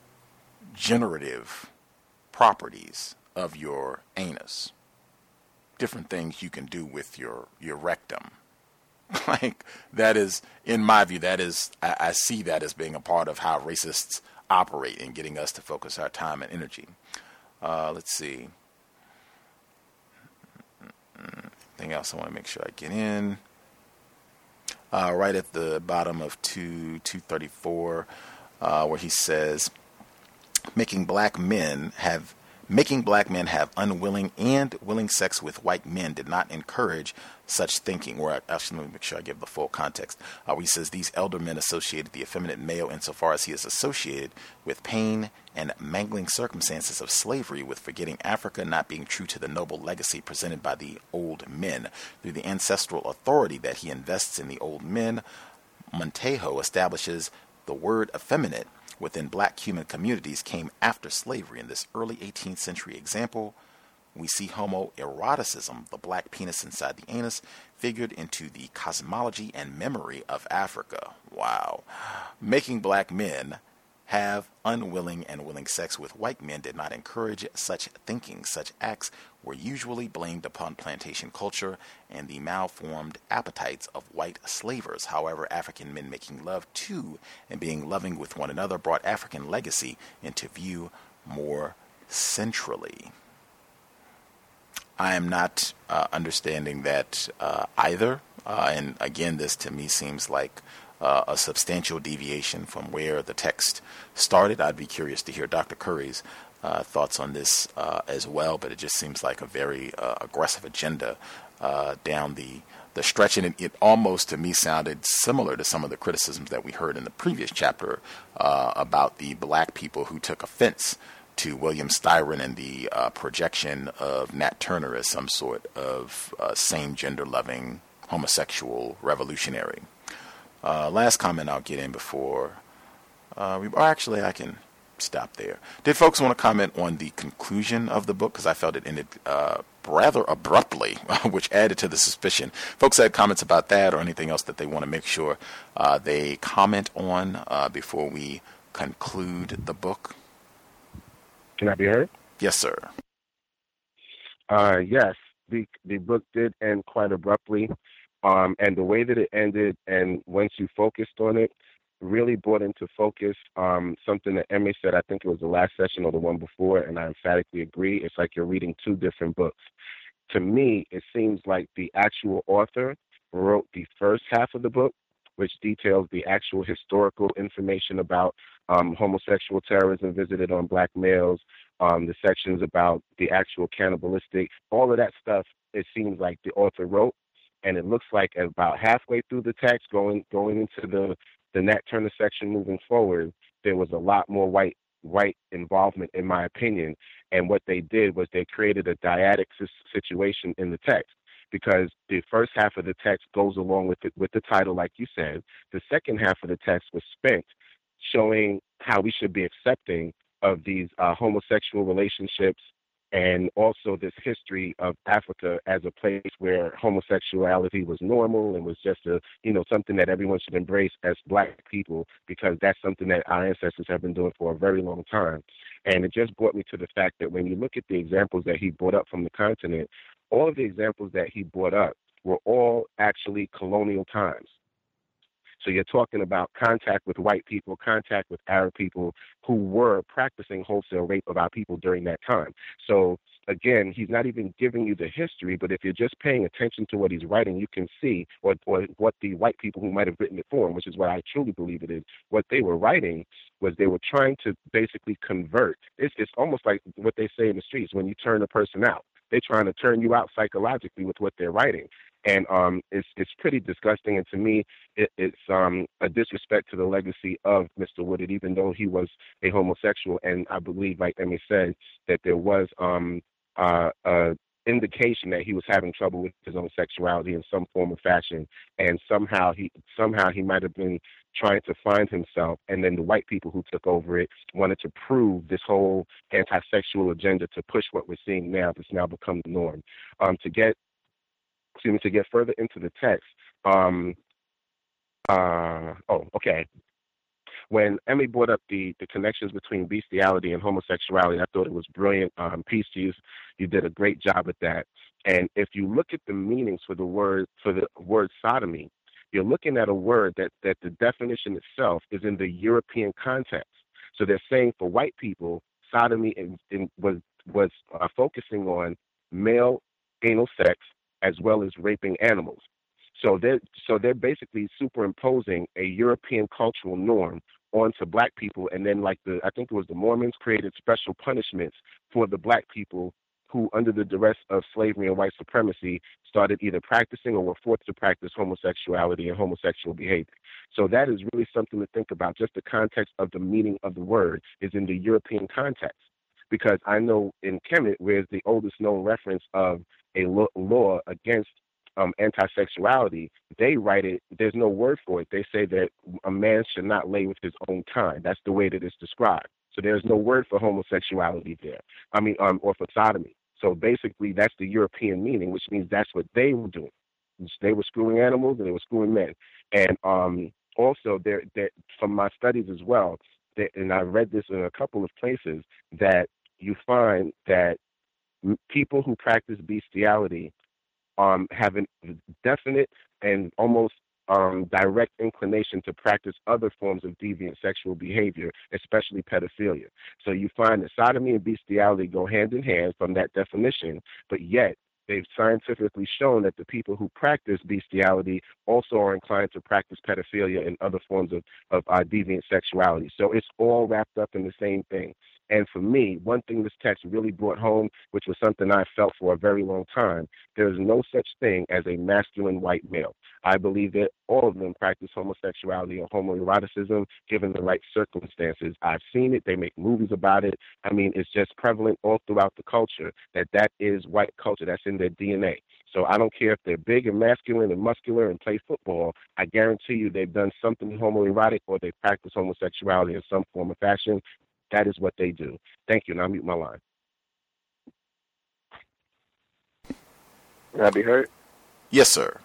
generative properties of your anus, different things you can do with your, your rectum. Like, that is, in my view, that is, I, I see that as being a part of how racists operate in getting us to focus our time and energy. Uh, let's see. Anything else I want to make sure I get in? Uh, right at the bottom of two two thirty four, uh, where he says, making black men have making black men have unwilling and willing sex with white men did not encourage such thinking. Or actually, let me make sure I give the full context. Uh, he says these elder men associated the effeminate male insofar as he is associated with pain and mangling circumstances of slavery, with forgetting Africa, not being true to the noble legacy presented by the old men. Through the ancestral authority that he invests in the old men, Montejo establishes the word effeminate within black human communities came after slavery. In this early eighteenth century example, we see homoeroticism, the black penis inside the anus, figured into the cosmology and memory of Africa. Wow. Making black men have unwilling and willing sex with white men did not encourage such thinking. Such acts were usually blamed upon plantation culture and the malformed appetites of white slavers. However, African men making love to and being loving with one another brought African legacy into view more centrally. I am not uh, understanding that uh, either. Uh, and again, this to me seems like uh, a substantial deviation from where the text started. I'd be curious to hear Doctor Curry's uh, thoughts on this uh, as well, but it just seems like a very uh, aggressive agenda uh, down the, the stretch. And it, it almost to me sounded similar to some of the criticisms that we heard in the previous chapter uh, about the black people who took offense to William Styron and the uh, projection of Nat Turner as some sort of uh, same gender-loving homosexual revolutionary. Uh, last comment I'll get in before uh, we, or actually I can stop there. Did folks want to comment on the conclusion of the book? Because I felt it ended uh, rather abruptly, which added to the suspicion. Folks had comments about that or anything else that they want to make sure uh, they comment on uh, before we conclude the book. Can I be heard? Yes, sir. Uh, yes, the the book did end quite abruptly, um, and the way that it ended, and once you focused on it, really brought into focus um, something that Emmy said. I think it was the last session or the one before, and I emphatically agree. It's like you're reading two different books. To me, it seems like the actual author wrote the first half of the book, which details the actual historical information about um, homosexual terrorism visited on black males, um, the sections about the actual cannibalistic, all of that stuff, it seems like the author wrote. And it looks like about halfway through the text, going going into the, the Nat Turner section moving forward, there was a lot more white white involvement, in my opinion. And what they did was they created a dyadic situation in the text, because the first half of the text goes along with it, with the title, like you said. The second half of the text was spent showing how we should be accepting of these uh, homosexual relationships, and also this history of Africa as a place where homosexuality was normal and was just a, you know, something that everyone should embrace as black people, because that's something that our ancestors have been doing for a very long time. And it just brought me to the fact that when you look at the examples that he brought up from the continent, all of the examples that he brought up were all actually colonial times. So you're talking about contact with white people, contact with Arab people who were practicing wholesale rape of our people during that time. So again, he's not even giving you the history, but if you're just paying attention to what he's writing, you can see, or, or what the white people who might have written it for him, which is what I truly believe it is, what they were writing was they were trying to basically convert. It's, it's almost like what they say in the streets, when you turn a person out. They're trying to turn you out psychologically with what they're writing. And um, it's it's pretty disgusting. And to me, it, it's um, a disrespect to the legacy of Mister Woodard, even though he was a homosexual. And I believe, like Emmy said, that there was um, uh, uh, indication that he was having trouble with his own sexuality in some form or fashion. And somehow he somehow he might have been trying to find himself. And then the white people who took over it wanted to prove this whole anti-sexual agenda to push what we're seeing now that's now become the norm. Um, to get excuse me, to get further into the text, um, uh, oh, okay. When Emmy brought up the, the connections between bestiality and homosexuality, I thought it was brilliant. Um, peace to you. You did a great job at that. And if you look at the meanings for the word for the word sodomy, you're looking at a word that, that the definition itself is in the European context. So they're saying for white people, sodomy in, in, was was uh, focusing on male anal sex as well as raping animals. So they're, so they're basically superimposing a European cultural norm onto black people. And then like the, I think it was the Mormons created special punishments for the black people who, under the duress of slavery and white supremacy, started either practicing or were forced to practice homosexuality and homosexual behavior. So that is really something to think about. Just the context of the meaning of the word is in the European context. Because I know in Kemet, where's the oldest known reference of a law against um, anti-sexuality, they write it, there's no word for it. They say that a man should not lay with his own kind. That's the way that it's described. So there's no word for homosexuality there. I mean, um, or for sodomy. So basically, that's the European meaning, which means that's what they were doing. They were screwing animals and they were screwing men. And um, also, they're, they're, from my studies as well, that, and I read this in a couple of places, that you find that people who practice bestiality um, have a definite and almost um, direct inclination to practice other forms of deviant sexual behavior, especially pedophilia. So you find that sodomy and bestiality go hand in hand from that definition, but yet they've scientifically shown that the people who practice bestiality also are inclined to practice pedophilia and other forms of, of uh, deviant sexuality. So it's all wrapped up in the same thing. And for me, one thing this text really brought home, which was something I felt for a very long time, there is no such thing as a masculine white male. I believe that all of them practice homosexuality or homoeroticism given the right circumstances. I've seen it. They make movies about it. I mean, it's just prevalent all throughout the culture that that is white culture. That's in their D N A. So I don't care if they're big and masculine and muscular and play football. I guarantee you they've done something homoerotic or they practice homosexuality in some form or fashion. That is what they do. Thank you, and I'll mute my line. Can I be heard? Yes, sir.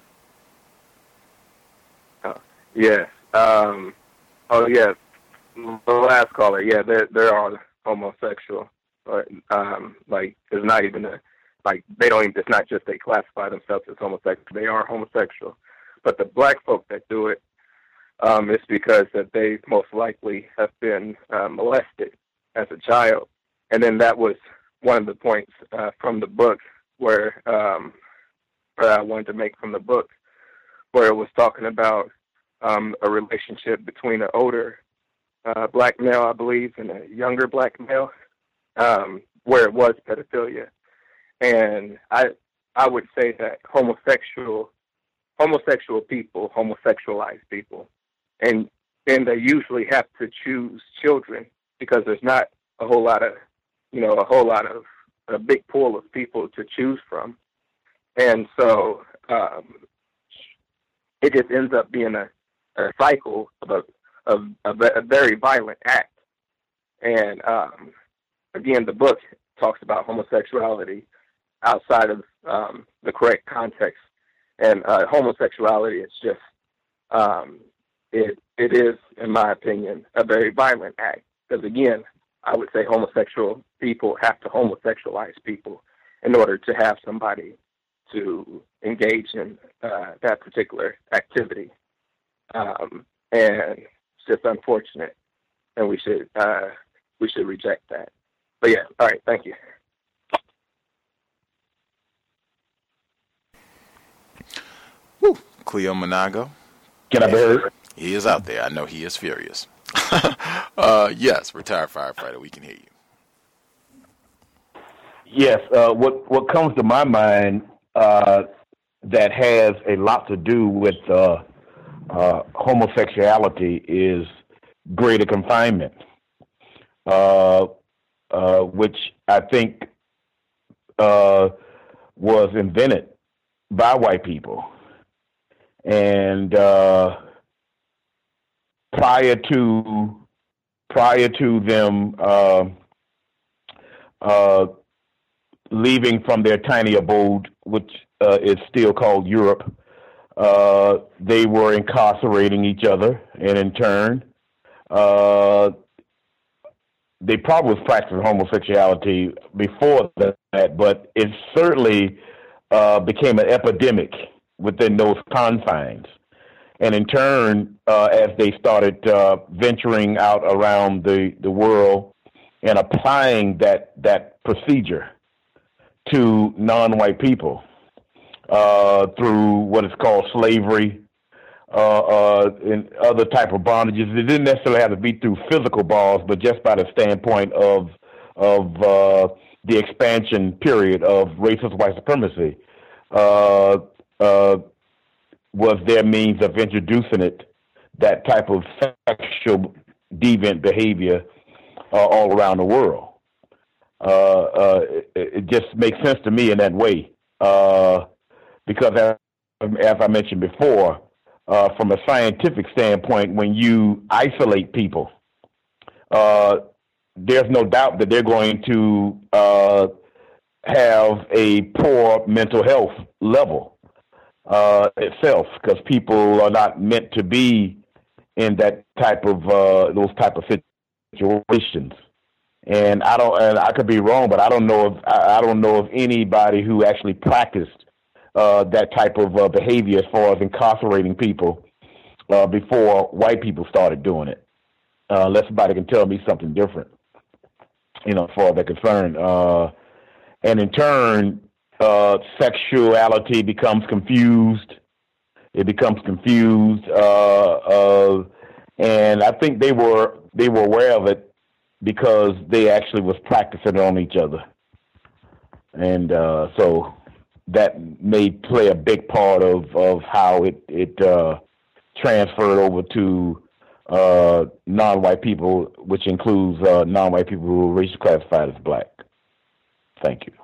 Oh, yeah. Um, oh, yeah. The last caller, yeah, they're, they're all homosexual. But, um, like, it's not even a, like, they don't even, it's not just they classify themselves as homosexual. They are homosexual. But the black folk that do it, um, it's because that they most likely have been uh, molested as a child. And then that was one of the points uh, from the book where, um, where I wanted to make from the book, where it was talking about um, a relationship between an older uh, black male, I believe, and a younger black male, um, where it was pedophilia. And I I would say that homosexual homosexual people homosexualize people, and and they usually have to choose children because there's not a whole lot of you know a whole lot of a big pool of people to choose from, and so um, it just ends up being a, a cycle of a of a, a very violent act. And um, again, the book talks about homosexuality outside of um, the correct context, and uh, homosexuality is just um, it it is, in my opinion, a very violent act. Because again, I would say homosexual people have to homosexualize people in order to have somebody to engage in uh, that particular activity, um, and it's just unfortunate, and we should uh, we should reject that. But yeah, all right, thank you. Woo. Cleo Monago. Can I be heard? He is out there. I know he is furious. uh, yes, retired firefighter. We can hear you. Yes. Uh, what what comes to my mind uh, that has a lot to do with uh, uh, homosexuality is greater confinement, uh, uh, which I think uh, was invented by white people. And uh, prior to prior to them uh, uh, leaving from their tiny abode, which uh, is still called Europe, uh, they were incarcerating each other, and in turn, uh, they probably was practicing homosexuality before that, but it certainly uh, became an epidemic within those confines. And in turn, uh, as they started uh, venturing out around the, the world and applying that that procedure to non-white people uh, through what is called slavery uh, uh, and other type of bondages, it didn't necessarily have to be through physical bars, but just by the standpoint of of uh, the expansion period of racist white supremacy. Uh, Uh, was their means of introducing it, that type of sexual deviant behavior uh, all around the world. Uh, uh, it, it just makes sense to me in that way, uh, because as, as I mentioned before, uh, from a scientific standpoint, when you isolate people, uh, there's no doubt that they're going to uh, have a poor mental health level Uh, itself, because people are not meant to be in that type of uh, those type of situations. And I don't, and I could be wrong, but I don't know if I, I don't know of anybody who actually practiced uh, that type of uh, behavior as far as incarcerating people uh, before white people started doing it. Uh, unless somebody can tell me something different, you know, as far as they're concerned. Uh, and in turn, Uh, sexuality becomes confused. It becomes confused, uh, uh, and I think they were they were aware of it because they actually was practicing on each other. And uh, so that may play a big part of, of how it, it uh, transferred over to uh, non-white people, which includes uh, non-white people who are racially classified as black. Thank you.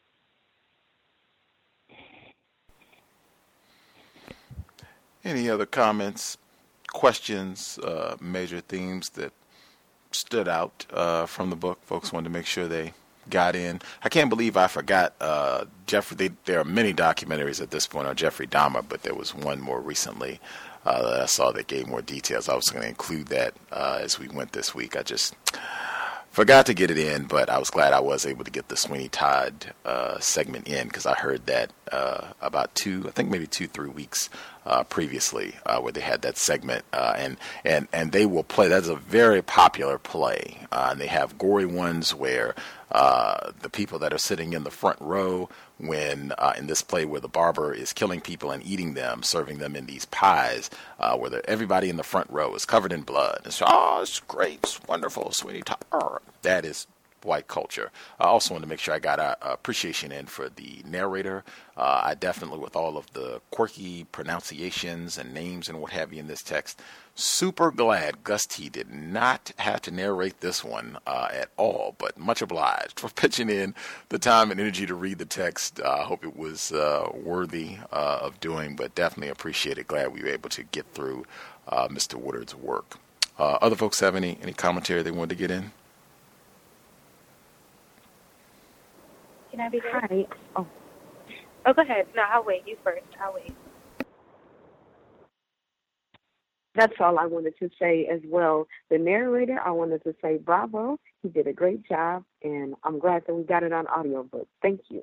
Any other comments, questions, uh, major themes that stood out uh, from the book? Folks wanted to make sure they got in. I can't believe I forgot uh, Jeffrey. They, there are many documentaries at this point on Jeffrey Dahmer, but there was one more recently uh, that I saw that gave more details. I was going to include that uh, as we went this week. I just forgot to get it in, but I was glad I was able to get the Sweeney Todd uh, segment in, because I heard that uh, about two, I think maybe two, three weeks uh, previously, uh, where they had that segment, uh, and and and they will play. That's a very popular play, uh, and they have gory ones where uh, the people that are sitting in the front row, when uh, in this play where the barber is killing people and eating them, serving them in these pies, uh, where the, everybody in the front row is covered in blood. It's, oh, it's great, it's wonderful, Sweeney Todd. That is white culture. I also wanted to make sure I got a, a appreciation in for the narrator. Uh, I definitely, with all of the quirky pronunciations and names and what have you in this text, super glad Gus T did not have to narrate this one uh, at all, but much obliged for pitching in the time and energy to read the text. I uh, hope it was uh, worthy uh, of doing, but definitely appreciate it. Glad we were able to get through uh, Mister Woodard's work. Uh, other folks have any, any commentary they wanted to get in? Can I be there? Hi. Oh. Oh, go ahead. No, I'll wait. You first. I'll wait. That's all I wanted to say as well. The narrator, I wanted to say bravo. He did a great job, and I'm glad that we got it on audiobook. Thank you.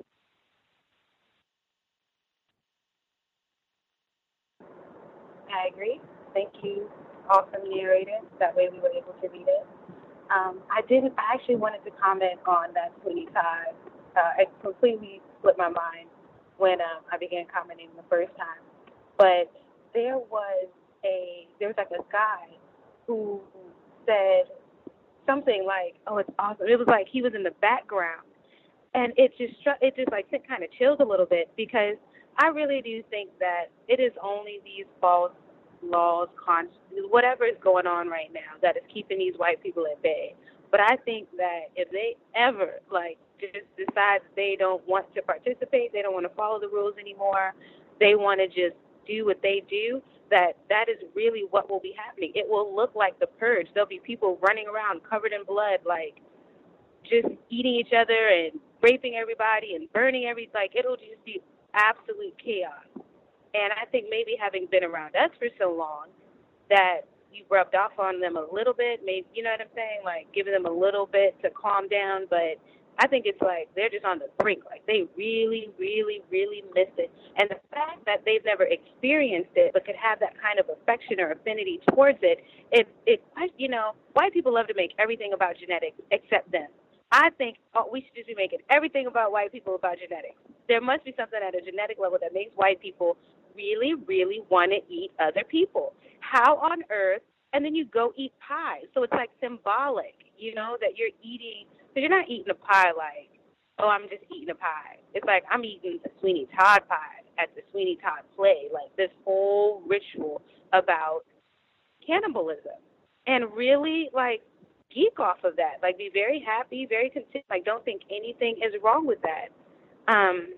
I agree. Thank you, awesome narrator. That way we were able to read it. Um, I didn't. I actually wanted to comment on that Sweeney Todd. Uh, it completely slipped my mind when um, I began commenting the first time. But there was a there was like a guy who said something like, "Oh, it's awesome." It was like he was in the background, and it just it just like sent kind of chills a little bit, because I really do think that it is only these false laws, con- whatever is going on right now, that is keeping these white people at bay. But I think that if they ever like just decide that they don't want to participate, they don't want to follow the rules anymore, they want to just do what they do, that that is really what will be happening. It will look like the Purge. There'll be people running around covered in blood, like just eating each other and raping everybody and burning every, like it'll just be absolute chaos. And I think maybe having been around us for so long, that you rubbed off on them a little bit, maybe, you know what I'm saying, like giving them a little bit to calm down. But I think it's like they're just on the brink, like they really, really, really miss it. And the fact that they've never experienced it but could have that kind of affection or affinity towards it, it, it you know, white people love to make everything about genetics except them. I think oh, we should just be making everything about white people about genetics. There must be something at a genetic level that makes white people really, really want to eat other people. How on earth? And then you go eat pie. So it's like symbolic, you know, that you're eating, because you're not eating a pie like, oh, I'm just eating a pie. It's like I'm eating a Sweeney Todd pie at the Sweeney Todd play, like this whole ritual about cannibalism. And really, like, geek off of that. Like, be very happy, very content. Like, don't think anything is wrong with that. Um,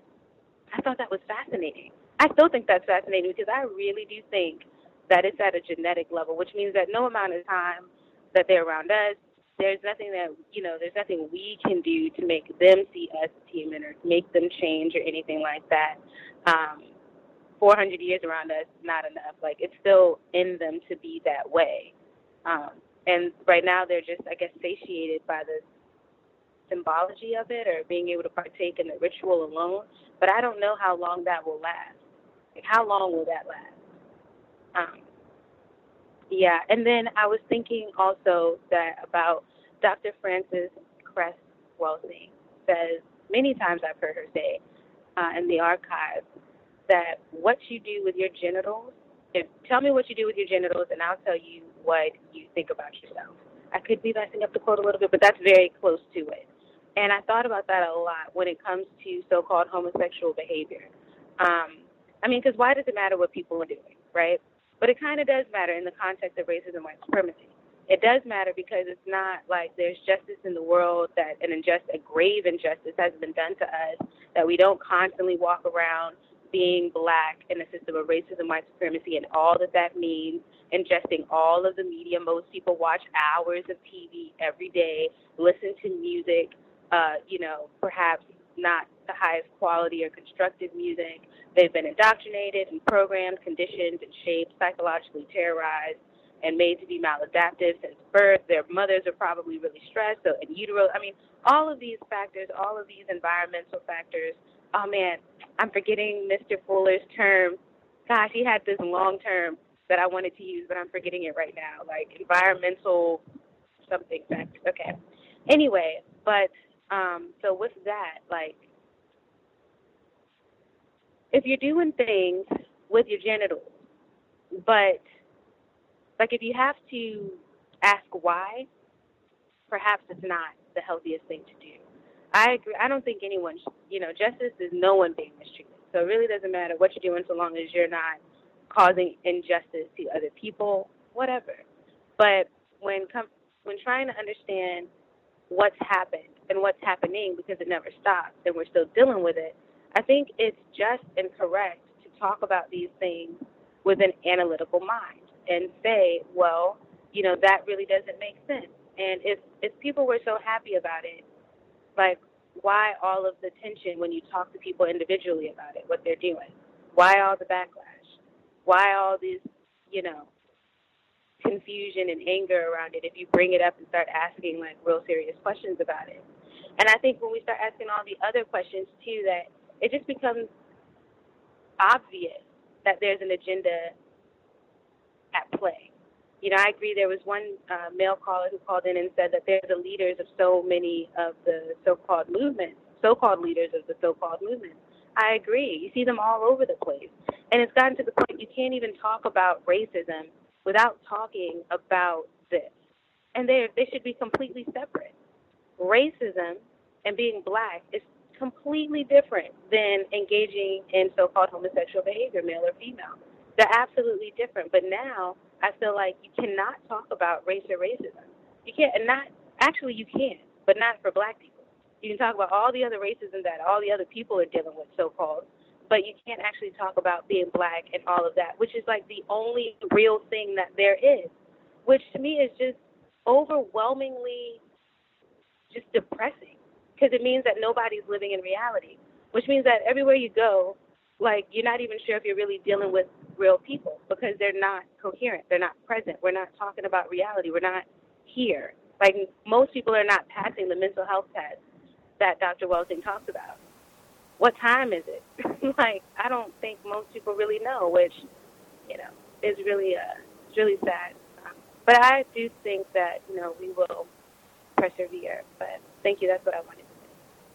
I thought that was fascinating. I still think that's fascinating, because I really do think that it's at a genetic level, which means that no amount of time that they're around us, there's nothing that, you know, there's nothing we can do to make them see us as human or make them change or anything like that. Um, four hundred years around us, not enough. Like, it's still in them to be that way. Um, and right now they're just, I guess, satiated by the symbology of it or being able to partake in the ritual alone. But I don't know how long that will last. Like, how long will that last? Um, yeah, and then I was thinking also that about Doctor Frances Cress Welsing says, many times I've heard her say uh, in the archive, that what you do with your genitals, if, tell me what you do with your genitals and I'll tell you what you think about yourself. I could be messing up the quote a little bit, but that's very close to it. And I thought about that a lot when it comes to so-called homosexual behavior. Um, I mean, because why does it matter what people are doing, right? But it kind of does matter in the context of racism and white supremacy. It does matter because it's not like there's justice in the world, that an injust, a grave injustice has been done to us, that we don't constantly walk around being black in a system of racism, white supremacy, and all that that means, ingesting all of the media. Most people watch hours of T V every day, listen to music, uh, you know, perhaps not the highest quality or constructive music. They've been indoctrinated and programmed, conditioned and shaped, psychologically terrorized, and made to be maladaptive since birth. Their mothers are probably really stressed, so in utero. I mean, all of these factors, all of these environmental factors. Oh, man, I'm forgetting Mister Fuller's term. Gosh, he had this long term that I wanted to use, but I'm forgetting it right now, like environmental something factors. Okay. Anyway, but um, so with that, like, if you're doing things with your genitals, but like if you have to ask why, perhaps it's not the healthiest thing to do. I agree. I don't think anyone, should, you know, justice is no one being mistreated. So it really doesn't matter what you're doing so long as you're not causing injustice to other people, whatever. But when com- when trying to understand what's happened and what's happening, because it never stops and we're still dealing with it, I think it's just and correct to talk about these things with an analytical mind and say, well, you know, that really doesn't make sense. And if, if people were so happy about it, like, why all of the tension when you talk to people individually about it, what they're doing? Why all the backlash? Why all this, you know, confusion and anger around it if you bring it up and start asking, like, real serious questions about it? And I think when we start asking all the other questions, too, that it just becomes obvious that there's an agenda at play. You know, I agree there was one uh, male caller who called in and said that they're the leaders of so many of the so-called movements, so-called leaders of the so-called movements. I agree. You see them all over the place. And it's gotten to the point you can't even talk about racism without talking about this. And they they should be completely separate. Racism and being black is completely different than engaging in so-called homosexual behavior, male or female. They're absolutely different. But now I feel like you cannot talk about race or racism. You can't, and not, actually you can, but not for black people. You can talk about all the other racism that all the other people are dealing with, so-called, but you can't actually talk about being black and all of that, which is like the only real thing that there is, which to me is just overwhelmingly just depressing, because it means that nobody's living in reality, which means that everywhere you go, like, you're not even sure if you're really dealing with real people because they're not coherent. They're not present. We're not talking about reality. We're not here. Like, most people are not passing the mental health test that Doctor Welsing talks about. What time is it? Like, I don't think most people really know, which, you know, is really, uh, it's really sad. Um, but I do think that, you know, we will persevere. But thank you. That's what I wanted to say.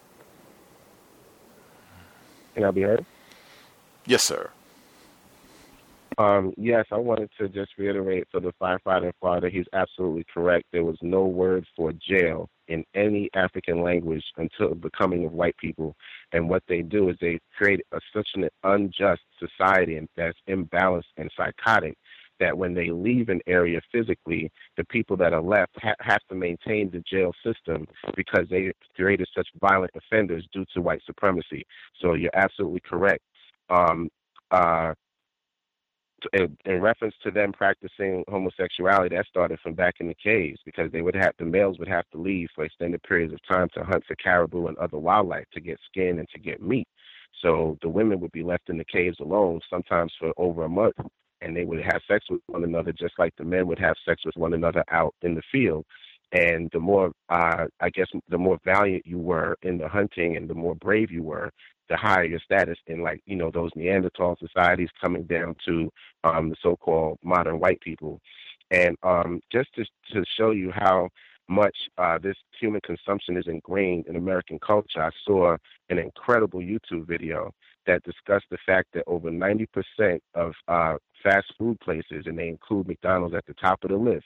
Can I be heard? Yes, sir. Um, yes, I wanted to just reiterate for the firefighter in Florida, he's absolutely correct. There was no word for jail in any African language until the coming of white people. And what they do is they create a, such an unjust society that's imbalanced and psychotic that when they leave an area physically, the people that are left ha- have to maintain the jail system because they created such violent offenders due to white supremacy. So you're absolutely correct. Um, uh, in, in reference to them practicing homosexuality, that started from back in the caves because they would have the males would have to leave for extended periods of time to hunt for caribou and other wildlife to get skin and to get meat. So the women would be left in the caves alone, sometimes for over a month, and they would have sex with one another just like the men would have sex with one another out in the field. And the more, uh, I guess, the more valiant you were in the hunting and the more brave you were, the higher your status in, like, you know, those Neanderthal societies coming down to um, the so-called modern white people. And um, just to, to show you how much uh, this human consumption is ingrained in American culture, I saw an incredible YouTube video that discussed the fact that over ninety percent of uh, fast food places, and they include McDonald's at the top of the list,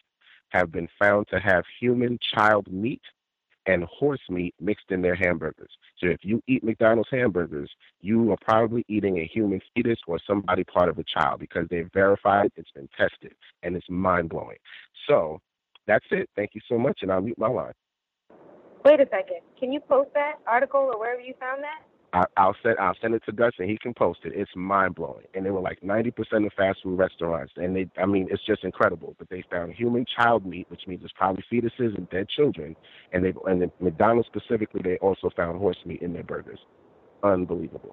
have been found to have human child meat and horse meat mixed in their hamburgers. So if you eat McDonald's hamburgers, you are probably eating a human fetus or somebody part of a child, because they've verified, it's been tested, and it's mind-blowing. So that's it. Thank you so much, and I'll mute my line. Wait a second. Can you post that article or wherever you found that? I, I'll send I'll send it to Gus, and he can post it. It's mind blowing, and they were like ninety percent of fast food restaurants, and they I mean it's just incredible. But they found human child meat, which means it's probably fetuses and dead children, and they and the McDonald's specifically, they also found horse meat in their burgers. Unbelievable.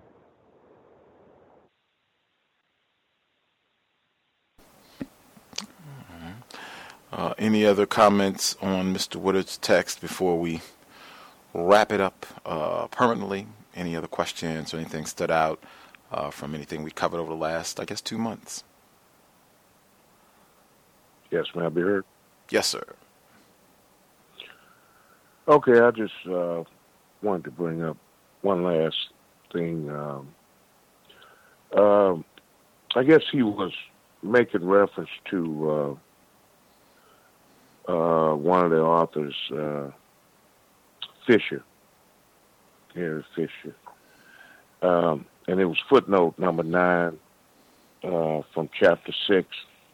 Uh, any other comments on Mister Woodard's text before we wrap it up uh, permanently? Any other questions or anything stood out uh, from anything we covered over the last, I guess, two months? Yes, may I be heard? Yes, sir. Okay, I just uh, wanted to bring up one last thing. Um, uh, I guess he was making reference to uh, uh, one of the authors, uh, Fisher. Harry Fisher. Um, and it was footnote number nine uh, from chapter six.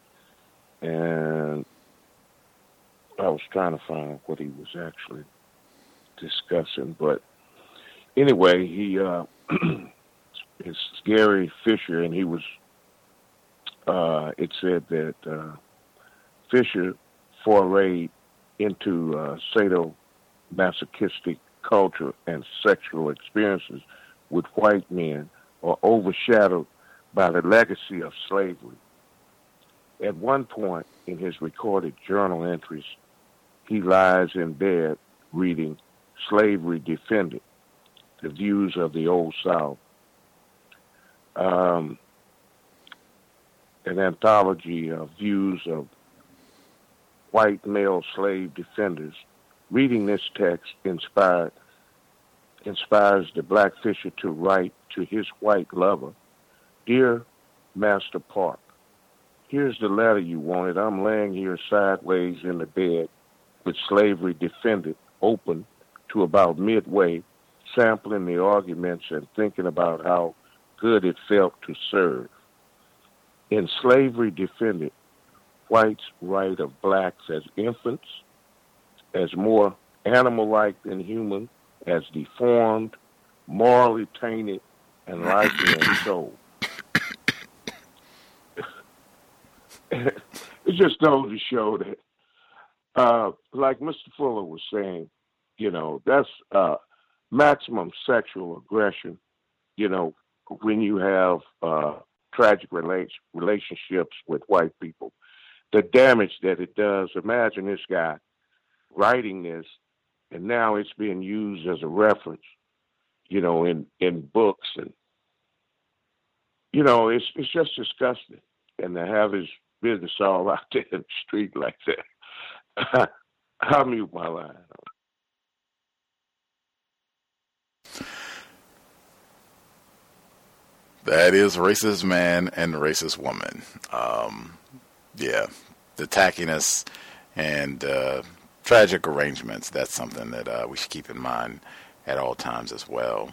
And I was trying to find what he was actually discussing. But anyway, he uh, it's Gary Fisher, and he was, uh, it said that uh, Fisher forayed into uh, sadomasochistic culture and sexual experiences with white men are overshadowed by the legacy of slavery. At one point in his recorded journal entries, he lies in bed reading Slavery Defended, The Views of the Old South, um, an anthology of views of white male slave defenders. Reading this text inspired inspires the black Fisher to write to his white lover, "Dear Master Park, here's the letter you wanted. I'm laying here sideways in the bed with Slavery Defended open to about midway, sampling the arguments and thinking about how good it felt to serve. In Slavery Defended, whites write of blacks as infants, as more animal-like than human, as deformed, morally tainted, and lacking in soul." It just goes to show that, uh, like Mister Fuller was saying, you know, that's uh, maximum sexual aggression, you know, when you have uh, tragic rela- relationships with white people. The damage that it does. Imagine this guy writing this, and now it's being used as a reference, you know, in, in books, and you know, it's it's just disgusting. And to have his business all out there in the street like that, I'll mute my line. That is racist man and racist woman. Um, yeah, the tackiness and uh, tragic arrangements, that's something that uh, we should keep in mind at all times as well.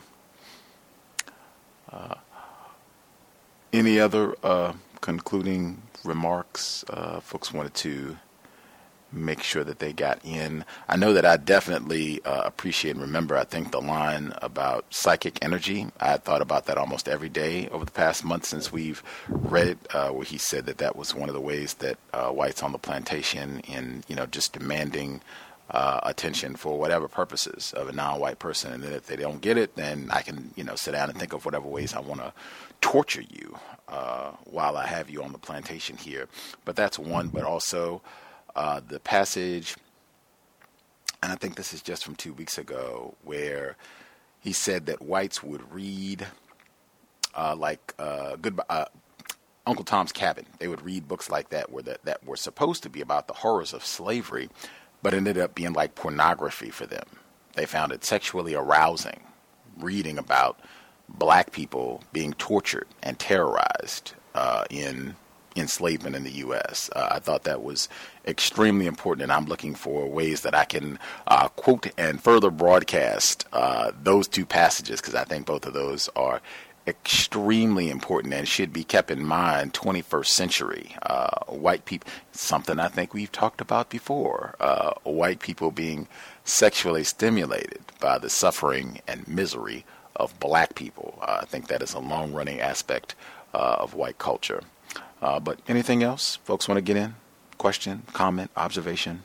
Uh, any other uh, concluding remarks uh, folks wanted to make sure that they got in? I know that I definitely uh, appreciate and remember, I think, the line about psychic energy. I had thought about that almost every day over the past month since we've read it, uh, where he said that that was one of the ways that uh, whites on the plantation, in, you know, just demanding uh, attention for whatever purposes of a non-white person. And then if they don't get it, then I can, you know, sit down and think of whatever ways I want to torture you uh, while I have you on the plantation here. But that's one, but also Uh, the passage, and I think this is just from two weeks ago, where he said that whites would read uh, like uh, good, uh, Uncle Tom's Cabin. They would read books like that where that, that were supposed to be about the horrors of slavery, but ended up being like pornography for them. They found it sexually arousing, reading about black people being tortured and terrorized uh, in enslavement in the U S. Uh, I thought that was extremely important, and I'm looking for ways that I can uh, quote and further broadcast uh, those two passages, because I think both of those are extremely important and should be kept in mind. twenty-first century uh, white people, something I think we've talked about before, uh, white people being sexually stimulated by the suffering and misery of black people. Uh, I think that is a long-running aspect uh, of white culture. Uh, but anything else folks want to get in? Question, comment, observation?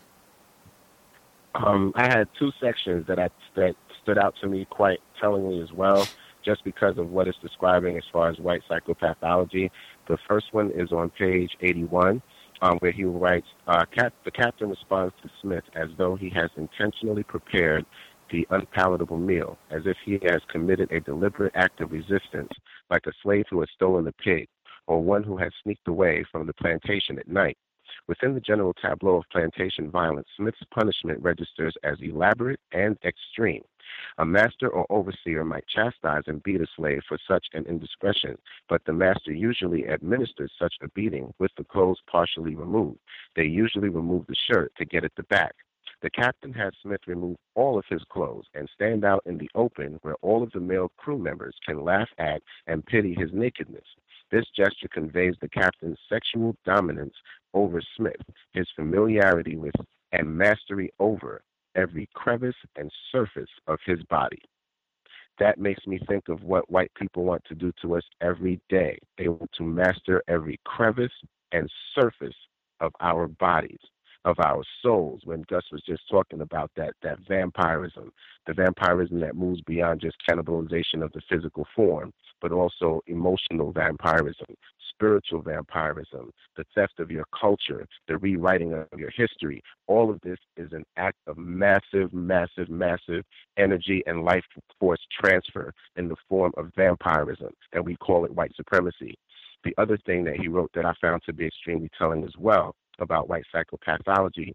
Um, I had two sections that I that stood out to me quite tellingly as well, just because of what it's describing as far as white psychopathology. The first one is on page eighty-one, um, where he writes, uh, Cap- the captain responds to Smith as though he has intentionally prepared the unpalatable meal, as if he has committed a deliberate act of resistance, like a slave who has stolen a pig, or one who has sneaked away from the plantation at night. Within the general tableau of plantation violence, Smith's punishment registers as elaborate and extreme. A master or overseer might chastise and beat a slave for such an indiscretion, but the master usually administers such a beating with the clothes partially removed. They usually remove the shirt to get at the back. The captain had Smith remove all of his clothes and stand out in the open where all of the male crew members can laugh at and pity his nakedness. This gesture conveys the captain's sexual dominance over Smith, his familiarity with and mastery over every crevice and surface of his body. That makes me think of what white people want to do to us every day. They want to master every crevice and surface of our bodies, of our souls. When Gus was just talking about that, that vampirism, the vampirism that moves beyond just cannibalization of the physical form, but also emotional vampirism, spiritual vampirism, the theft of your culture, the rewriting of your history. All of this is an act of massive, massive, massive energy and life force transfer in the form of vampirism, and we call it white supremacy. The other thing that he wrote that I found to be extremely telling as well about white psychopathology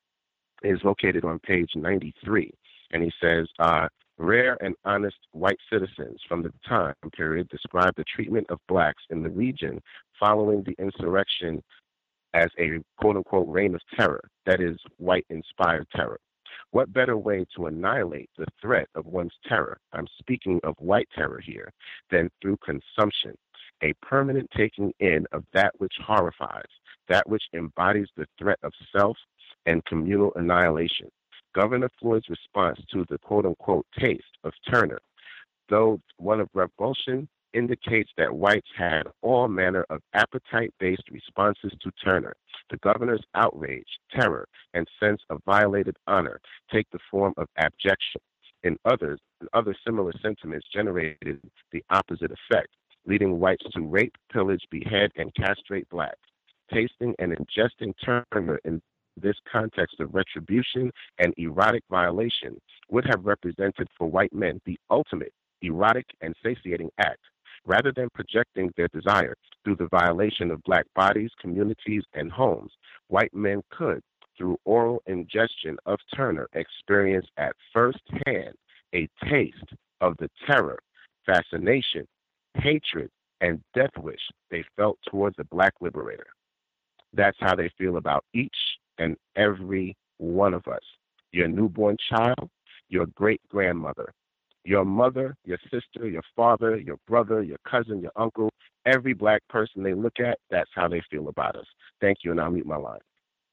is located on page ninety-three. And he says, uh, rare and honest white citizens from the time period describe the treatment of blacks in the region following the insurrection as a quote-unquote reign of terror, that is, white-inspired terror. What better way to annihilate the threat of one's terror, I'm speaking of white terror here, than through consumption, a permanent taking in of that which horrifies, that which embodies the threat of self and communal annihilation. Governor Floyd's response to the quote-unquote taste of Turner, though one of revulsion, indicates that whites had all manner of appetite-based responses to Turner. The governor's outrage, terror, and sense of violated honor take the form of abjection. In others, other similar sentiments generated the opposite effect, leading whites to rape, pillage, behead, and castrate blacks. Tasting and ingesting Turner in this context of retribution and erotic violation would have represented for white men the ultimate erotic and satiating act. Rather than projecting their desire through the violation of black bodies, communities, and homes, white men could, through oral ingestion of Turner, experience at first hand a taste of the terror, fascination, hatred, and death wish they felt towards the black liberator. That's how they feel about each and every one of us. Your newborn child, your great-grandmother, your mother, your sister, your father, your brother, your cousin, your uncle, every black person they look at, that's how they feel about us. Thank you, and I'll mute my line.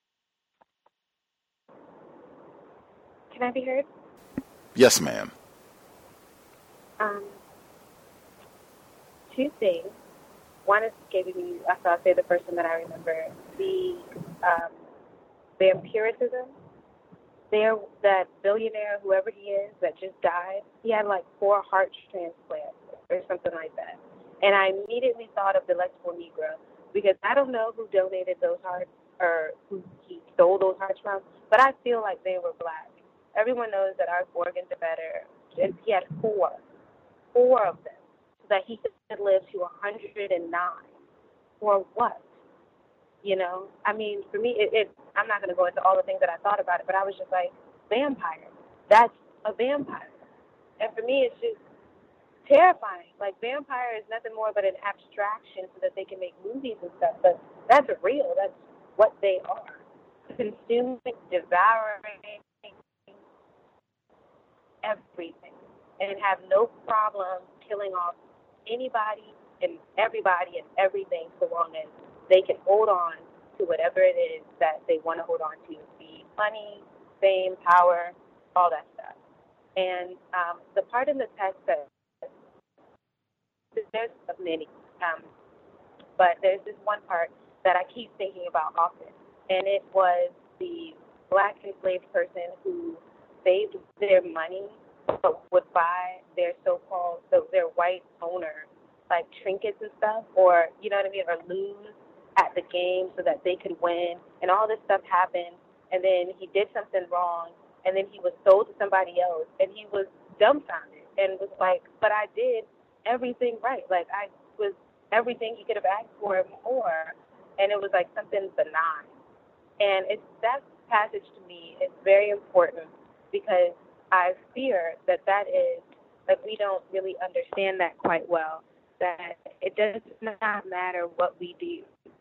Can I be heard? Yes, ma'am. Um, two things. One is giving you, I thought I'd say the first one that I remember, the um, vampirism. There, that billionaire, whoever he is, that just died, he had like four heart transplants or something like that. And I immediately thought of the Delectable Negro because I don't know who donated those hearts or who he stole those hearts from, but I feel like they were black. Everyone knows that our organs are better. And he had four, four of them, so that he could live to one hundred nine. For what? You know, I mean, for me, it, it I'm not going to go into all the things that I thought about it, but I was just like, vampire. That's a vampire. And for me, it's just, terrifying. Like, vampire is nothing more but an abstraction so that they can make movies and stuff. But that's real. That's what they are. Consuming, devouring everything, and have no problem killing off anybody and everybody and everything so long as they can hold on to whatever it is that they want to hold on to, be money, fame, power, all that stuff. And um, the part in the text that there's many, um, but there's this one part that I keep thinking about often, and it was the black enslaved person who saved their money but would buy their so-called, so their white owner, like trinkets and stuff, or, you know what I mean, or lose at the game so that they could win, and all this stuff happened, and then he did something wrong, and then he was sold to somebody else, and he was dumbfounded and was like, but I did everything right. Like, I was everything he could have asked for and more, and it was like something benign. And it's that passage to me is very important because I fear that that is, like, we don't really understand that quite well, that it does not matter what we do.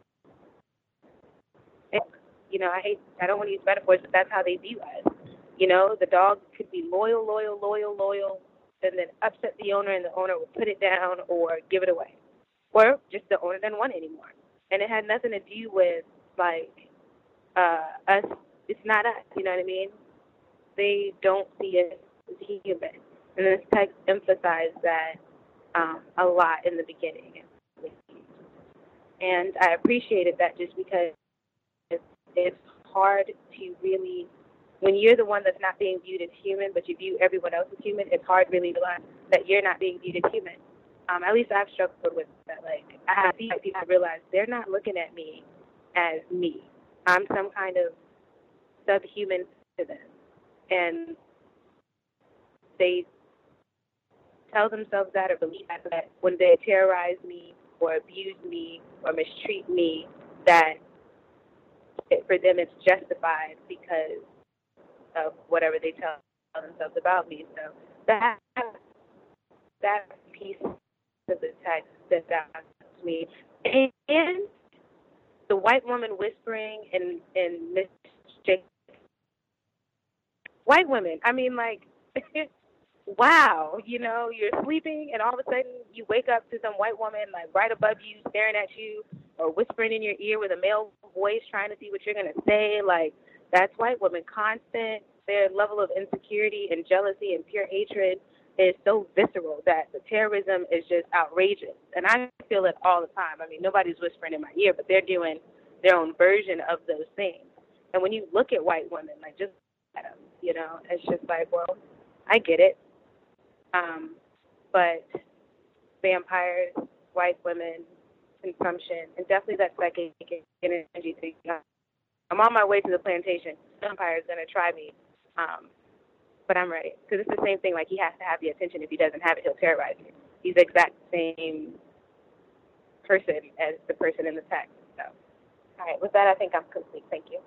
And, you know, I hate, I don't want to use metaphors, but that's how they view us. You know, the dog could be loyal, loyal, loyal, loyal, and then upset the owner, and the owner would put it down or give it away. Or just the owner doesn't want it anymore. And it had nothing to do with, like, uh, us. It's not us, you know what I mean? They don't see us as human. And this text emphasized that um, a lot in the beginning. And I appreciated that just because it's, it's hard to really, when you're the one that's not being viewed as human, but you view everyone else as human, it's hard really to realize that you're not being viewed as human. Um, at least I've struggled with that. Like, I see people realize they're not looking at me as me. I'm some kind of subhuman to them. And they tell themselves that or believe that when they terrorize me or abuse me or mistreat me, that it, for them it's justified because of whatever they tell themselves about me. So that that piece of the text stood out to me. And the white woman whispering in, in Miss J. White women, I mean, like, wow, you know, you're sleeping and all of a sudden you wake up to some white woman, like, right above you, staring at you, or whispering in your ear with a male voice trying to see what you're going to say. Like, that's white women. Constant, their level of insecurity and jealousy and pure hatred is so visceral that the terrorism is just outrageous. And I feel it all the time. I mean, nobody's whispering in my ear, but they're doing their own version of those things. And when you look at white women, like, just at them, you know, it's just like, well, I get it. Um, but vampires, white women, consumption, and definitely that psychic energy thing. I'm on my way to the plantation. Vampire is going to try me. Um, but I'm ready. Because it's the same thing. Like, he has to have the attention. If he doesn't have it, he'll terrorize you. He's the exact same person as the person in the text. So, all right. With that, I think I'm complete. Thank you.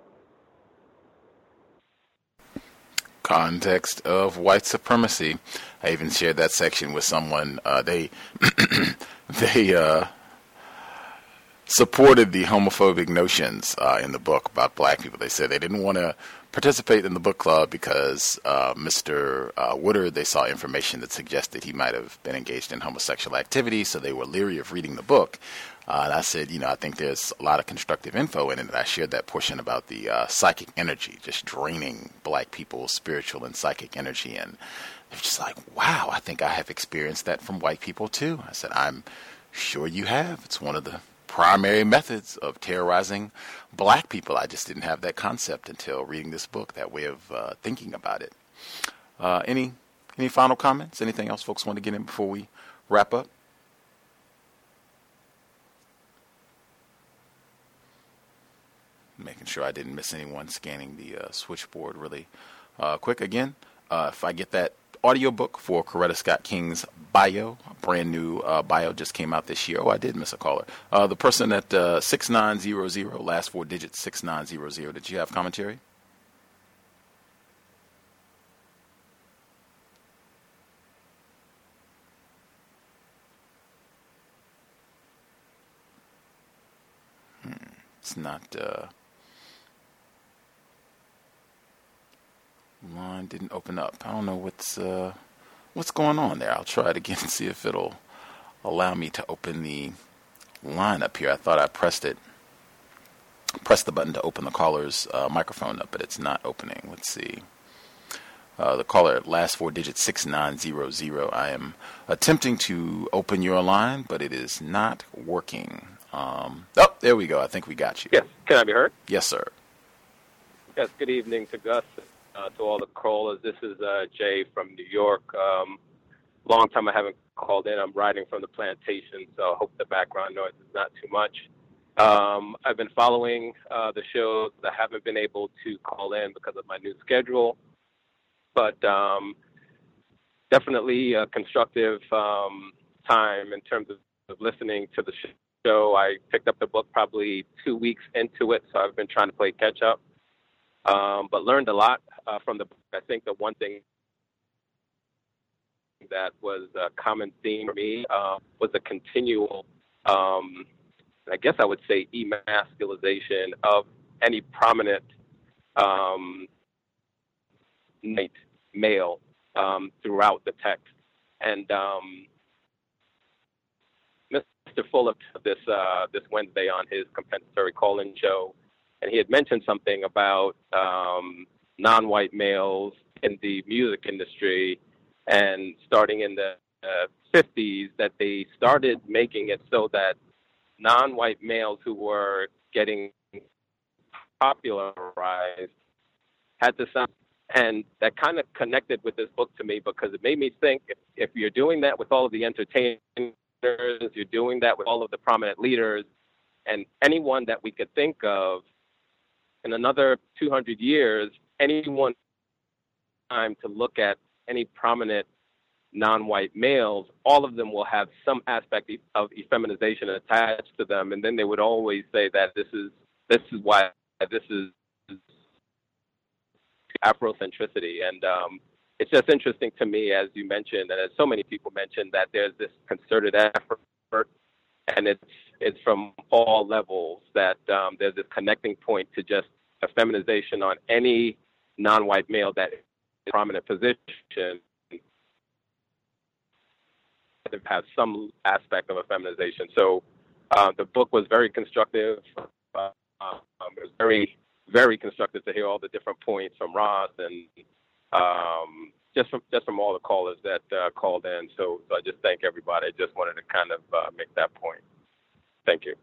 Context of white supremacy. I even shared that section with someone. Uh, they they uh, supported the homophobic notions uh, in the book about black people. They said they didn't want to participate in the book club because uh, Mister Uh, Woodard, they saw information that suggested he might have been engaged in homosexual activity, so they were leery of reading the book. Uh, and I said, you know, I think there's a lot of constructive info in it. And I shared that portion about the uh, psychic energy, just draining black people's spiritual and psychic energy. And they're just like, wow, I think I have experienced that from white people too. I said, I'm sure you have. It's one of the primary methods of terrorizing black people. I just didn't have that concept until reading this book, that way of uh, thinking about it. Uh, any any final comments? Anything else folks want to get in before we wrap up? Making sure I didn't miss anyone, scanning the uh, switchboard really uh, quick. Again, uh, if I get that audiobook for Coretta Scott King's bio, brand new uh, bio, just came out this year. Oh, I did miss a caller. Uh, the person at uh, six nine zero zero, last four digits, six nine zero zero. Did you have commentary? It's not, uh, line didn't open up. I don't know what's, uh, what's going on there. I'll try it again and see if it'll allow me to open the line up here. I thought I pressed it, pressed the button to open the caller's uh, microphone up, but it's not opening. Let's see. Uh, the caller, last four digits, six nine zero zero. I am attempting to open your line, but it is not working. Um, oh, there we go. I think we got you. Yes. Can I be heard? Yes, sir. Yes. Good evening to Gus, uh, to all the callers. This is uh, Jay from New York. Um, long time I haven't called in. I'm riding from the plantation, so I hope the background noise is not too much. Um, I've been following uh, the shows. I haven't been able to call in because of my new schedule. But um, definitely a constructive um, time in terms of, of listening to the show. I picked up the book probably two weeks into it, so I've been trying to play catch up. Um, but learned a lot uh, from the book. I think the one thing that was a common theme for me uh, was the continual, um, I guess I would say, emasculization of any prominent um night male um, throughout the text. And um, Mister Fuller this uh, this Wednesday on his compensatory call-in show, and he had mentioned something about um, non-white males in the music industry, and starting in the uh, fifties, that they started making it so that non-white males who were getting popularized had to sound. And that kind of connected with this book to me, because it made me think, if, if you're doing that with all of the entertainers, you're doing that with all of the prominent leaders, and anyone that we could think of in another two hundred years, anyone time to look at any prominent non-white males, all of them will have some aspect of effeminization attached to them. And then they would always say that this is, this is why this is Afrocentricity. And um, it's just interesting to me, as you mentioned, and as so many people mentioned, that there's this concerted effort, and it's it's from all levels, that um, there's this connecting point to just a feminization on any non-white male that is in a prominent position that has some aspect of a feminization. So uh, the book was very constructive. Uh, um, it was very very constructive to hear all the different points from Ross and um, just from just from all the callers that uh, called in. So, so I just thank everybody. I just wanted to kind of uh, make that point. Thank you.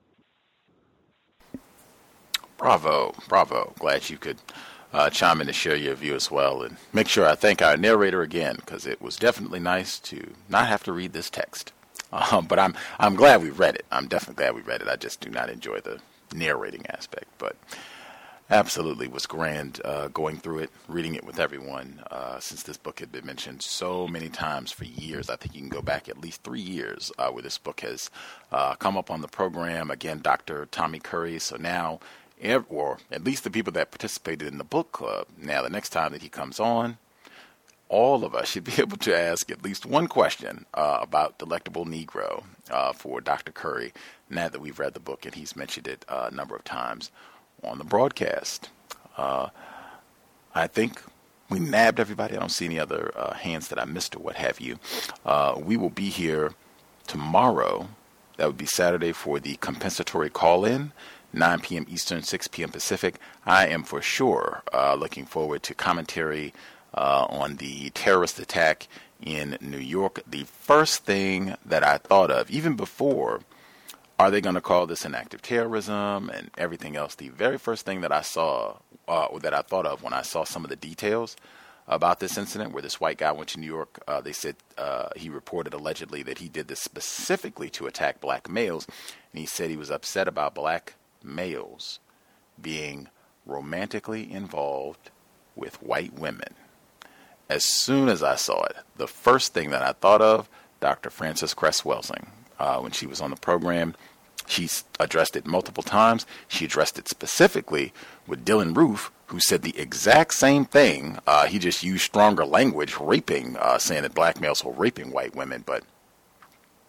Bravo, bravo. Glad you could uh, chime in to share your view as well. And make sure I thank our narrator again, because it was definitely nice to not have to read this text. Um, but I'm I'm glad we read it. I'm definitely glad we read it. I just do not enjoy the narrating aspect. But absolutely was grand uh, going through it, reading it with everyone, uh, since this book had been mentioned so many times for years. I think you can go back at least three years uh, where this book has uh, come up on the program. Again, Doctor Tommy Curry. So now, or at least the people that participated in the book club, now the next time that he comes on, all of us should be able to ask at least one question uh, about Delectable Negro uh, for Doctor Curry, now that we've read the book and he's mentioned it uh, a number of times on the broadcast. Uh, I think we nabbed everybody. I don't see any other uh, hands that I missed or what have you. Uh, we will be here tomorrow. That would be Saturday for the compensatory call-in, nine p.m. Eastern, six p.m. Pacific. I am for sure uh, looking forward to commentary uh, on the terrorist attack in New York. The first thing that I thought of, even before, are they going to call this an act of terrorism and everything else? The very first thing that I saw, uh, or that I thought of when I saw some of the details about this incident, where this white guy went to New York, uh, they said uh, he reported allegedly that he did this specifically to attack black males. And he said he was upset about black males being romantically involved with white women. As soon as I saw it, the first thing that I thought of, Doctor Frances Cress Welsing. Uh, when she was on the program, she's addressed it multiple times. She addressed it specifically with Dylan Roof, who said the exact same thing. Uh, he just used stronger language, raping, uh, saying that black males were raping white women. But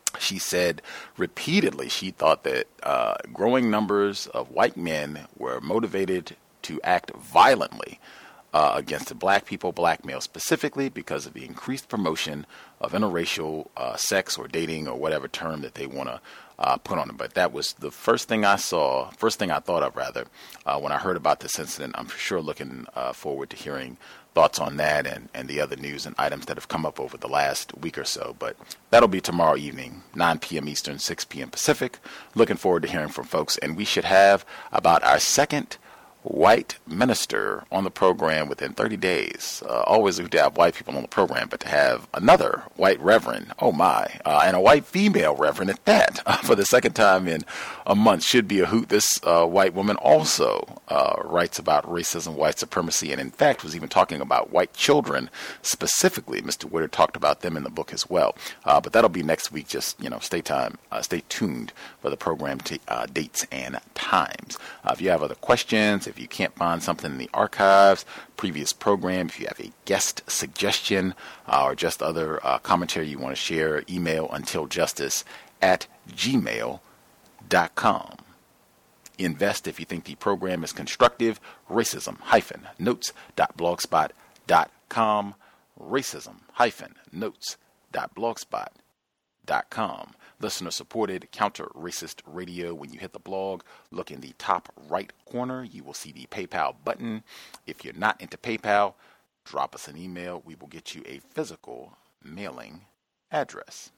She said repeatedly she thought that uh, growing numbers of white men were motivated to act violently uh, against the black people, black males specifically, because of the increased promotion of interracial uh, sex or dating or whatever term that they want to uh, put on it. But that was the first thing I saw, first thing I thought of, rather, uh, when I heard about this incident. I'm for sure looking uh, forward to hearing thoughts on that and, and the other news and items that have come up over the last week or so. But that'll be tomorrow evening, nine p.m. Eastern, six p.m. Pacific. Looking forward to hearing from folks. And we should have about our second white minister on the program within thirty days. Uh, always good to have white people on the program, but to have another white reverend, oh my, uh, and a white female reverend at that, uh, for the second time in a month should be a hoot. This uh, white woman also uh, writes about racism, white supremacy, and in fact was even talking about white children specifically. Mister Woodard talked about them in the book as well. Uh, but that'll be next week. Just, you know, stay time, uh, stay tuned for the program t- uh, dates and times. Uh, if you have other questions, if you can't find something in the archives, previous program, if you have a guest suggestion uh, or just other uh, commentary you want to share, email untiljustice at gmail dot com. Invest if you think the program is constructive. Racism hyphen notes dot blogspot dot com. Racism hyphen notes dot blogspot dot com. Listener-supported counter-racist radio. When you hit the blog, look in the top right corner. You will see the PayPal button. If you're not into PayPal, drop us an email. We will get you a physical mailing address.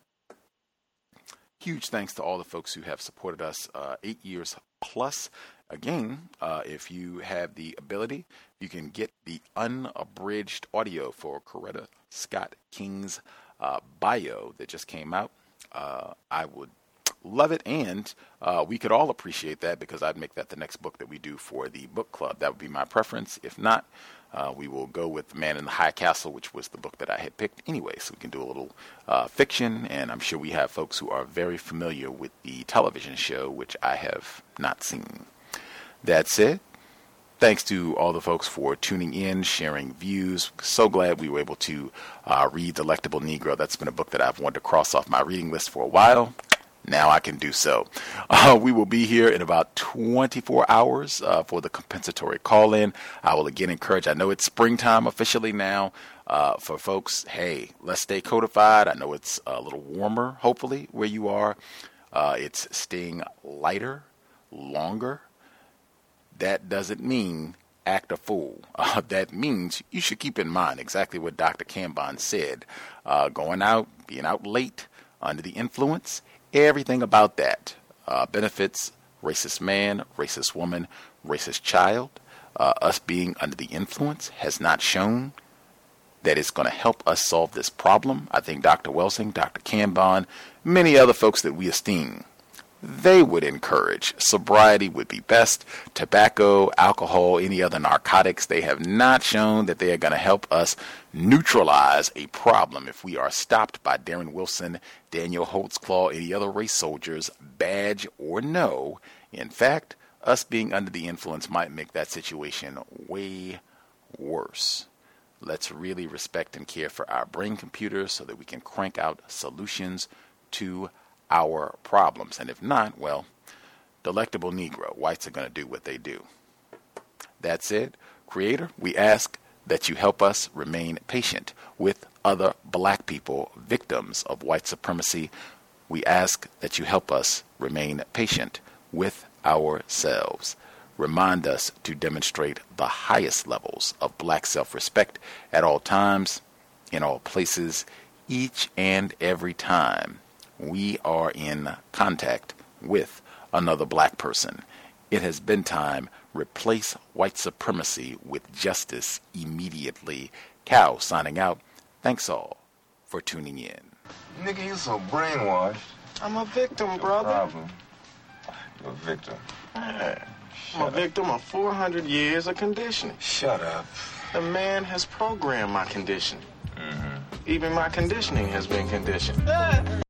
Huge thanks to all the folks who have supported us uh, eight years plus. Again, uh, if you have the ability, you can get the unabridged audio for Coretta Scott King's uh, bio that just came out. Uh, I would love it, and uh, we could all appreciate that, because I'd make that the next book that we do for the book club. That would be my preference. If not, uh, we will go with The Man in the High Castle, which was the book that I had picked anyway. So we can do a little uh, fiction, and I'm sure we have folks who are very familiar with the television show, which I have not seen. That's it. Thanks to all the folks for tuning in, sharing views. So glad we were able to uh, read Delectable Negro. That's been a book that I've wanted to cross off my reading list for a while. Now I can do so. Uh, we will be here in about twenty-four hours uh, for the compensatory call-in. I will again encourage, I know it's springtime officially now, uh, for folks, hey, let's stay codified. I know it's a little warmer, hopefully, where you are. Uh, it's staying lighter, longer. That doesn't mean act a fool. Uh, that means you should keep in mind exactly what Doctor Cambon said. Uh, going out, being out late, under the influence, everything about that uh, benefits racist man, racist woman, racist child. Uh, us being under the influence has not shown that it's going to help us solve this problem. I think Doctor Welsing, Doctor Cambon, many other folks that we esteem, they would encourage sobriety would be best. Tobacco, alcohol, any other narcotics, they have not shown that they are going to help us neutralize a problem. If we are stopped by Darren Wilson, Daniel Holtzclaw, any other race soldiers, badge or no, in fact, us being under the influence might make that situation way worse. Let's really respect and care for our brain computers so that we can crank out solutions to our problems. And if not, well, Delectable Negro, whites are going to do what they do. That's it. Creator, we ask that you help us remain patient with other black people, victims of white supremacy. We ask that you help us remain patient with ourselves. Remind us to demonstrate the highest levels of black self-respect at all times, in all places, each and every time we are in contact with another black person. It has been time. Replace white supremacy with justice immediately. Cow signing out. Thanks all for tuning in. Nigga, you so brainwashed. I'm a victim, brother. Problem. You're a victim. Man, I'm a victim of four hundred years of conditioning. Shut up. The man has programmed my conditioning. Mm-hmm. Even my conditioning has been conditioned.